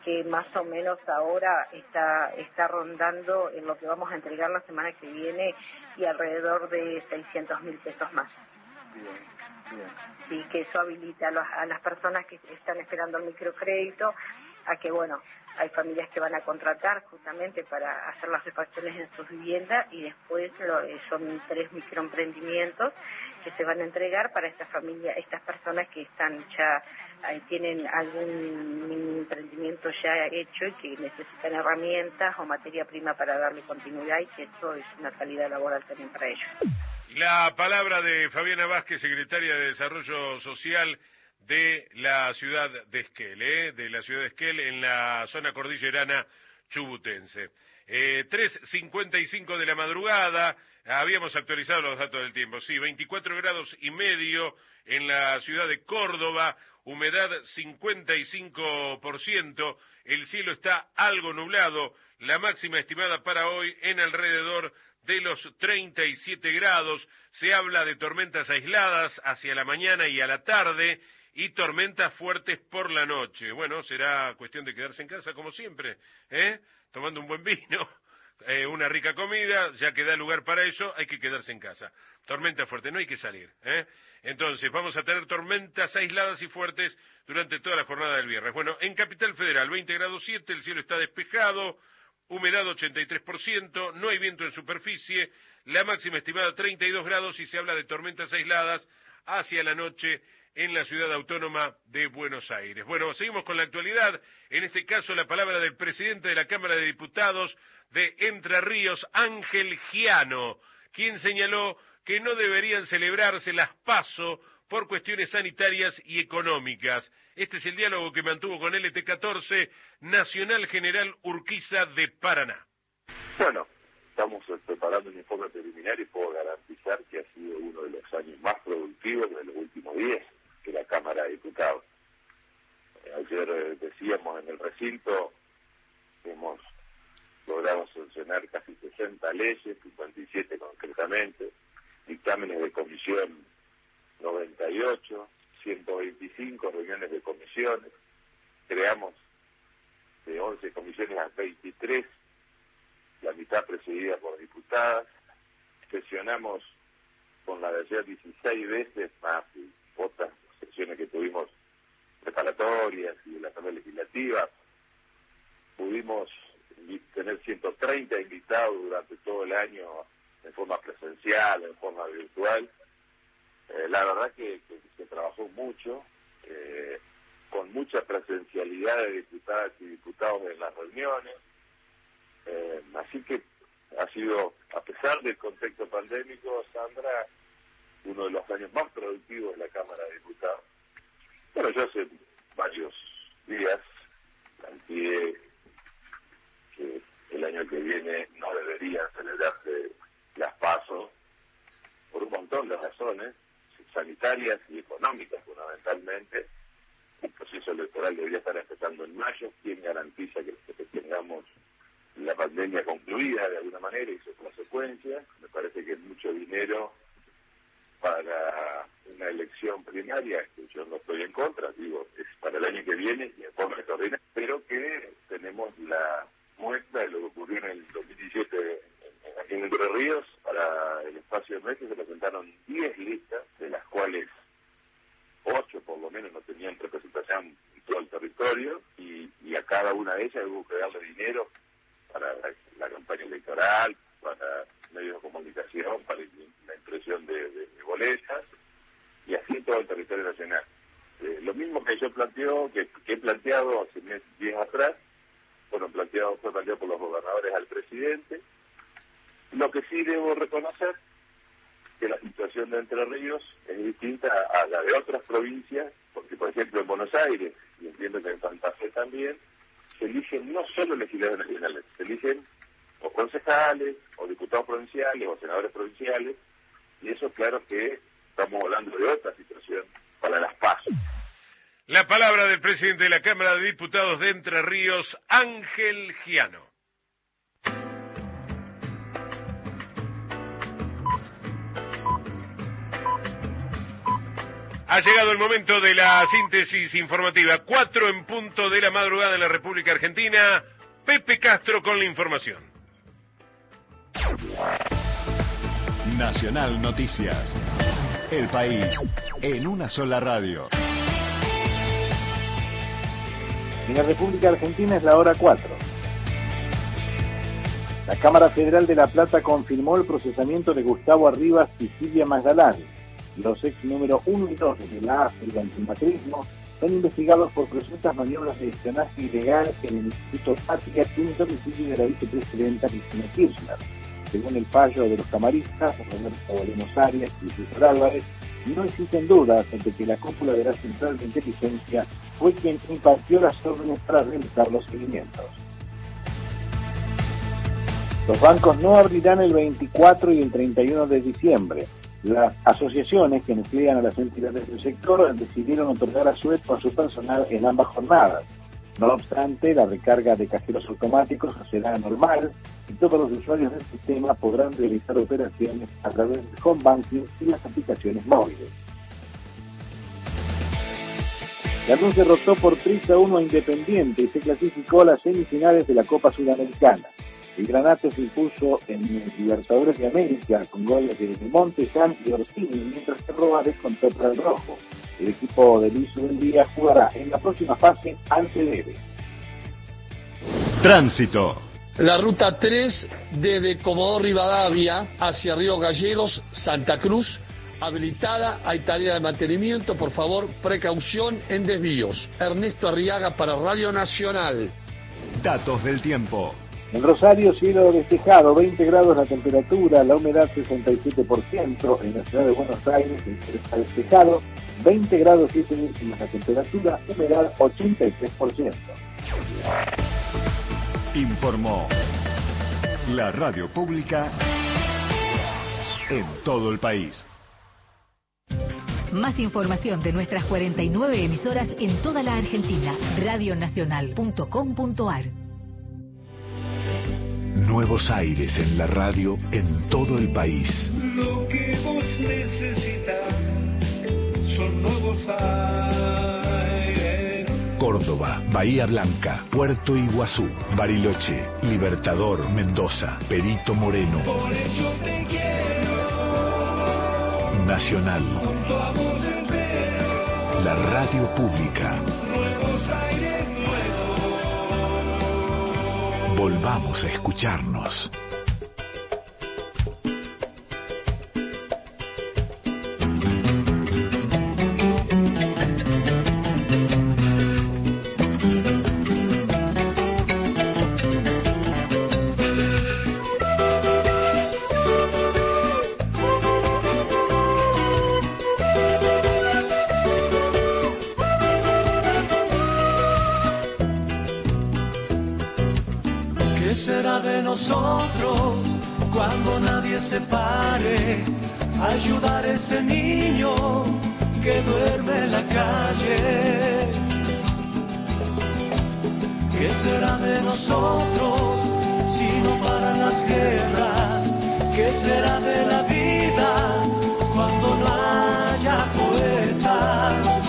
S14: que más o menos ahora está rondando en lo que vamos a entregar la semana que viene y alrededor de 600.000 pesos más.
S16: Bien.
S14: Sí, que eso habilita a las personas que están esperando el microcrédito a que, bueno, hay familias que van a contratar justamente para hacer las refacciones en sus viviendas y después son 3 microemprendimientos que se van a entregar para estas familias, estas personas que están ya tienen algún emprendimiento ya hecho y que necesitan herramientas o materia prima para darle continuidad, y que eso es una calidad laboral también para ellos.
S1: La palabra de Fabiana Vázquez, secretaria de Desarrollo Social de la ciudad de Esquel, de la ciudad de Esquel, en la zona cordillerana chubutense. 3:55 de la madrugada, habíamos actualizado los datos del tiempo, sí, 24 grados y medio en la ciudad de Córdoba, humedad 55%, el cielo está algo nublado, la máxima estimada para hoy en alrededor de los 37 grados, se habla de tormentas aisladas hacia la mañana y a la tarde, y tormentas fuertes por la noche. Bueno, será cuestión de quedarse en casa como siempre, tomando un buen vino, una rica comida, ya que da lugar para eso, hay que quedarse en casa. Tormenta fuerte, no hay que salir, Entonces, vamos a tener tormentas aisladas y fuertes durante toda la jornada del viernes. Bueno, en Capital Federal, 20 grados 7, el cielo está despejado, humedad 83%, no hay viento en superficie, la máxima estimada 32 grados y se habla de tormentas aisladas hacia la noche en la ciudad autónoma de Buenos Aires. Bueno, seguimos con la actualidad, en este caso la palabra del presidente de la Cámara de Diputados de Entre Ríos, Ángel Giano, quien señaló que no deberían celebrarse las PASO por cuestiones sanitarias y económicas. Este es el diálogo que mantuvo con LT14, Nacional General Urquiza de Paraná.
S18: Bueno, estamos preparando un informe preliminar y puedo garantizar que ha sido uno de los años más productivos de los últimos 10 de la Cámara de Diputados. Ayer decíamos en el recinto que hemos logrado sancionar casi 60 leyes, 57 concretamente, dictámenes de comisión 98, 125 reuniones de comisiones, creamos de 11 comisiones a 23, la mitad presidida por diputadas, sesionamos con la de ayer 16 veces, más otras sesiones que tuvimos preparatorias y de la Asamblea Legislativa. Pudimos tener 130 invitados durante todo el año en forma presencial, en forma virtual. La verdad que se trabajó mucho, con mucha presencialidad de diputadas y diputados en las reuniones. Así que ha sido, a pesar del contexto pandémico, Sandra, uno de los años más productivos de la Cámara de Diputados. Bueno, yo hace varios días planteé que el año que viene no deberían celebrarse las PASO por un montón de razones, sanitarias y económicas fundamentalmente. El proceso electoral debería estar empezando en mayo. ¿Quién garantiza que tengamos la pandemia concluida de alguna manera y sus consecuencias? Me parece que es mucho dinero para una elección primaria, que yo no estoy en contra, digo, es para el año que viene y en forma extraordinaria, pero que tenemos la muestra de lo que ocurrió en el 2017 aquí en Entre Ríos. Para el espacio de meses se presentaron 10 listas, de las cuales 8 por lo menos no tenían representación en todo el territorio, y a cada una de ellas hubo que darle dinero para la campaña electoral, para medios de comunicación, para la impresión de boletas, y así en todo el territorio nacional. Lo mismo que yo que he planteado hace días atrás, fue planteado por los gobernadores al presidente. Lo que sí debo reconocer que la situación de Entre Ríos es distinta a la de otras provincias, porque por ejemplo en Buenos Aires, y entiendo que en Santa Fe también, se eligen no solo legisladores nacionales, se eligen o concejales, o diputados provinciales, o senadores provinciales, y eso claro que estamos hablando de otra situación para las PASO.
S1: La palabra del presidente de la Cámara de Diputados de Entre Ríos, Ángel Giano. Ha llegado el momento de la síntesis informativa. 4 en punto de la madrugada en la República Argentina. Pepe Castro con la información.
S3: Nacional Noticias. El país en una sola radio.
S19: En la República Argentina es la hora 4. La Cámara Federal de La Plata confirmó el procesamiento de Gustavo Arribas y Silvia Magdalani. Los ex número 1 y 2 de la AFA y el antimacrismo son investigados por presuntas maniobras de espionaje ilegal en el Instituto Patria y en el domicilio de la vicepresidenta Cristina Kirchner. Según el fallo de los camaristas, Roberto Bolemos Arias y César Álvarez, no existen dudas de que la cúpula de la Central de Inteligencia fue quien impartió las órdenes para realizar los seguimientos. Los bancos no abrirán el 24 y el 31 de diciembre. Las asociaciones que nuclean a las entidades del sector decidieron otorgar asueto a su personal en ambas jornadas. No obstante, la recarga de cajeros automáticos será normal y todos los usuarios del sistema podrán realizar operaciones a través del home banking y las aplicaciones móviles. Lanús derrotó por 3-1 a Independiente y se clasificó a las semifinales de la Copa Sudamericana. El Granate se impuso en Libertadores de América con goles de Monteján y Orsini, mientras que Roa descontó para el rojo. El equipo de Luis Ubeldía jugará en la próxima fase ante Debe.
S3: Tránsito.
S20: La ruta 3 desde Comodoro Rivadavia hacia Río Gallegos, Santa Cruz, habilitada, hay tarea de mantenimiento, por favor, precaución en desvíos. Ernesto Arriaga para Radio Nacional.
S3: Datos del tiempo.
S19: En Rosario, cielo despejado, 20 grados la temperatura, la humedad 67%. En la ciudad de Buenos Aires, el cielo está despejado, 20 grados 7 décimas la temperatura, humedad 83%.
S3: Informó la radio pública en todo el país.
S13: Más información de nuestras 49 emisoras en toda la Argentina. Radionacional.com.ar.
S3: Nuevos aires en la radio en todo el país.
S22: Lo que vos necesitas son nuevos aires.
S3: Córdoba, Bahía Blanca, Puerto Iguazú, Bariloche, Libertador, Mendoza, Perito Moreno.
S22: Por eso te quiero.
S3: Nacional.
S22: Junto a vos espero.
S3: La radio pública.
S22: Nuevos aires nuevos.
S3: Volvamos a escucharnos.
S22: Nosotros, cuando nadie se pare, ayudar a ese niño que duerme en la calle. ¿Qué será de nosotros si no paran las guerras? ¿Qué será de la vida cuando no haya poetas?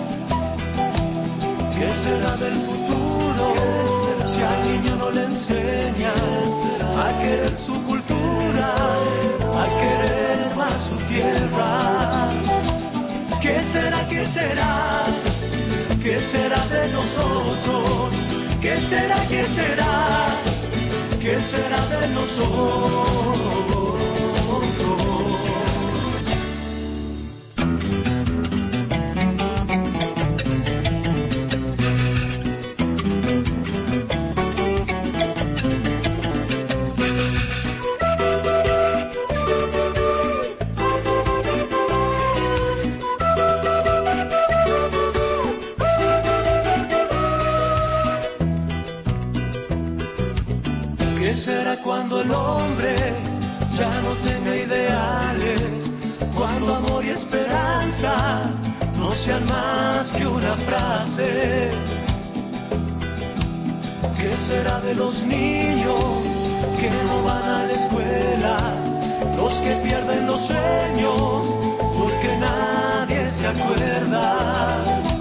S22: ¿Qué será del futuro si al niño no le enseñas a querer su cultura, a querer más su tierra? ¿Qué será, qué será? ¿Qué será de nosotros? ¿Qué será, qué será? ¿Qué será de nosotros? Cuando el hombre ya no tenga ideales, cuando amor y esperanza no sean más que una frase. ¿Qué será de los niños que no van a la escuela, los que pierden los sueños porque nadie se acuerda.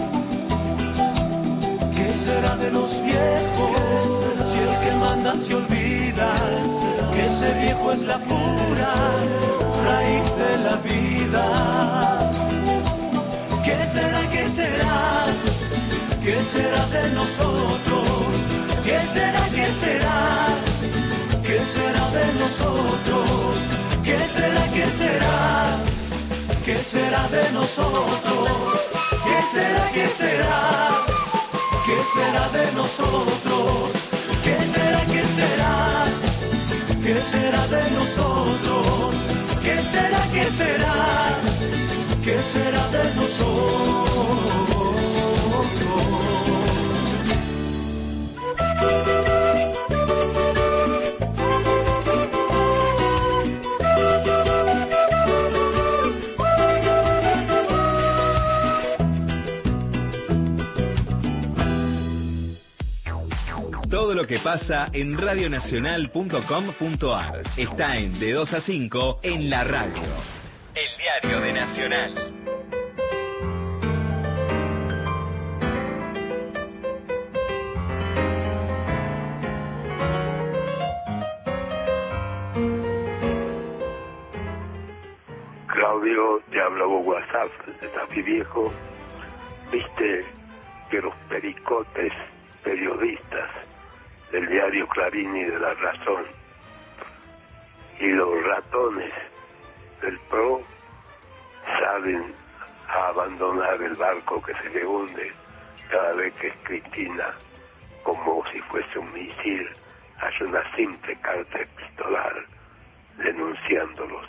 S22: ¿Qué será de los viejos si el que manda se olvida? Que ese viejo es la pura raíz de la vida. ¿Qué será, qué será? ¿Qué será de nosotros? ¿Qué será, qué será? ¿Qué será de nosotros? ¿Qué será, qué será? ¿Qué será de nosotros? ¿Qué será, qué será? ¿Qué será de nosotros? ¿Qué será, qué será? ¿Qué será de nosotros? ¿Qué será, qué será? ¿Qué será de nosotros?
S9: Todo lo que pasa en radionacional.com.ar está en De 2 a 5 en la radio. El diario de Nacional.
S18: Claudio, te habla por WhatsApp de Tafi Viejo. Viste que los pericotes periodistas del diario Clarín y de La Razón y los ratones del PRO salen a abandonar el barco que se le hunde cada vez que es Cristina, como si fuese un misil, hace una simple carta epistolar denunciándolos.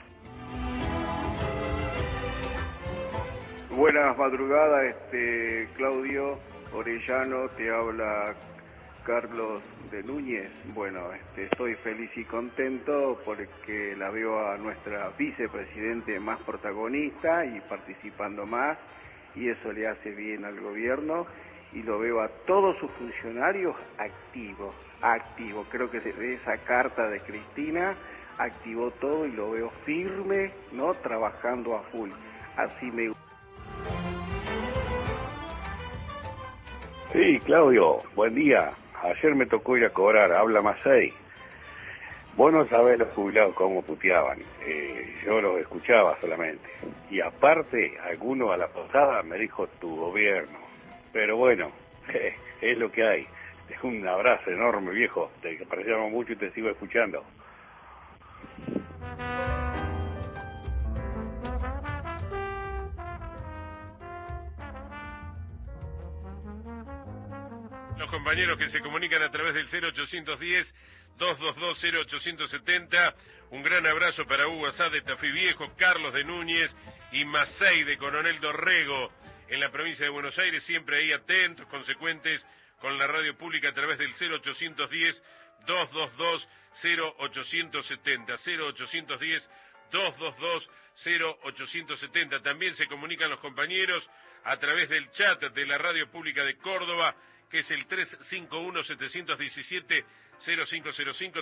S2: Buenas madrugadas, Claudio Orellano, te habla Carlos de Núñez. Bueno, estoy feliz y contento porque la veo a nuestra vicepresidente más protagonista y participando más, y eso le hace bien al gobierno, y lo veo a todos sus funcionarios activos. Creo que esa carta de Cristina activó todo y lo veo firme, ¿no? Trabajando a full. Así me gusta.
S5: Sí, Claudio, buen día. Ayer me tocó ir a cobrar, habla Masei. Vos no sabés los jubilados cómo puteaban. Yo los escuchaba solamente. Y aparte, alguno a la posada me dijo tu gobierno. Pero bueno, es lo que hay. Un abrazo enorme, viejo. Te apreciamos mucho y te sigo escuchando.
S1: Los compañeros que se comunican a través del 0810-222-0870, un gran abrazo para Hugo Asad de Tafí Viejo, Carlos de Núñez y Masei de Coronel Dorrego en la provincia de Buenos Aires, siempre ahí atentos, consecuentes con la radio pública a través del 0810-222-0870, 0810-222-0870. También se comunican los compañeros a través del chat de la radio pública de Córdoba, que es el 351-717-0505,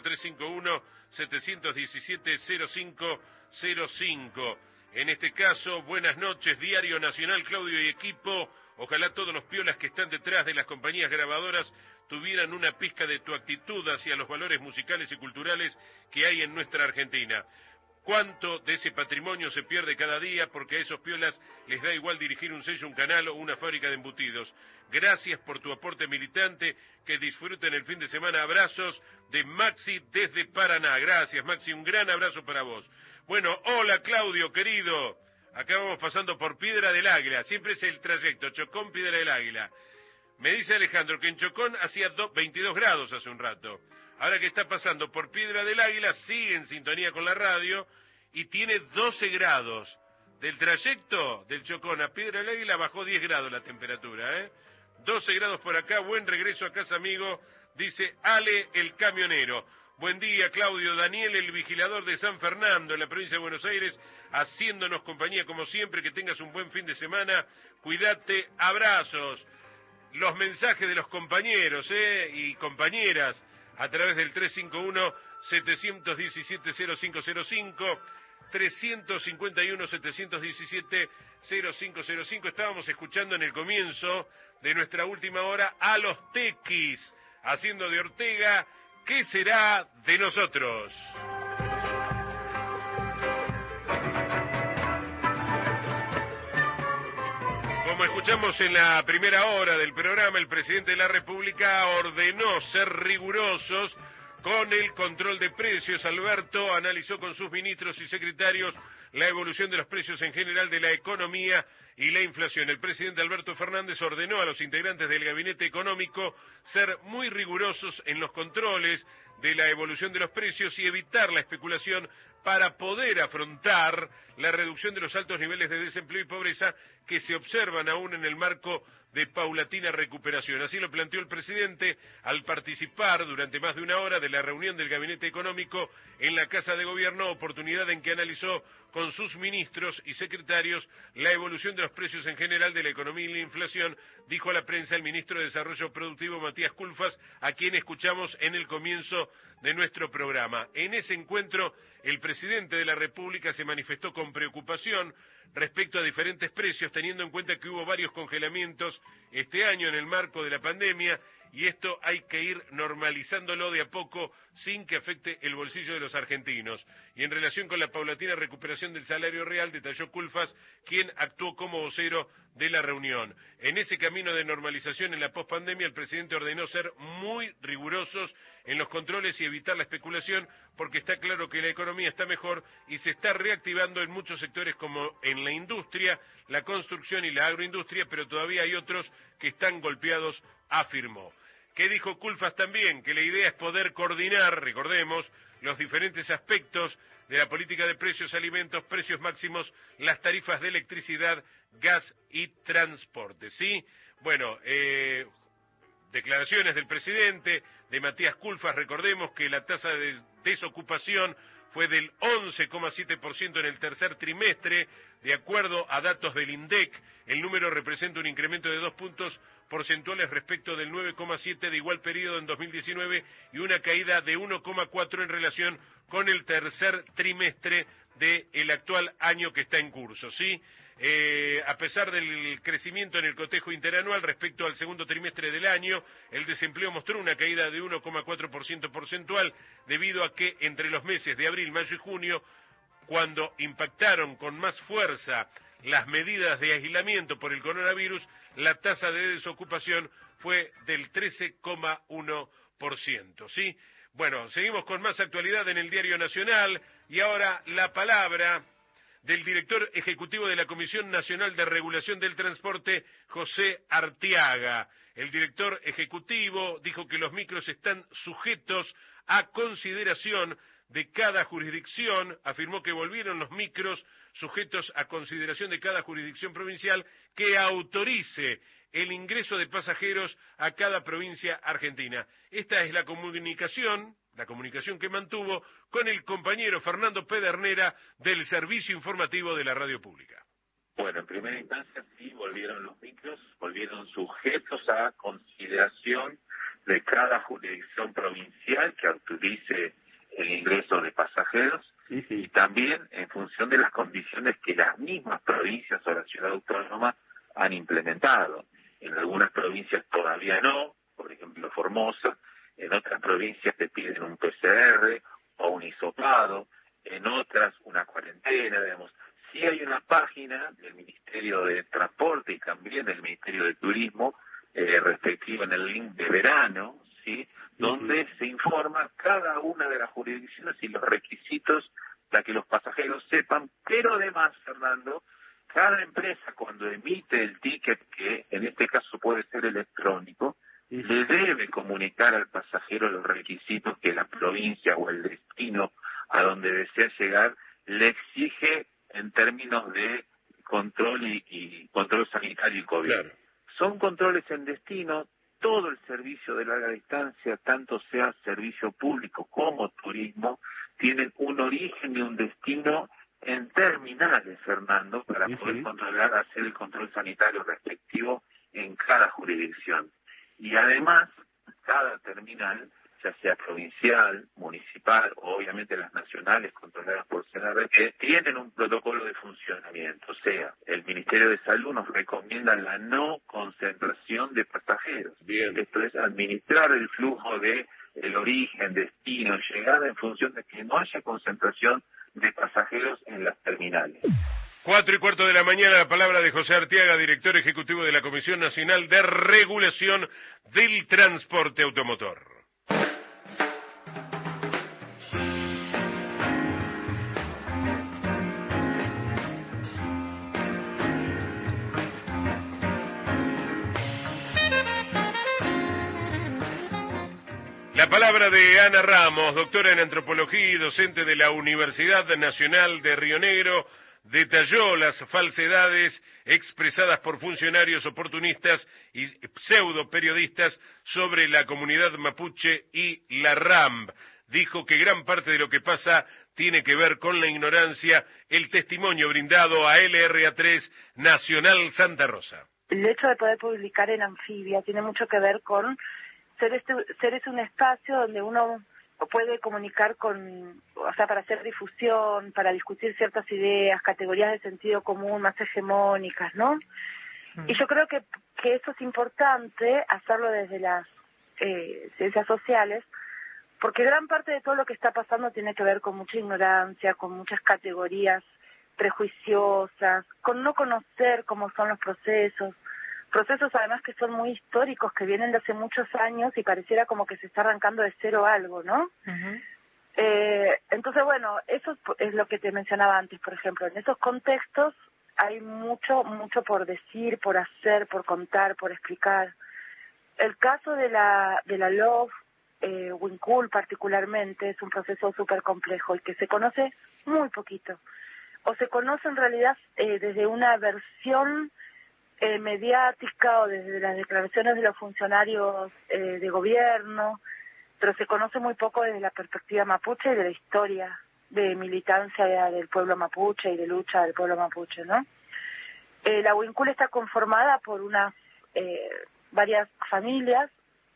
S1: 351-717-0505. En este caso, buenas noches, Diario Nacional, Claudio y equipo. Ojalá todos los piolas que están detrás de las compañías grabadoras tuvieran una pizca de tu actitud hacia los valores musicales y culturales que hay en nuestra Argentina. ¿Cuánto de ese patrimonio se pierde cada día porque a esos piolas les da igual dirigir un sello, un canal o una fábrica de embutidos? Gracias por tu aporte militante, que disfruten el fin de semana. Abrazos de Maxi desde Paraná. Gracias, Maxi, un gran abrazo para vos. Bueno, hola Claudio, querido. Acá vamos pasando por Piedra del Águila, siempre es el trayecto, Chocón, Piedra del Águila. Me dice Alejandro que en Chocón hacía 22 grados hace un rato. Ahora que está pasando por Piedra del Águila, sigue en sintonía con la radio y tiene 12 grados. Del trayecto del Chocón a Piedra del Águila bajó 10 grados la temperatura, 12 grados por acá, buen regreso a casa, amigo, dice Ale el camionero. Buen día, Claudio. Daniel, el vigilador de San Fernando, en la provincia de Buenos Aires, haciéndonos compañía como siempre. Que tengas un buen fin de semana. Cuídate, abrazos. Los mensajes de los compañeros y compañeras a través del 351-717-0505, 351-717-0505. Estábamos escuchando en el comienzo de nuestra última hora a los Tequis, haciendo de Ortega ¿Qué será de nosotros? Como escuchamos en la primera hora del programa, el presidente de la República ordenó ser rigurosos con el control de precios. Alberto analizó con sus ministros y secretarios la evolución de los precios en general de la economía y la inflación. El presidente Alberto Fernández ordenó a los integrantes del gabinete económico ser muy rigurosos en los controles de la evolución de los precios y evitar la especulación para poder afrontar la reducción de los altos niveles de desempleo y pobreza que se observan aún en el marco de paulatina recuperación. Así lo planteó el presidente al participar durante más de una hora de la reunión del Gabinete Económico en la Casa de Gobierno, oportunidad en que analizó con sus ministros y secretarios la evolución de los precios en general de la economía y la inflación, dijo a la prensa el ministro de Desarrollo Productivo, Matías Culfas, a quien escuchamos en el comienzo de nuestro programa. En ese encuentro, el presidente de la República se manifestó con preocupación respecto a diferentes precios, teniendo en cuenta que hubo varios congelamientos este año en el marco de la pandemia, y esto hay que ir normalizándolo de a poco sin que afecte el bolsillo de los argentinos. Y en relación con la paulatina recuperación del salario real, detalló Culfas, quien actuó como vocero de la reunión. En ese camino de normalización en la pospandemia, el presidente ordenó ser muy rigurosos en los controles y evitar la especulación, porque está claro que la economía está mejor y se está reactivando en muchos sectores como en la industria, la construcción y la agroindustria, pero todavía hay otros que están golpeados, afirmó. ¿Qué dijo Culfas también? Que la idea es poder coordinar, recordemos, los diferentes aspectos de la política de precios, alimentos, precios máximos, las tarifas de electricidad, gas y transporte, ¿sí? Bueno, declaraciones del presidente, de Matías Culfas. Recordemos que la tasa de desocupación fue del 11,7% en el tercer trimestre, de acuerdo a datos del INDEC. El número representa un incremento de 2 puntos porcentuales respecto del 9,7 de igual periodo en 2019 y una caída de 1,4 en relación con el tercer trimestre del actual año que está en curso, ¿sí? A pesar del crecimiento en el cotejo interanual respecto al segundo trimestre del año, el desempleo mostró una caída de 1,4% porcentual debido a que entre los meses de abril, mayo y junio, cuando impactaron con más fuerza las medidas de aislamiento por el coronavirus, la tasa de desocupación fue del 13,1%, ¿sí? Bueno, seguimos con más actualidad en el Diario Nacional y ahora la palabra del director ejecutivo de la Comisión Nacional de Regulación del Transporte, José Arteaga. El director ejecutivo dijo que los micros están sujetos a consideración de cada jurisdicción, afirmó que volvieron los micros sujetos a consideración de cada jurisdicción provincial que autorice el ingreso de pasajeros a cada provincia argentina. Esta es la comunicación que mantuvo con el compañero Fernando Pedernera del Servicio Informativo de la Radio Pública.
S6: Bueno, en primera instancia sí volvieron los micros, volvieron sujetos a consideración de cada jurisdicción provincial que autorice el ingreso de pasajeros y también en función de las condiciones que las mismas provincias o la ciudad autónoma han implementado. En algunas provincias todavía no, por ejemplo Formosa, en otras provincias te piden un PCR o un hisopado, en otras una cuarentena, digamos. Sí hay una página del Ministerio de Transporte y también del Ministerio de Turismo, respectivo en el link de verano, ¿sí? Donde se informa cada una de las jurisdicciones y los requisitos para que los pasajeros sepan, pero además, Fernando, cada empresa cuando emite el ticket, que en este caso puede ser electrónico, le debe comunicar al pasajero los requisitos que la provincia o el destino a donde desea llegar le exige en términos de control y control sanitario y COVID. Claro. Son controles en destino. Todo el servicio de larga distancia, tanto sea servicio público como turismo, tienen un origen y un destino en terminales, Fernando, para poder controlar, hacer el control sanitario respectivo en cada jurisdicción. Y además, cada terminal ya sea provincial, municipal o obviamente las nacionales controladas por CNRT, tienen un protocolo de funcionamiento. O sea, el Ministerio de Salud nos recomienda la no concentración de pasajeros.
S1: Bien.
S6: Esto es administrar el flujo de el origen, destino, llegada en función de que no haya concentración de pasajeros en las terminales.
S1: 4:15 de la mañana, la palabra de José Arteaga, director ejecutivo de la Comisión Nacional de Regulación del Transporte Automotor. La palabra de Ana Ramos, doctora en antropología y docente de la Universidad Nacional de Río Negro, detalló las falsedades expresadas por funcionarios oportunistas y pseudo periodistas sobre la comunidad mapuche y la RAMB. Dijo que gran parte de lo que pasa tiene que ver con la ignorancia. El testimonio brindado a LRA3 Nacional Santa Rosa.
S7: El hecho de poder publicar en Anfibia tiene mucho que ver con ser un espacio donde uno puede comunicar para hacer difusión, para discutir ciertas ideas, categorías de sentido común más hegemónicas, ¿no? Y yo creo que eso es importante hacerlo desde las ciencias sociales, porque gran parte de todo lo que está pasando tiene que ver con mucha ignorancia, con muchas categorías prejuiciosas, con no conocer cómo son los procesos además que son muy históricos, que vienen de hace muchos años y pareciera como que se está arrancando de cero algo, ¿no? Uh-huh. Entonces, bueno, eso es lo que te mencionaba antes, por ejemplo. En esos contextos hay mucho por decir, por hacer, por contar, por explicar. El caso de la LOF, Wincul particularmente, es un proceso súper complejo y que se conoce muy poquito. O se conoce en realidad desde una versión mediática o desde las declaraciones de los funcionarios de gobierno, pero se conoce muy poco desde la perspectiva mapuche y de la historia de militancia del pueblo mapuche y de lucha del pueblo mapuche, ¿no? La Wincul está conformada por varias familias,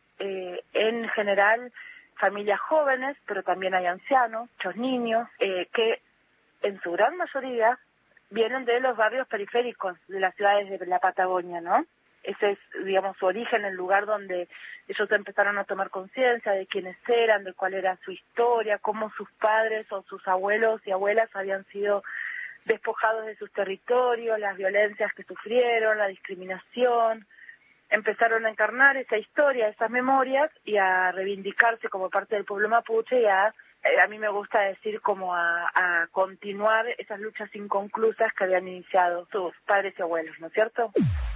S7: en general familias jóvenes, pero también hay ancianos, muchos niños, que en su gran mayoría vienen de los barrios periféricos de las ciudades de la Patagonia, ¿no? Ese es, digamos, su origen, el lugar donde ellos empezaron a tomar conciencia de quiénes eran, de cuál era su historia, cómo sus padres o sus abuelos y abuelas habían sido despojados de sus territorios, las violencias que sufrieron, la discriminación. Empezaron a encarnar esa historia, esas memorias y a reivindicarse como parte del pueblo mapuche y a mí me gusta decir como a continuar esas luchas inconclusas que habían iniciado sus padres y abuelos, ¿no es cierto?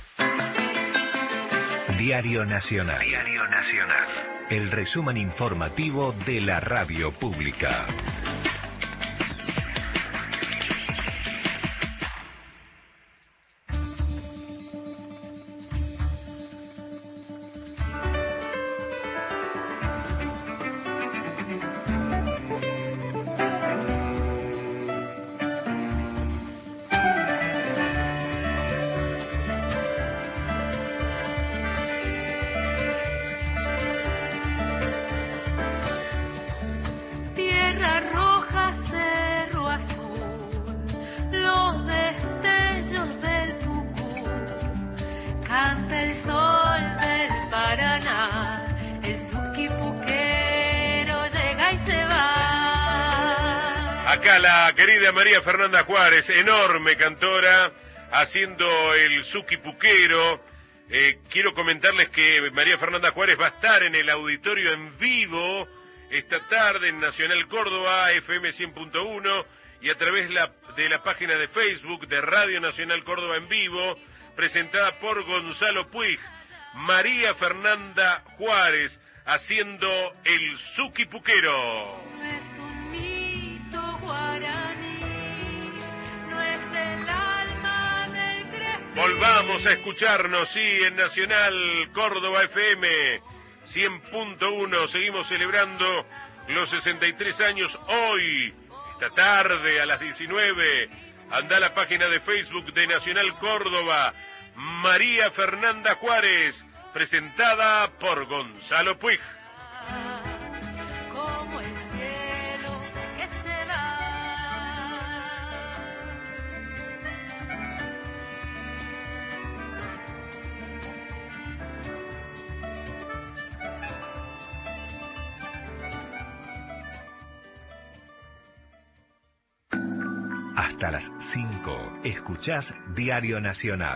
S3: Diario Nacional.
S11: Diario Nacional.
S3: El resumen informativo de la radio pública.
S1: La querida María Fernanda Juárez, enorme cantora, haciendo el Suki Puquero. Quiero comentarles que María Fernanda Juárez va a estar en el auditorio en vivo esta tarde en Nacional Córdoba, FM 100.1, y a través de la página de Facebook de Radio Nacional Córdoba en vivo, presentada por Gonzalo Puig. María Fernanda Juárez, haciendo el Suki Puquero. Volvamos a escucharnos, sí, en Nacional Córdoba FM 100.1. Seguimos celebrando los 63 años hoy, esta tarde a las 19. Anda a la página de Facebook de Nacional Córdoba. María Fernanda Juárez, presentada por Gonzalo Puig.
S10: Hasta las 5, escuchás Diario Nacional.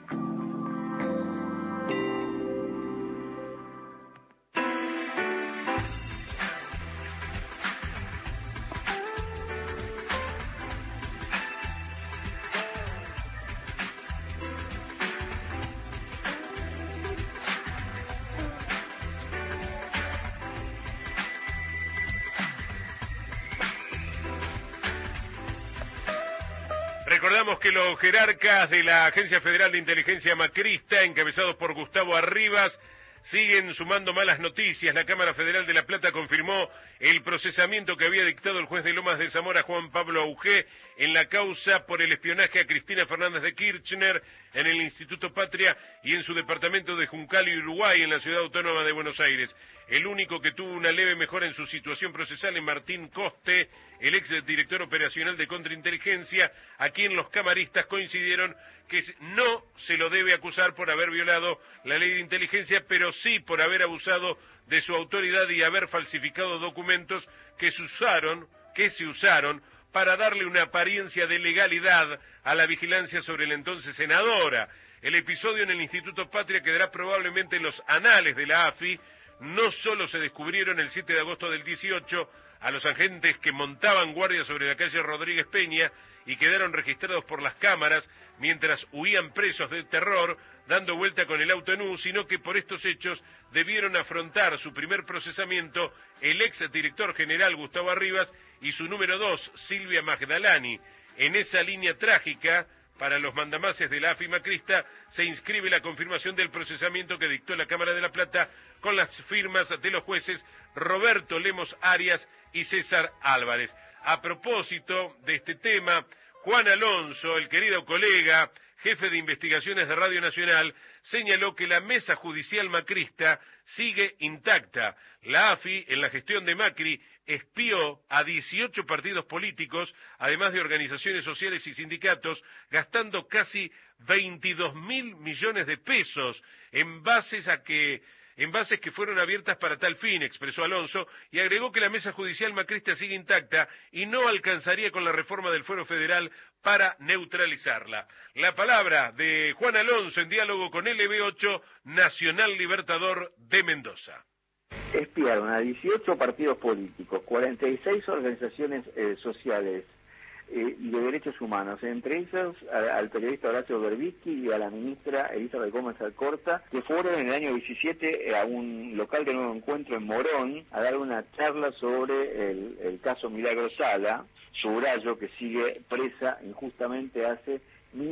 S1: Recordamos que los jerarcas de la Agencia Federal de Inteligencia Macrista, encabezados por Gustavo Arribas, siguen sumando malas noticias. La Cámara Federal de La Plata confirmó el procesamiento que había dictado el juez de Lomas de Zamora, Juan Pablo Augé, en la causa por el espionaje a Cristina Fernández de Kirchner en el Instituto Patria y en su departamento de Juncal y Uruguay, en la Ciudad Autónoma de Buenos Aires. El único que tuvo una leve mejora en su situación procesal es Martín Coste, el ex director operacional de Contrainteligencia, a quien los camaristas coincidieron que no se lo debe acusar por haber violado la ley de inteligencia, pero sí por haber abusado de su autoridad y haber falsificado documentos que se usaron para darle una apariencia de legalidad a la vigilancia sobre la entonces senadora. El episodio en el Instituto Patria quedará probablemente en los anales de la AFI. No solo se descubrieron el 7 de agosto del 18 a los agentes que montaban guardia sobre la calle Rodríguez Peña y quedaron registrados por las cámaras mientras huían presos de terror dando vuelta con el auto en U, sino que por estos hechos debieron afrontar su primer procesamiento el ex director general Gustavo Arribas y su número 2, Silvia Magdalani. En esa línea trágica, para los mandamases de la AFI macrista, se inscribe la confirmación del procesamiento que dictó la Cámara de La Plata con las firmas de los jueces Roberto Lemos Arias y César Álvarez. A propósito de este tema, Juan Alonso, el querido colega, jefe de investigaciones de Radio Nacional, señaló que la mesa judicial macrista sigue intacta. La AFI, en la gestión de Macri, espió a 18 partidos políticos, además de organizaciones sociales y sindicatos, gastando casi 22.000 millones de pesos en bases que fueron abiertas para tal fin, expresó Alonso, y agregó que la mesa judicial macrista sigue intacta y no alcanzaría con la reforma del fuero federal para neutralizarla. La palabra de Juan Alonso en diálogo con LB8, Nacional Libertador de Mendoza.
S21: Espiaron a 18 partidos políticos, 46 organizaciones sociales y de derechos humanos, entre ellos al periodista Horacio Berbisky y a la ministra Elizabeth Gómez Alcorta, que fueron en el año 17 a un local de nuevo encuentro en Morón a dar una charla sobre el caso Milagro Sala, subrayo que sigue presa injustamente hace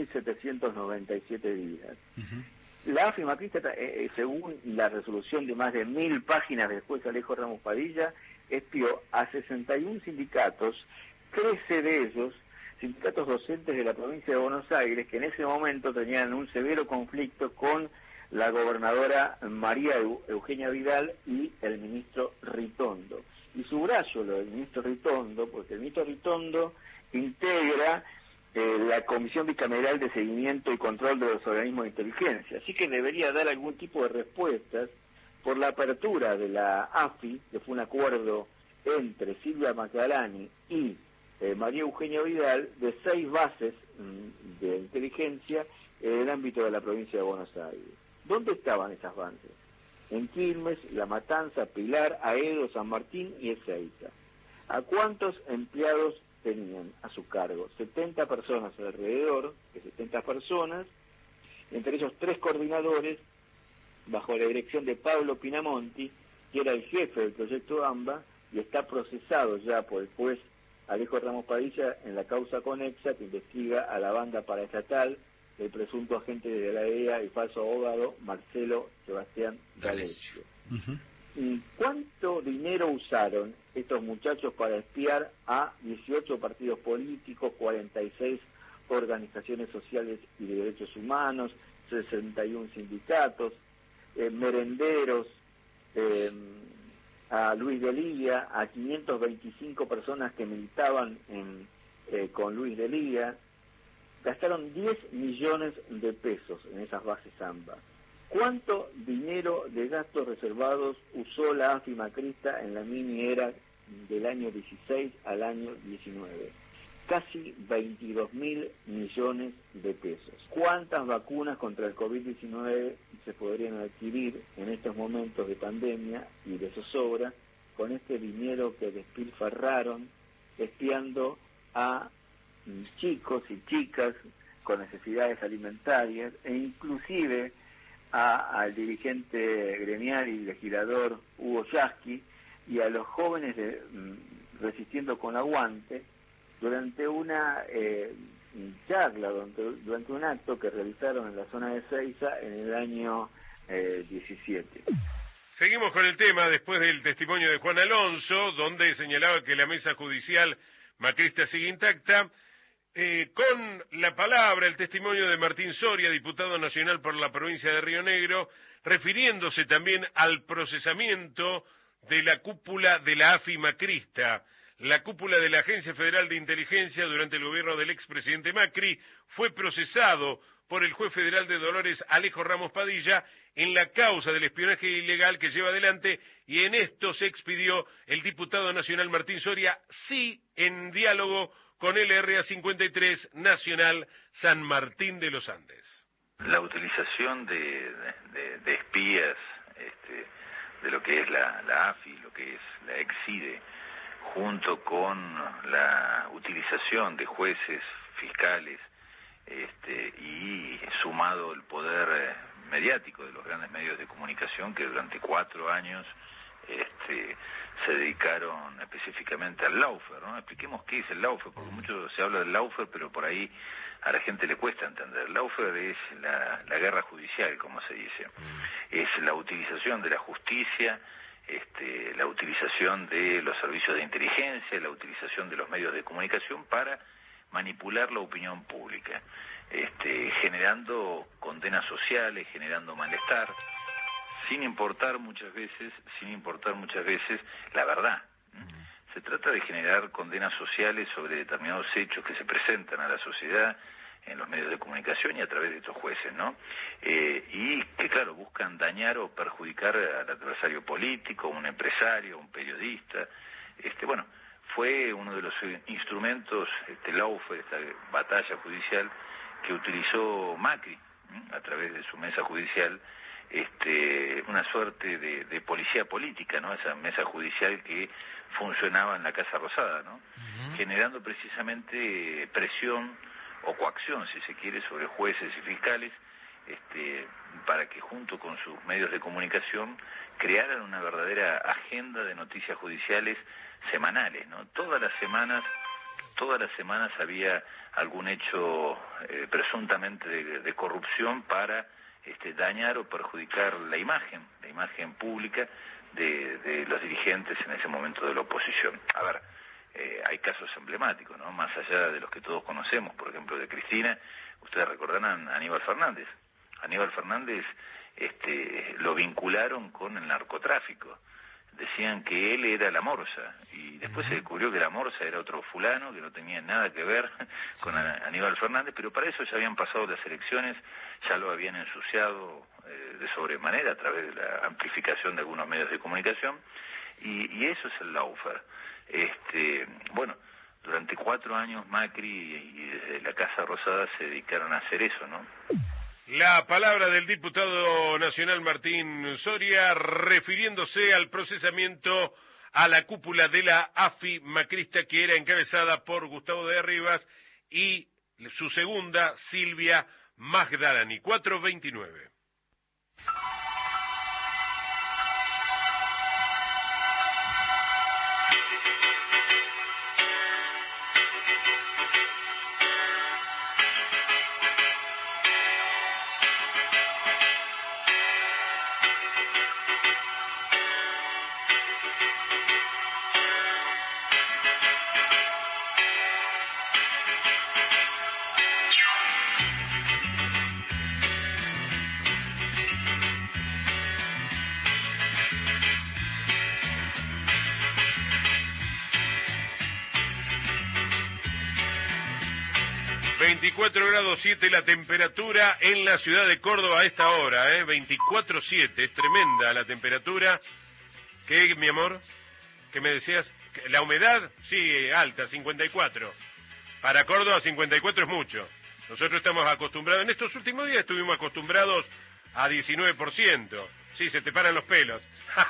S21: 1.797 días. La AFI macrista, según la resolución de más de 1.000 páginas del juez Alejo Ramos Padilla, espió a 61 sindicatos, 13 de ellos sindicatos docentes de la provincia de Buenos Aires, que en ese momento tenían un severo conflicto con la gobernadora María Eugenia Vidal y el ministro Ritondo. Y subrayo lo del ministro Ritondo, porque el ministro Ritondo integra la Comisión Bicameral de Seguimiento y Control de los Organismos de Inteligencia, así que debería dar algún tipo de respuestas por la apertura de la AFI, que fue un acuerdo entre Silvia Magdalani y María Eugenia Vidal, de 6 bases de inteligencia en el ámbito de la provincia de Buenos Aires. ¿Dónde estaban esas bases? En Quilmes, La Matanza, Pilar, Aedo, San Martín y Ezeiza. ¿A cuántos empleados tenían a su cargo? 70 personas alrededor, de 70 personas, entre ellos 3 coordinadores, bajo la dirección de Pablo Pinamonti, que era el jefe del proyecto AMBA, y está procesado ya por el juez Alejo Ramos Padilla en la causa Conexa, que investiga a la banda paraestatal del presunto agente de la DEA y falso abogado Marcelo Sebastián D'Alessio. ¿Y cuánto dinero usaron estos muchachos para espiar a 18 partidos políticos, 46 organizaciones sociales y de derechos humanos, 61 sindicatos, merenderos, a Luis de Lía, a 525 personas que militaban con Luis de Lía? Gastaron 10 millones de pesos en esas bases AMBA. ¿Cuánto dinero de gastos reservados usó la AFI macrista en la mini era del año 16 al año 19? casi 22.000 millones de pesos. ¿Cuántas vacunas contra el COVID-19 se podrían adquirir en estos momentos de pandemia y de zozobra con este dinero que despilfarraron espiando a chicos y chicas con necesidades alimentarias e inclusive al dirigente gremial y legislador Hugo Yasky y a los jóvenes Resistiendo con Aguante durante una charla, durante un acto que realizaron en la zona de Seiza en el año 17.
S1: Seguimos con el tema después del testimonio de Juan Alonso, donde señalaba que la mesa judicial macrista sigue intacta. Con la palabra, el testimonio de Martín Soria, diputado nacional por la provincia de Río Negro, refiriéndose también al procesamiento de la cúpula de la AFI macrista. La cúpula de la Agencia Federal de Inteligencia durante el gobierno del expresidente Macri fue procesado por el juez federal de Dolores Alejo Ramos Padilla en la causa del espionaje ilegal que lleva adelante, y en esto se expidió el diputado nacional Martín Soria, sí en diálogo con el RA 53 Nacional San Martín de los Andes.
S12: La utilización de espías, de lo que es la AFI, lo que es la ex-CIDE, junto con la utilización de jueces, fiscales, y sumado el poder mediático de los grandes medios de comunicación que durante 4 años se dedicaron específicamente al lawfare, ¿no? Expliquemos qué es el lawfare, porque mucho se habla del lawfare, pero por ahí a la gente le cuesta entender. El lawfare es la guerra judicial, como se dice. Es la utilización de la justicia, la utilización de los servicios de inteligencia, la utilización de los medios de comunicación para manipular la opinión pública, generando condenas sociales, generando malestar, sin importar muchas veces la verdad. Se trata de generar condenas sociales sobre determinados hechos que se presentan a la sociedad en los medios de comunicación y a través de estos jueces, ¿no? Y que, claro, buscan dañar o perjudicar al adversario político, un empresario, un periodista. Bueno, fue uno de los instrumentos, lawfare, esta batalla judicial que utilizó Macri, a través de su mesa judicial, una suerte de policía política, ¿no? Esa mesa judicial que funcionaba en la Casa Rosada, ¿no? Generando precisamente presión o coacción, si se quiere, sobre jueces y fiscales, para que junto con sus medios de comunicación crearan una verdadera agenda de noticias judiciales semanales, ¿no? Todas las semanas había algún hecho presuntamente de corrupción para dañar o perjudicar la imagen pública de los dirigentes en ese momento de la oposición. A ver, hay casos emblemáticos, ¿no? Más allá de los que todos conocemos, por ejemplo, de Cristina, ustedes recordarán a Aníbal Fernández. Aníbal Fernández lo vincularon con el narcotráfico. Decían que él era la Morsa, y después se descubrió que la Morsa era otro fulano que no tenía nada que ver con Aníbal Fernández, pero para eso ya habían pasado las elecciones, ya lo habían ensuciado de sobremanera a través de la amplificación de algunos medios de comunicación, y eso es el lawfare. Bueno, durante 4 años Macri y desde la Casa Rosada se dedicaron a hacer eso, ¿no?
S1: La palabra del diputado nacional Martín Soria, refiriéndose al procesamiento a la cúpula de la AFI macrista, que era encabezada por Gustavo de Rivas y su segunda, Silvia Magdalani. 4:29. .7 la temperatura en la ciudad de Córdoba a esta hora, 24.7, es tremenda la temperatura. ¿Qué, mi amor? ¿Qué me decías? ¿La humedad? Sí, alta, 54. Para Córdoba 54 es mucho. Nosotros estamos acostumbrados, en estos últimos días estuvimos acostumbrados a 19%. Sí, se te paran los pelos.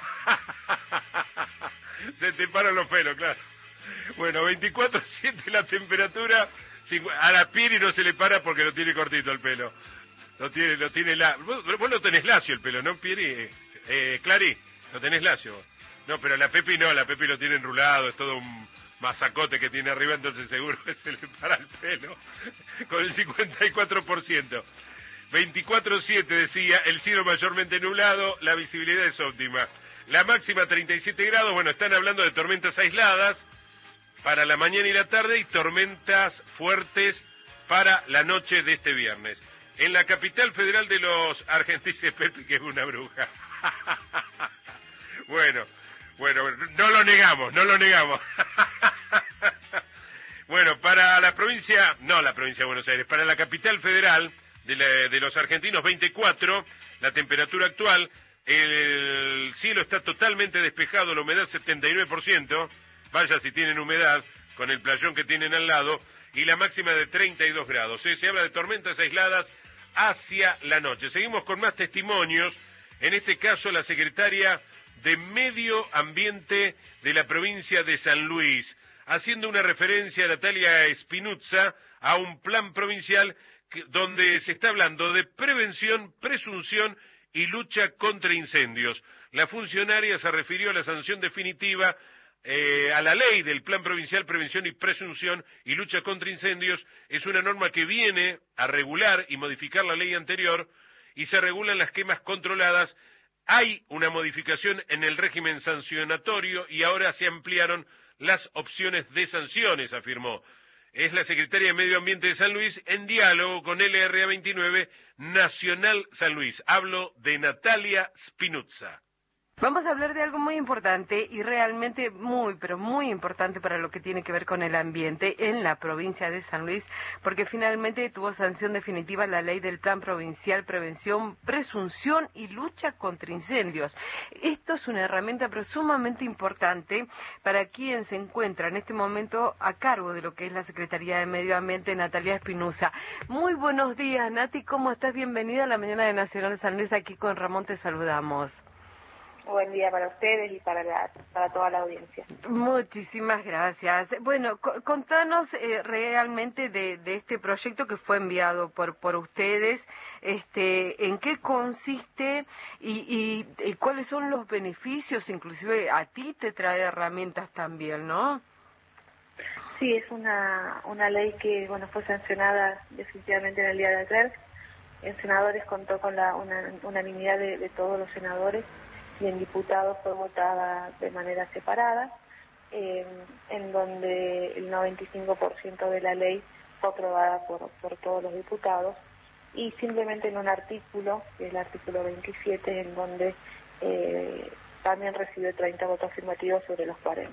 S1: Se te paran los pelos, claro. Bueno, 24.7 la temperatura. A la Pieri no se le para porque lo tiene cortito el pelo. Lo tiene vos lo tenés lacio el pelo, ¿no, Pieri? Clary, lo tenés lacio vos. No, pero la Pepi no, la Pepi lo tiene enrulado, es todo un masacote que tiene arriba, entonces seguro que se le para el pelo. Con el 54%. 24.7 decía, el cielo mayormente nublado, la visibilidad es óptima. La máxima 37 grados, bueno, están hablando de tormentas aisladas para la mañana y la tarde y tormentas fuertes para la noche de este viernes. En la capital federal de los argentinos, Pepi, que es una bruja. Bueno, no lo negamos. Bueno, para la provincia de Buenos Aires, para la capital federal de los argentinos, 24, la temperatura actual, el cielo está totalmente despejado, la humedad 79%, vaya si tienen humedad, con el playón que tienen al lado, y la máxima de 32 grados. Se habla de tormentas aisladas hacia la noche. Seguimos con más testimonios, en este caso la secretaria de Medio Ambiente de la provincia de San Luis, haciendo una referencia a Natalia Spinuzza, a un plan provincial donde se está hablando de prevención, presunción y lucha contra incendios. La funcionaria se refirió a la sanción definitiva a la ley del Plan Provincial Prevención y Presunción y Lucha contra Incendios. Es una norma que viene a regular y modificar la ley anterior y se regulan las quemas controladas. Hay una modificación en el régimen sancionatorio y ahora se ampliaron las opciones de sanciones, afirmó. Es la secretaria de Medio Ambiente de San Luis en diálogo con LRA 29 Nacional San Luis. Hablo de Natalia Spinuzza.
S15: Vamos a hablar de algo muy importante y realmente pero muy importante para lo que tiene que ver con el ambiente en la provincia de San Luis, porque finalmente tuvo sanción definitiva la ley del Plan Provincial Prevención, Presunción y Lucha contra Incendios. Esto es una herramienta pero sumamente importante para quien se encuentra en este momento a cargo de lo que es la Secretaría de Medio Ambiente, Natalia Spinuzza. Muy buenos días, Nati, ¿cómo estás? Bienvenida a la mañana de Nacional de San Luis, aquí con Ramón te saludamos.
S7: Buen día para ustedes y para toda la audiencia.
S15: Muchísimas gracias. Bueno, contanos realmente de este proyecto que fue enviado por ustedes, en qué consiste y cuáles son los beneficios, inclusive a ti te trae herramientas también, ¿no?
S7: Sí, es una ley que fue sancionada definitivamente en el día de ayer. En senadores contó con la unanimidad de todos los senadores. Y en diputados fue votada de manera separada, en donde el 95% de la ley fue aprobada por todos los diputados, y simplemente en un artículo, que es el artículo 27, en donde también recibió 30 votos afirmativos sobre los 40.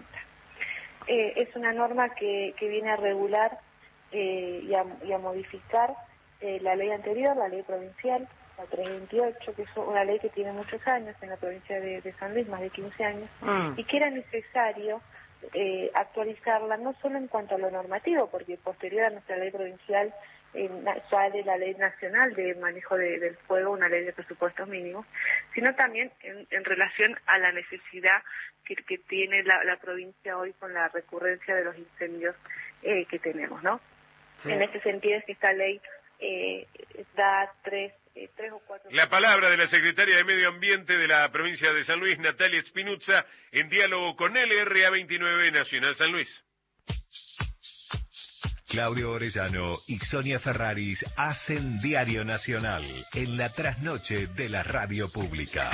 S7: Es una norma que viene a regular y a modificar la ley anterior, la ley provincial, la 328, que es una ley que tiene muchos años en la provincia de San Luis, más de 15 años, y que era necesario actualizarla, no solo en cuanto a lo normativo, porque posterior a nuestra ley provincial sale la ley nacional de manejo del fuego, una ley de presupuestos mínimos, sino también en relación a la necesidad que tiene la provincia hoy con la recurrencia de los incendios que tenemos, ¿no? Sí. En ese sentido es que esta ley da tres o cuatro...
S1: La palabra de la secretaria de Medio Ambiente de la provincia de San Luis, Natalia Spinuzza, en diálogo con LRA 29 Nacional San Luis.
S10: Claudio Orellano y Sonia Ferraris hacen Diario Nacional en la trasnoche de la radio pública.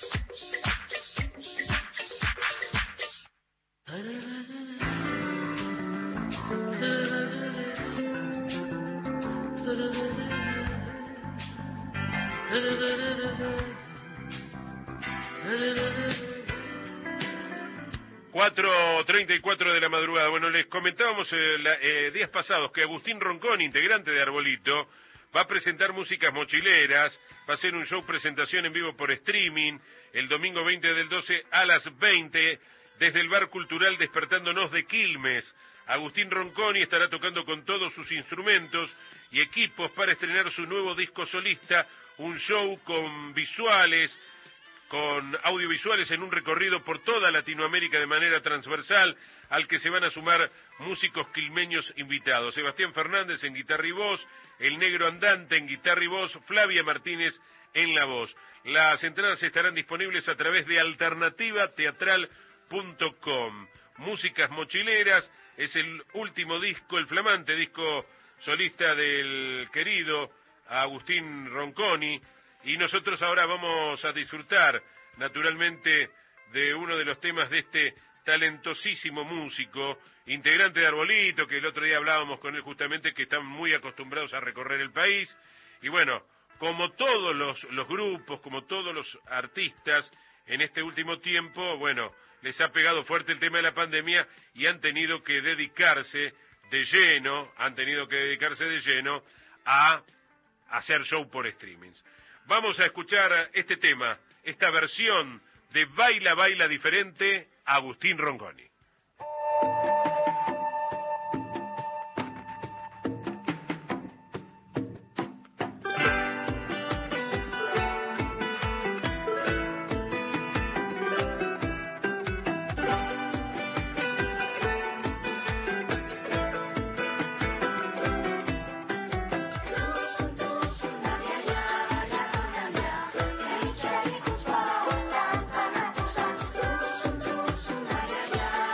S1: ...4:34 de la madrugada. Bueno, les comentábamos días pasados que Agustín Roncón, integrante de Arbolito, va a presentar músicas mochileras, va a hacer un show presentación en vivo por streaming, el domingo 20 del 12 a las 20, desde el Bar Cultural Despertándonos de Quilmes. Agustín Ronconi estará tocando con todos sus instrumentos y equipos para estrenar su nuevo disco solista, un show con visuales, con audiovisuales en un recorrido por toda Latinoamérica de manera transversal, al que se van a sumar músicos quilmeños invitados. Sebastián Fernández en guitarra y voz, El Negro Andante en guitarra y voz, Flavia Martínez en la voz. Las entradas estarán disponibles a través de alternativateatral.com. Músicas Mochileras es el último disco, el flamante disco solista del querido Agustín Ronconi, y nosotros ahora vamos a disfrutar naturalmente de uno de los temas de este talentosísimo músico, integrante de Arbolito, que el otro día hablábamos con él justamente, que están muy acostumbrados a recorrer el país, y bueno, como todos los grupos, como todos los artistas, en este último tiempo, bueno, les ha pegado fuerte el tema de la pandemia y han tenido que dedicarse de lleno a hacer show por streamings. Vamos a escuchar este tema, esta versión de Baila, Baila Diferente, Agustín Ronconi.
S22: Yeah.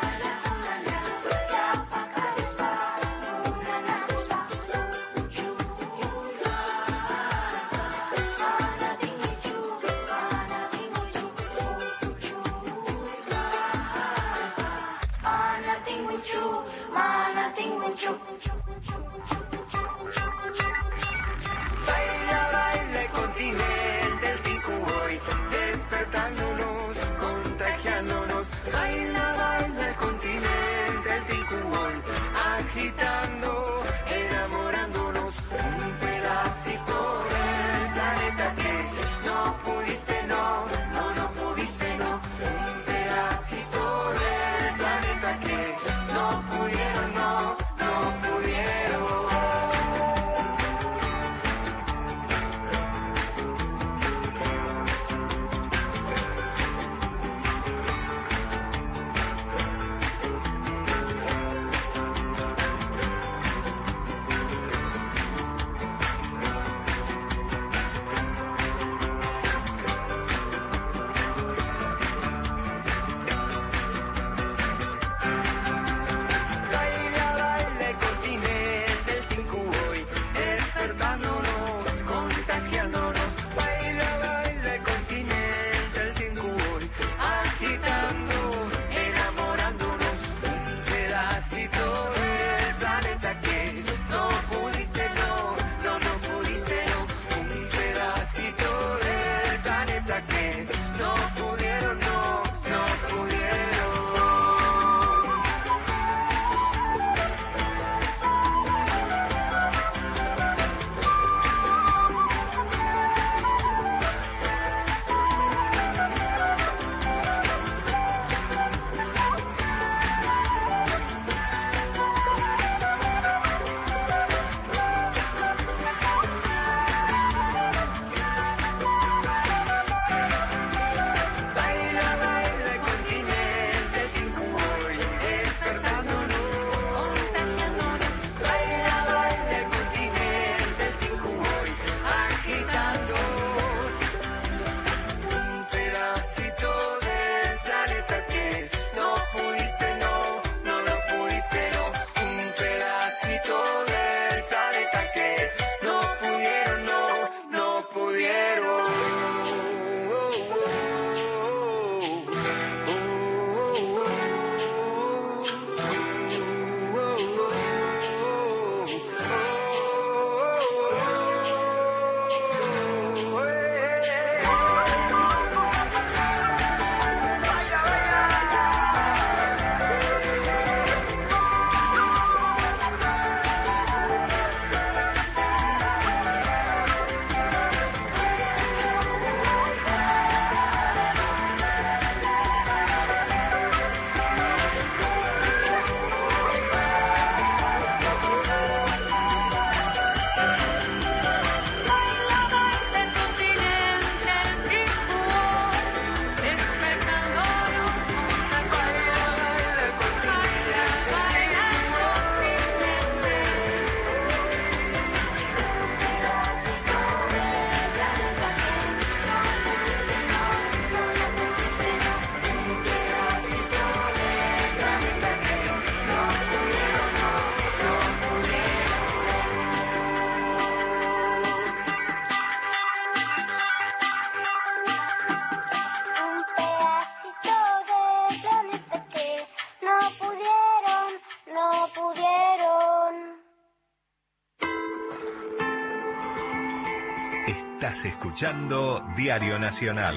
S10: Estás escuchando Diario Nacional.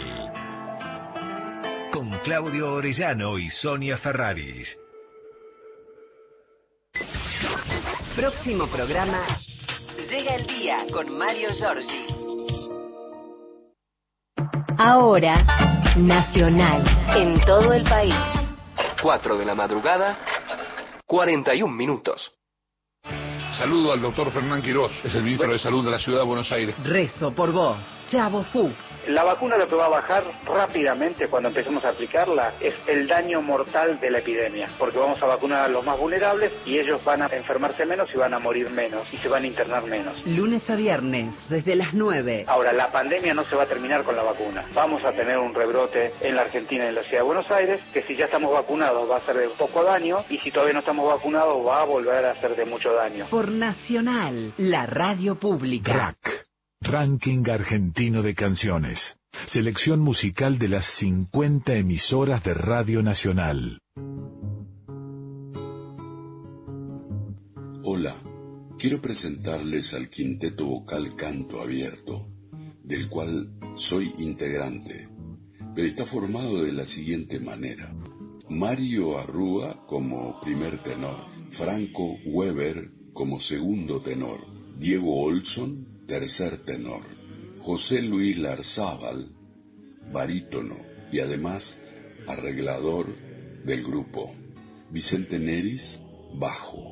S10: Con Claudio Orellano y Sonia Ferraris.
S4: Próximo programa. Llega el día con Mario Giorgi.
S13: Ahora, Nacional.
S4: En todo el país.
S11: 4 de la madrugada, 41 minutos.
S17: Saludo al doctor Fernán Quirós, es el ministro de Salud de la Ciudad de Buenos Aires.
S4: Rezo por vos, Chavo Fuchs.
S23: La vacuna lo que va a bajar rápidamente cuando empecemos a aplicarla es el daño mortal de la epidemia, porque vamos a vacunar a los más vulnerables y ellos van a enfermarse menos y van a morir menos y se van a internar menos.
S4: Lunes a viernes, desde las 9.
S23: Ahora, la pandemia no se va a terminar con la vacuna. Vamos a tener un rebrote en la Argentina y en la Ciudad de Buenos Aires, que si ya estamos vacunados va a hacer de poco daño y si todavía no estamos vacunados va a volver a hacer de mucho daño.
S4: Por Nacional, la radio pública.
S3: RAC, Ranking Argentino de Canciones. Selección musical de las 50 emisoras de Radio Nacional.
S24: Hola, quiero presentarles al quinteto vocal Canto Abierto, del cual soy integrante, pero está formado de la siguiente manera: Mario Arrúa como primer tenor, Franco Weber como segundo tenor, Diego Olson, tercer tenor, José Luis Larzábal, barítono y además arreglador del grupo, Vicente Neris, bajo.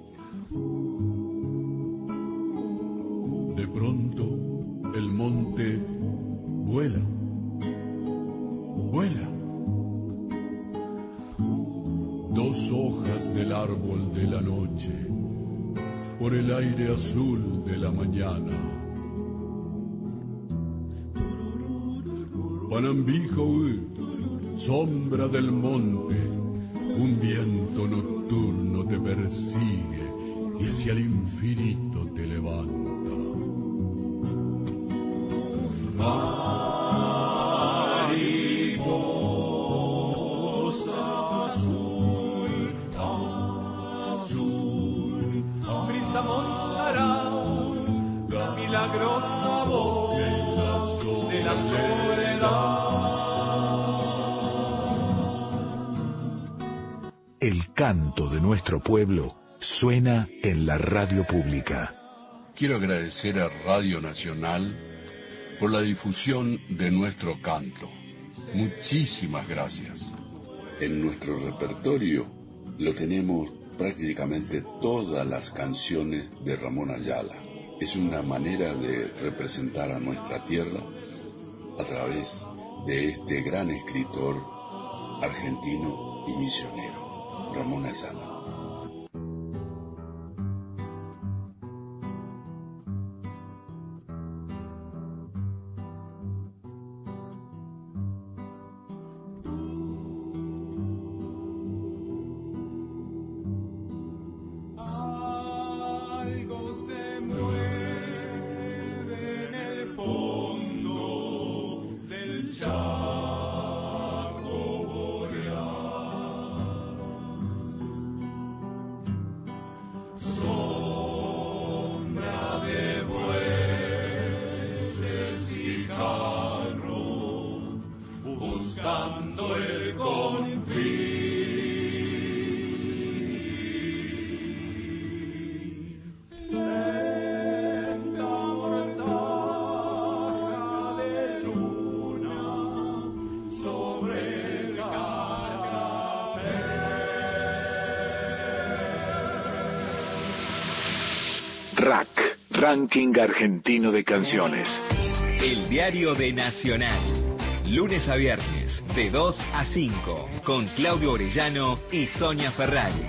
S22: De pronto el monte vuela, vuela. Dos hojas del árbol de la noche por el aire azul de la mañana. Panambijo, sombra del monte, un viento nocturno te persigue y hacia el infinito te levanta. Mariposa azul, azul, brisa montará, milagrosa voz de la soledad.
S3: El canto de nuestro pueblo suena en la radio pública.
S17: Quiero agradecer a Radio Nacional por la difusión de nuestro canto. Muchísimas gracias.
S24: En nuestro repertorio lo tenemos prácticamente todas las canciones de Ramón Ayala. Es una manera de representar a nuestra tierra a través de este gran escritor argentino y misionero, Ramón Ayala.
S3: RAC, Ranking Argentino de Canciones.
S9: El diario de Nacional. Lunes a viernes, de 2 a 5, con Claudio Orellano y Sonia Ferraris.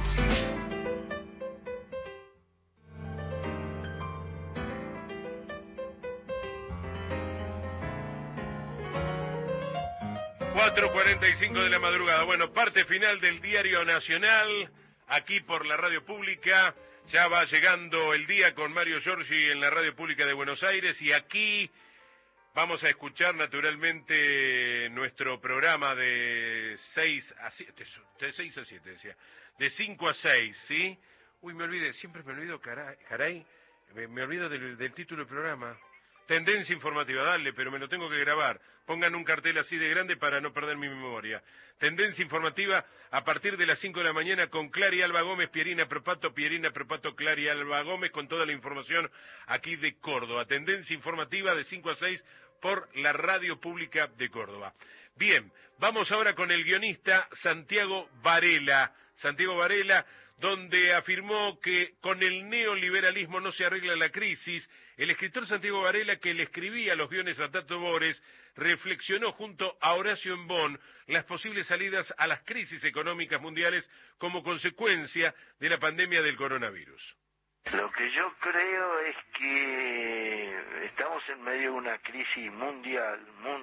S1: ...4:45 de la madrugada. Bueno, parte final del Diario Nacional, aquí por la radio pública. Ya va llegando el día con Mario Giorgi en la radio pública de Buenos Aires, y aquí vamos a escuchar naturalmente nuestro programa de 6 a 7, de 6 a 7 decía, de 5 a 6, ¿sí? Uy, me olvidé, siempre me olvido, caray, me olvido del título del programa. Tendencia informativa, dale, pero me lo tengo que grabar. Pongan un cartel así de grande para no perder mi memoria. Tendencia informativa a partir de las 5 de la mañana con Clary Alba Gómez, Pierina Propato, Clary Alba Gómez, con toda la información aquí de Córdoba. Tendencia informativa de 5 a 6 por la Radio Pública de Córdoba. Bien, vamos ahora con el guionista Santiago Varela. Santiago Varela, donde afirmó que con el neoliberalismo no se arregla la crisis. El escritor Santiago Varela, que le escribía los guiones a Tato Bores, reflexionó junto a Horacio Embón las posibles salidas a las crisis económicas mundiales como consecuencia de la pandemia del coronavirus.
S8: Lo que yo creo es que estamos en medio de una crisis mundial,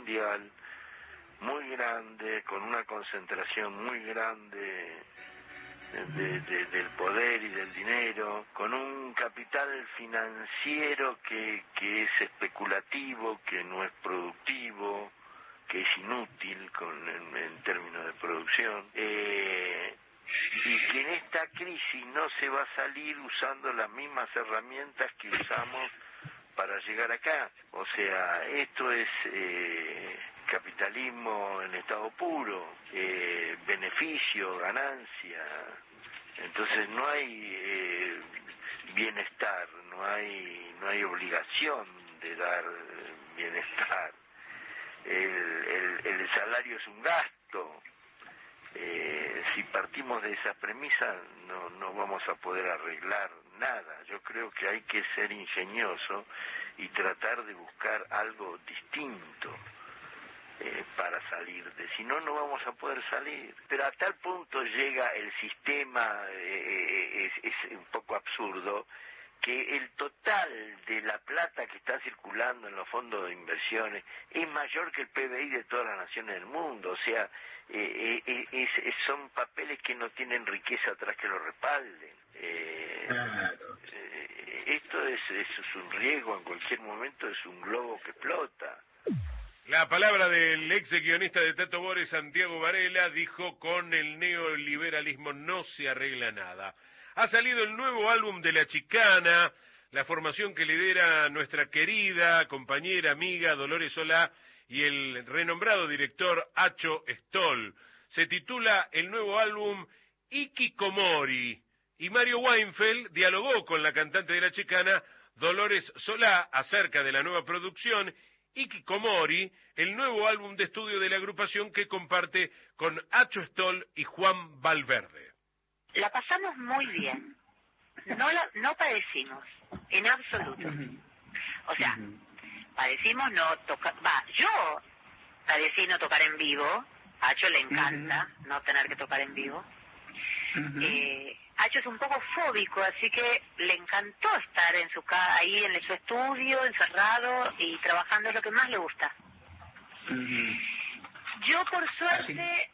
S8: muy grande, con una concentración muy grande del poder y del dinero, con un capital financiero que es especulativo, que no es productivo, que es inútil en términos de producción, y que en esta crisis no se va a salir usando las mismas herramientas que usamos para llegar acá. O sea, esto es capitalismo en estado puro, beneficio, ganancia. Entonces no hay bienestar, no hay obligación de dar bienestar. El salario es un gasto. Si partimos de esa premisa no vamos a poder arreglar nada. Yo creo que hay que ser ingenioso y tratar de buscar algo distinto para salir si no vamos a poder salir. Pero a tal punto llega el sistema, es un poco absurdo, que el total de la plata que está circulando en los fondos de inversiones es mayor que el PBI de todas las naciones del mundo. O sea, son papeles que no tienen riqueza atrás que lo respalden. Esto es un riesgo, en cualquier momento es un globo que explota.
S1: La palabra del ex guionista de Tato Bores, Santiago Varela, dijo: con el neoliberalismo no se arregla nada. Ha salido el nuevo álbum de La Chicana, la formación que lidera nuestra querida compañera, amiga Dolores Solá y el renombrado director Acho Stoll. Se titula el nuevo álbum Hikikomori, y Mario Weinfeld dialogó con la cantante de La Chicana, Dolores Solá, acerca de la nueva producción Hikikomori, el nuevo álbum de estudio de la agrupación que comparte con Acho Stoll y Juan Valverde.
S14: La pasamos muy bien, no padecimos, en absoluto. O sea, padecimos no tocar, yo padecí no tocar en vivo, a Acho le encanta no tener que tocar en vivo. Acho es un poco fóbico, así que le encantó estar en ahí en su estudio, encerrado y trabajando, es lo que más le gusta. Yo, por suerte,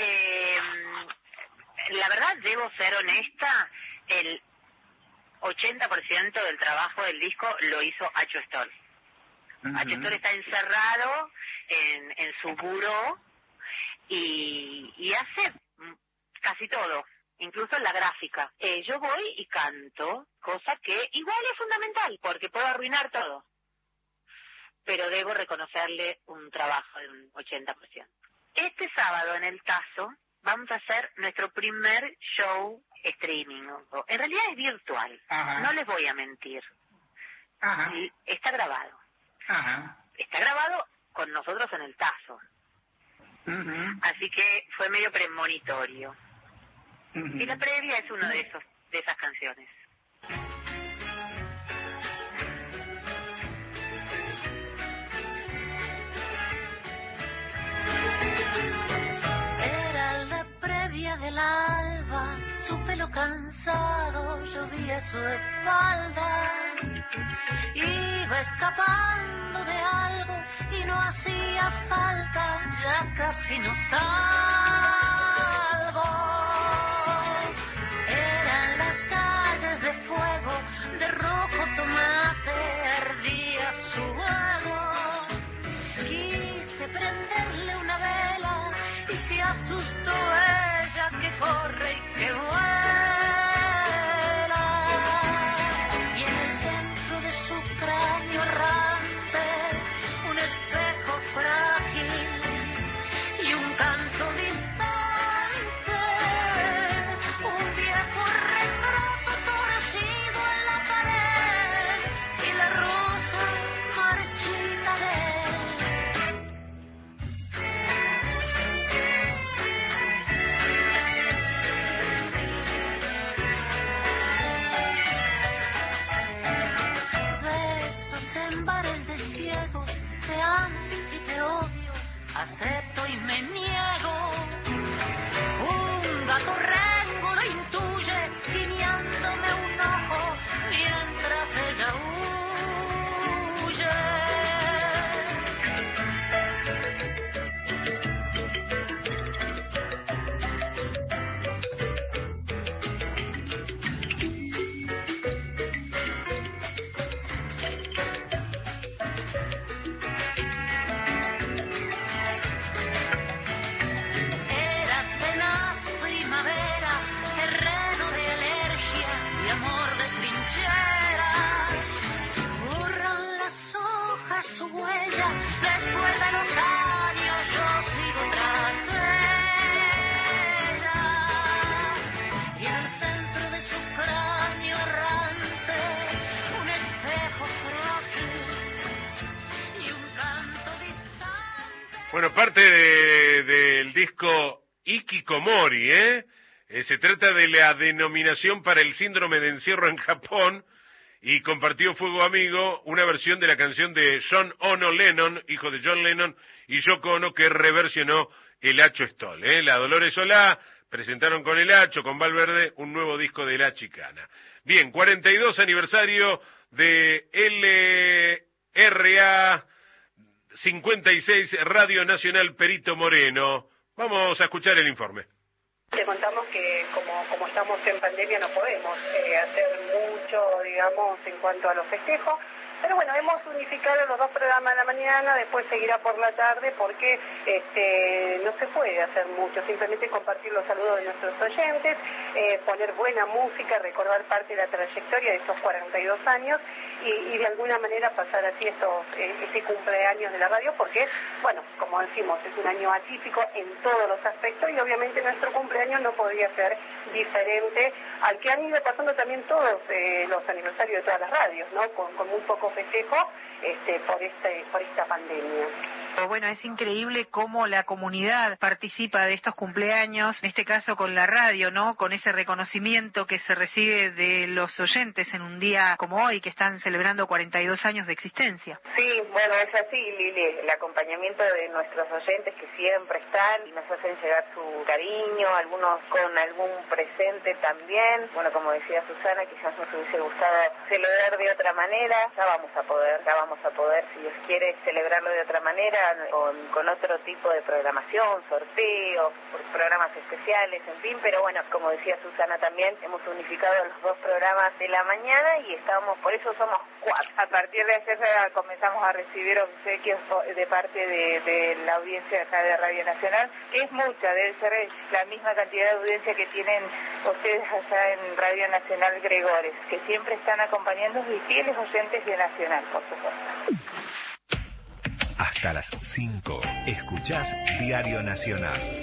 S14: la verdad, debo ser honesta, el 80% del trabajo del disco lo hizo Acho Stoll. Acho Stoll está encerrado en su buró y hace casi todo, incluso la gráfica. Yo voy y canto, cosa que igual es fundamental, porque puedo arruinar todo. Pero debo reconocerle un trabajo de un 80%. Este sábado en el Tazo vamos a hacer nuestro primer show streaming. En realidad es virtual, no les voy a mentir. Está grabado. Está grabado con nosotros en el Tazo. Así que fue medio premonitorio. Y la previa es una de esas canciones.
S16: Era la previa del alba, su pelo cansado llovía su espalda. Iba escapando de algo y no hacía falta, ya casi nos salvo. Eran las calles de fuego, de rojo tomate, ardía su fuego. Quise prenderle una vela y se asustó ella, que corre y que vuela. Y en el centro de su cráneo errante canto distante, un viejo retrato torcido en la pared y la rosa marchita de él. Besos en bares de ciegos, te amo y te odio, acepto y me niego. Un gato rengo lo intuye, guiñándome un ojo mientras ella huye. Era tenaz primavera, terreno de alergia y amor de trinchera. Borran las hojas su huella, después de los años yo sigo tras ella. Y en el centro de su cráneo errante, un espejo frágil y un canto distante.
S1: Bueno, parte del disco Ikikomori, se trata de la denominación para el síndrome de encierro en Japón, y compartió Fuego Amigo una versión de la canción de John Ono Lennon, hijo de John Lennon, y Yoko Ono, que reversionó el Acho Stoll. La Dolores Solá presentaron con el Acho, con Valverde, un nuevo disco de La Chicana. Bien, 42 aniversario de LRA 56, Radio Nacional Perito Moreno. Vamos a escuchar el informe.
S2: Te contamos que como estamos en pandemia no podemos hacer mucho, digamos, en cuanto a los festejos. Pero bueno, hemos unificado los dos programas de la mañana, después seguirá por la tarde porque no se puede hacer mucho, simplemente compartir los saludos de nuestros oyentes, poner buena música, recordar parte de la trayectoria de estos 42 años y de alguna manera pasar así este cumpleaños de la radio porque, bueno, como decimos, es un año atípico en todos los aspectos y obviamente nuestro cumpleaños no podría ser diferente al que han ido pasando también todos los aniversarios de todas las radios, ¿no? Con muy poco festejo por esta pandemia.
S18: Bueno, es increíble cómo la comunidad participa de estos cumpleaños, en este caso con la radio, ¿no? Con ese reconocimiento que se recibe de los oyentes en un día como hoy, que están celebrando 42 años de existencia.
S2: Sí, bueno, es así, Lili, el acompañamiento de nuestros oyentes que siempre están y nos hacen llegar su cariño, algunos con algún presente también. Bueno, como decía Susana, quizás nos hubiese gustado celebrar de otra manera, ya vamos a poder, si Dios quiere, celebrarlo de otra manera, con otro tipo de programación, sorteos, programas especiales, en fin, pero bueno, como decía Susana también, hemos unificado los dos programas de la mañana y por eso somos 4. A partir de ayer comenzamos a recibir obsequios de parte de la audiencia acá de Radio Nacional, que es mucha, debe ser la misma cantidad de audiencia que tienen ustedes allá en Radio Nacional Gregores, que siempre están acompañando y fieles oyentes de Nacional, por supuesto.
S10: Hasta las 5, escuchás Diario Nacional.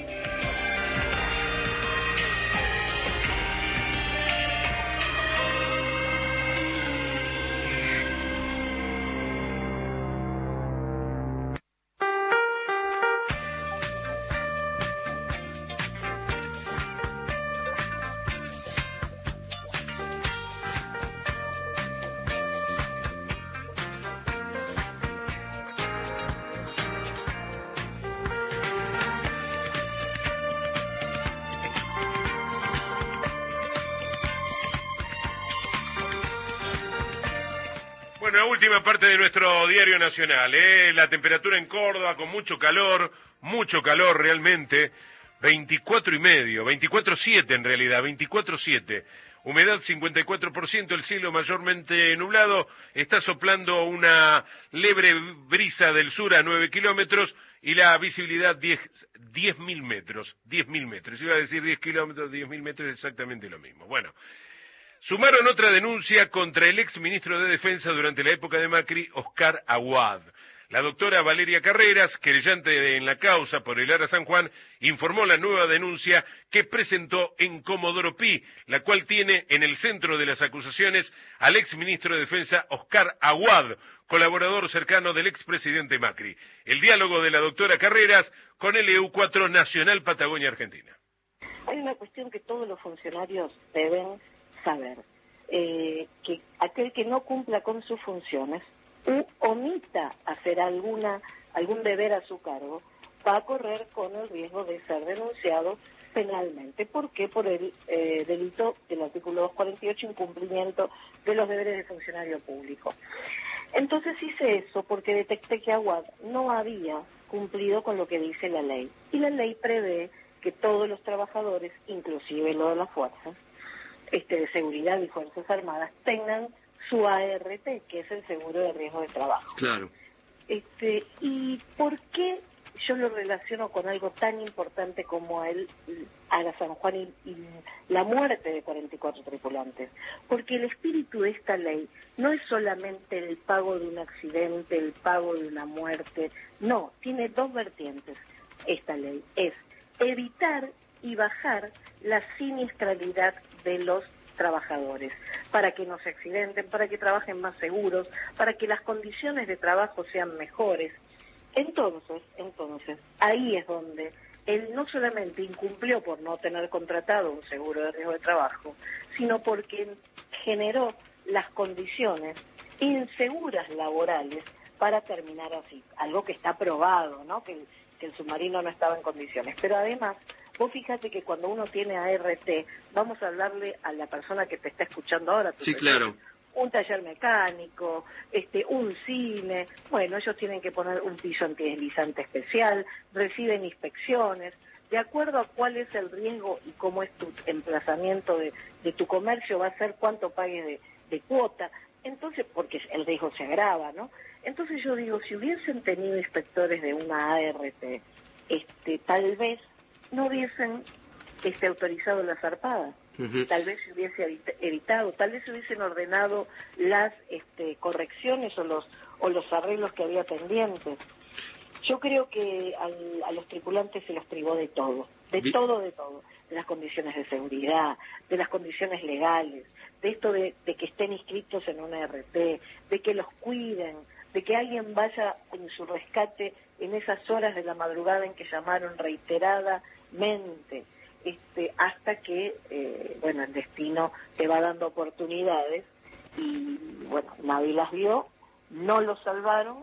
S1: Bueno, última parte de nuestro Diario Nacional, la temperatura en Córdoba con mucho calor realmente, 24,7 en realidad, 24,7. Humedad 54%, el cielo mayormente nublado, está soplando una leve brisa del sur a 9 kilómetros y la visibilidad 10.000 metros, 10.000 metros. Iba a decir 10 kilómetros, 10.000 metros es exactamente lo mismo. Bueno, sumaron otra denuncia contra el ex ministro de Defensa durante la época de Macri, Oscar Aguad. La doctora Valeria Carreras, querellante en la causa por el Ara San Juan, informó la nueva denuncia que presentó en Comodoro Pi, la cual tiene en el centro de las acusaciones al exministro de Defensa Oscar Aguad, colaborador cercano del expresidente Macri. El diálogo de la doctora Carreras con el EU4 Nacional Patagonia Argentina.
S5: Hay una cuestión que todos los funcionarios deben saber, que aquel que no cumpla con sus funciones u omita hacer algún deber a su cargo, va a correr con el riesgo de ser denunciado penalmente. ¿Por qué? Por el delito del artículo 248, incumplimiento de los deberes de funcionario público. Entonces hice eso porque detecté que Aguad no había cumplido con lo que dice la ley. Y la ley prevé que todos los trabajadores, inclusive los de las fuerzas de seguridad y Fuerzas Armadas, tengan su ART, que es el seguro de riesgo de trabajo.
S6: Claro.
S5: ¿Y por qué yo lo relaciono con algo tan importante como el Ara San Juan y la muerte de 44 tripulantes? Porque el espíritu de esta ley no es solamente el pago de un accidente, el pago de una muerte, no, tiene dos vertientes esta ley, es evitar y bajar la siniestralidad de los trabajadores, para que no se accidenten, para que trabajen más seguros, para que las condiciones de trabajo sean mejores. Entonces, ahí es donde él no solamente incumplió por no tener contratado un seguro de riesgo de trabajo, sino porque generó las condiciones inseguras laborales para terminar así, algo que está probado, ¿no? Que el submarino no estaba en condiciones. Pero además, vos fíjate que cuando uno tiene ART, vamos a hablarle a la persona que te está escuchando ahora.
S6: Sí, claro.
S5: Un taller mecánico, un cine, bueno, ellos tienen que poner un piso antideslizante especial, reciben inspecciones, de acuerdo a cuál es el riesgo y cómo es tu emplazamiento de tu comercio, va a ser cuánto pagues de cuota, entonces, porque el riesgo se agrava, ¿no? Entonces yo digo, si hubiesen tenido inspectores de una ART, tal vez no hubiesen autorizado la zarpada. Tal vez se hubiese evitado, tal vez se hubiesen ordenado las correcciones o los arreglos que había pendientes. Yo creo que a los tripulantes se los privó de todo, de las condiciones de seguridad, de las condiciones legales, de esto de que estén inscritos en una ART, de que los cuiden, de que alguien vaya en su rescate en esas horas de la madrugada en que llamaron reiteradamente. Hasta que, el destino te va dando oportunidades y, nadie las vio, no lo salvaron.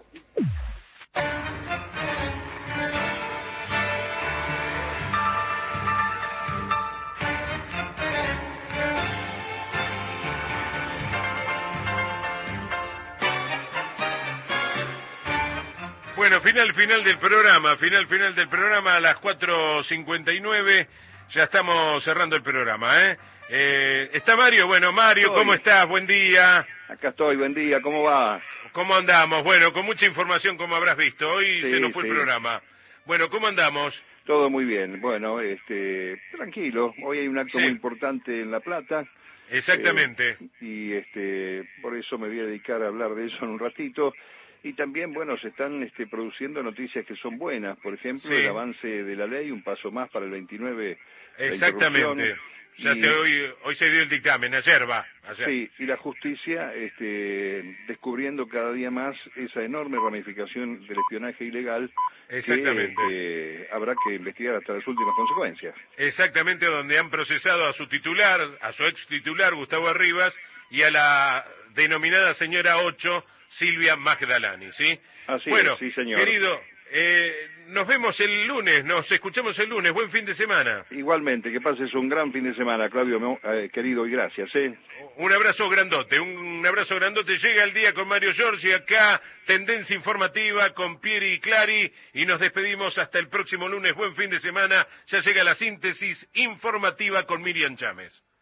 S1: Bueno, final del programa a las 4:59. Ya estamos cerrando el programa, ¿eh? ¿Está Mario? Bueno, Mario, ¿cómo estás? Buen día.
S19: Acá estoy, buen día, ¿cómo va?
S1: ¿Cómo andamos? Bueno, con mucha información, como habrás visto. Hoy se nos fue el programa. Bueno, ¿cómo andamos?
S19: Todo muy bien. Bueno, tranquilo. Hoy hay un acto muy importante en La Plata.
S1: Exactamente.
S19: Y por eso me voy a dedicar a hablar de eso en un ratito. Y también, se están produciendo noticias que son buenas. Por ejemplo, el avance de la ley, un paso más para el 29.
S1: Exactamente. Hoy se dio el dictamen, ayer.
S19: Sí, y la justicia descubriendo cada día más esa enorme ramificación del espionaje ilegal.
S1: Exactamente.
S19: Que habrá que investigar hasta las últimas consecuencias.
S1: Exactamente, donde han procesado a su titular, a su ex titular, Gustavo Arribas, y a la denominada señora 8, Silvia Magdalani, ¿sí?
S19: Así
S1: bueno,
S19: es, sí, señor.
S1: Querido, nos vemos el lunes, nos escuchamos el lunes, buen fin de semana.
S19: Igualmente, que pases un gran fin de semana, Claudio, querido, y gracias,
S1: Un abrazo grandote, llega el día con Mario Giorgi, acá, Tendencia Informativa con Pieri y Clari, y nos despedimos hasta el próximo lunes, buen fin de semana, ya llega la síntesis informativa con Miriam Chámez.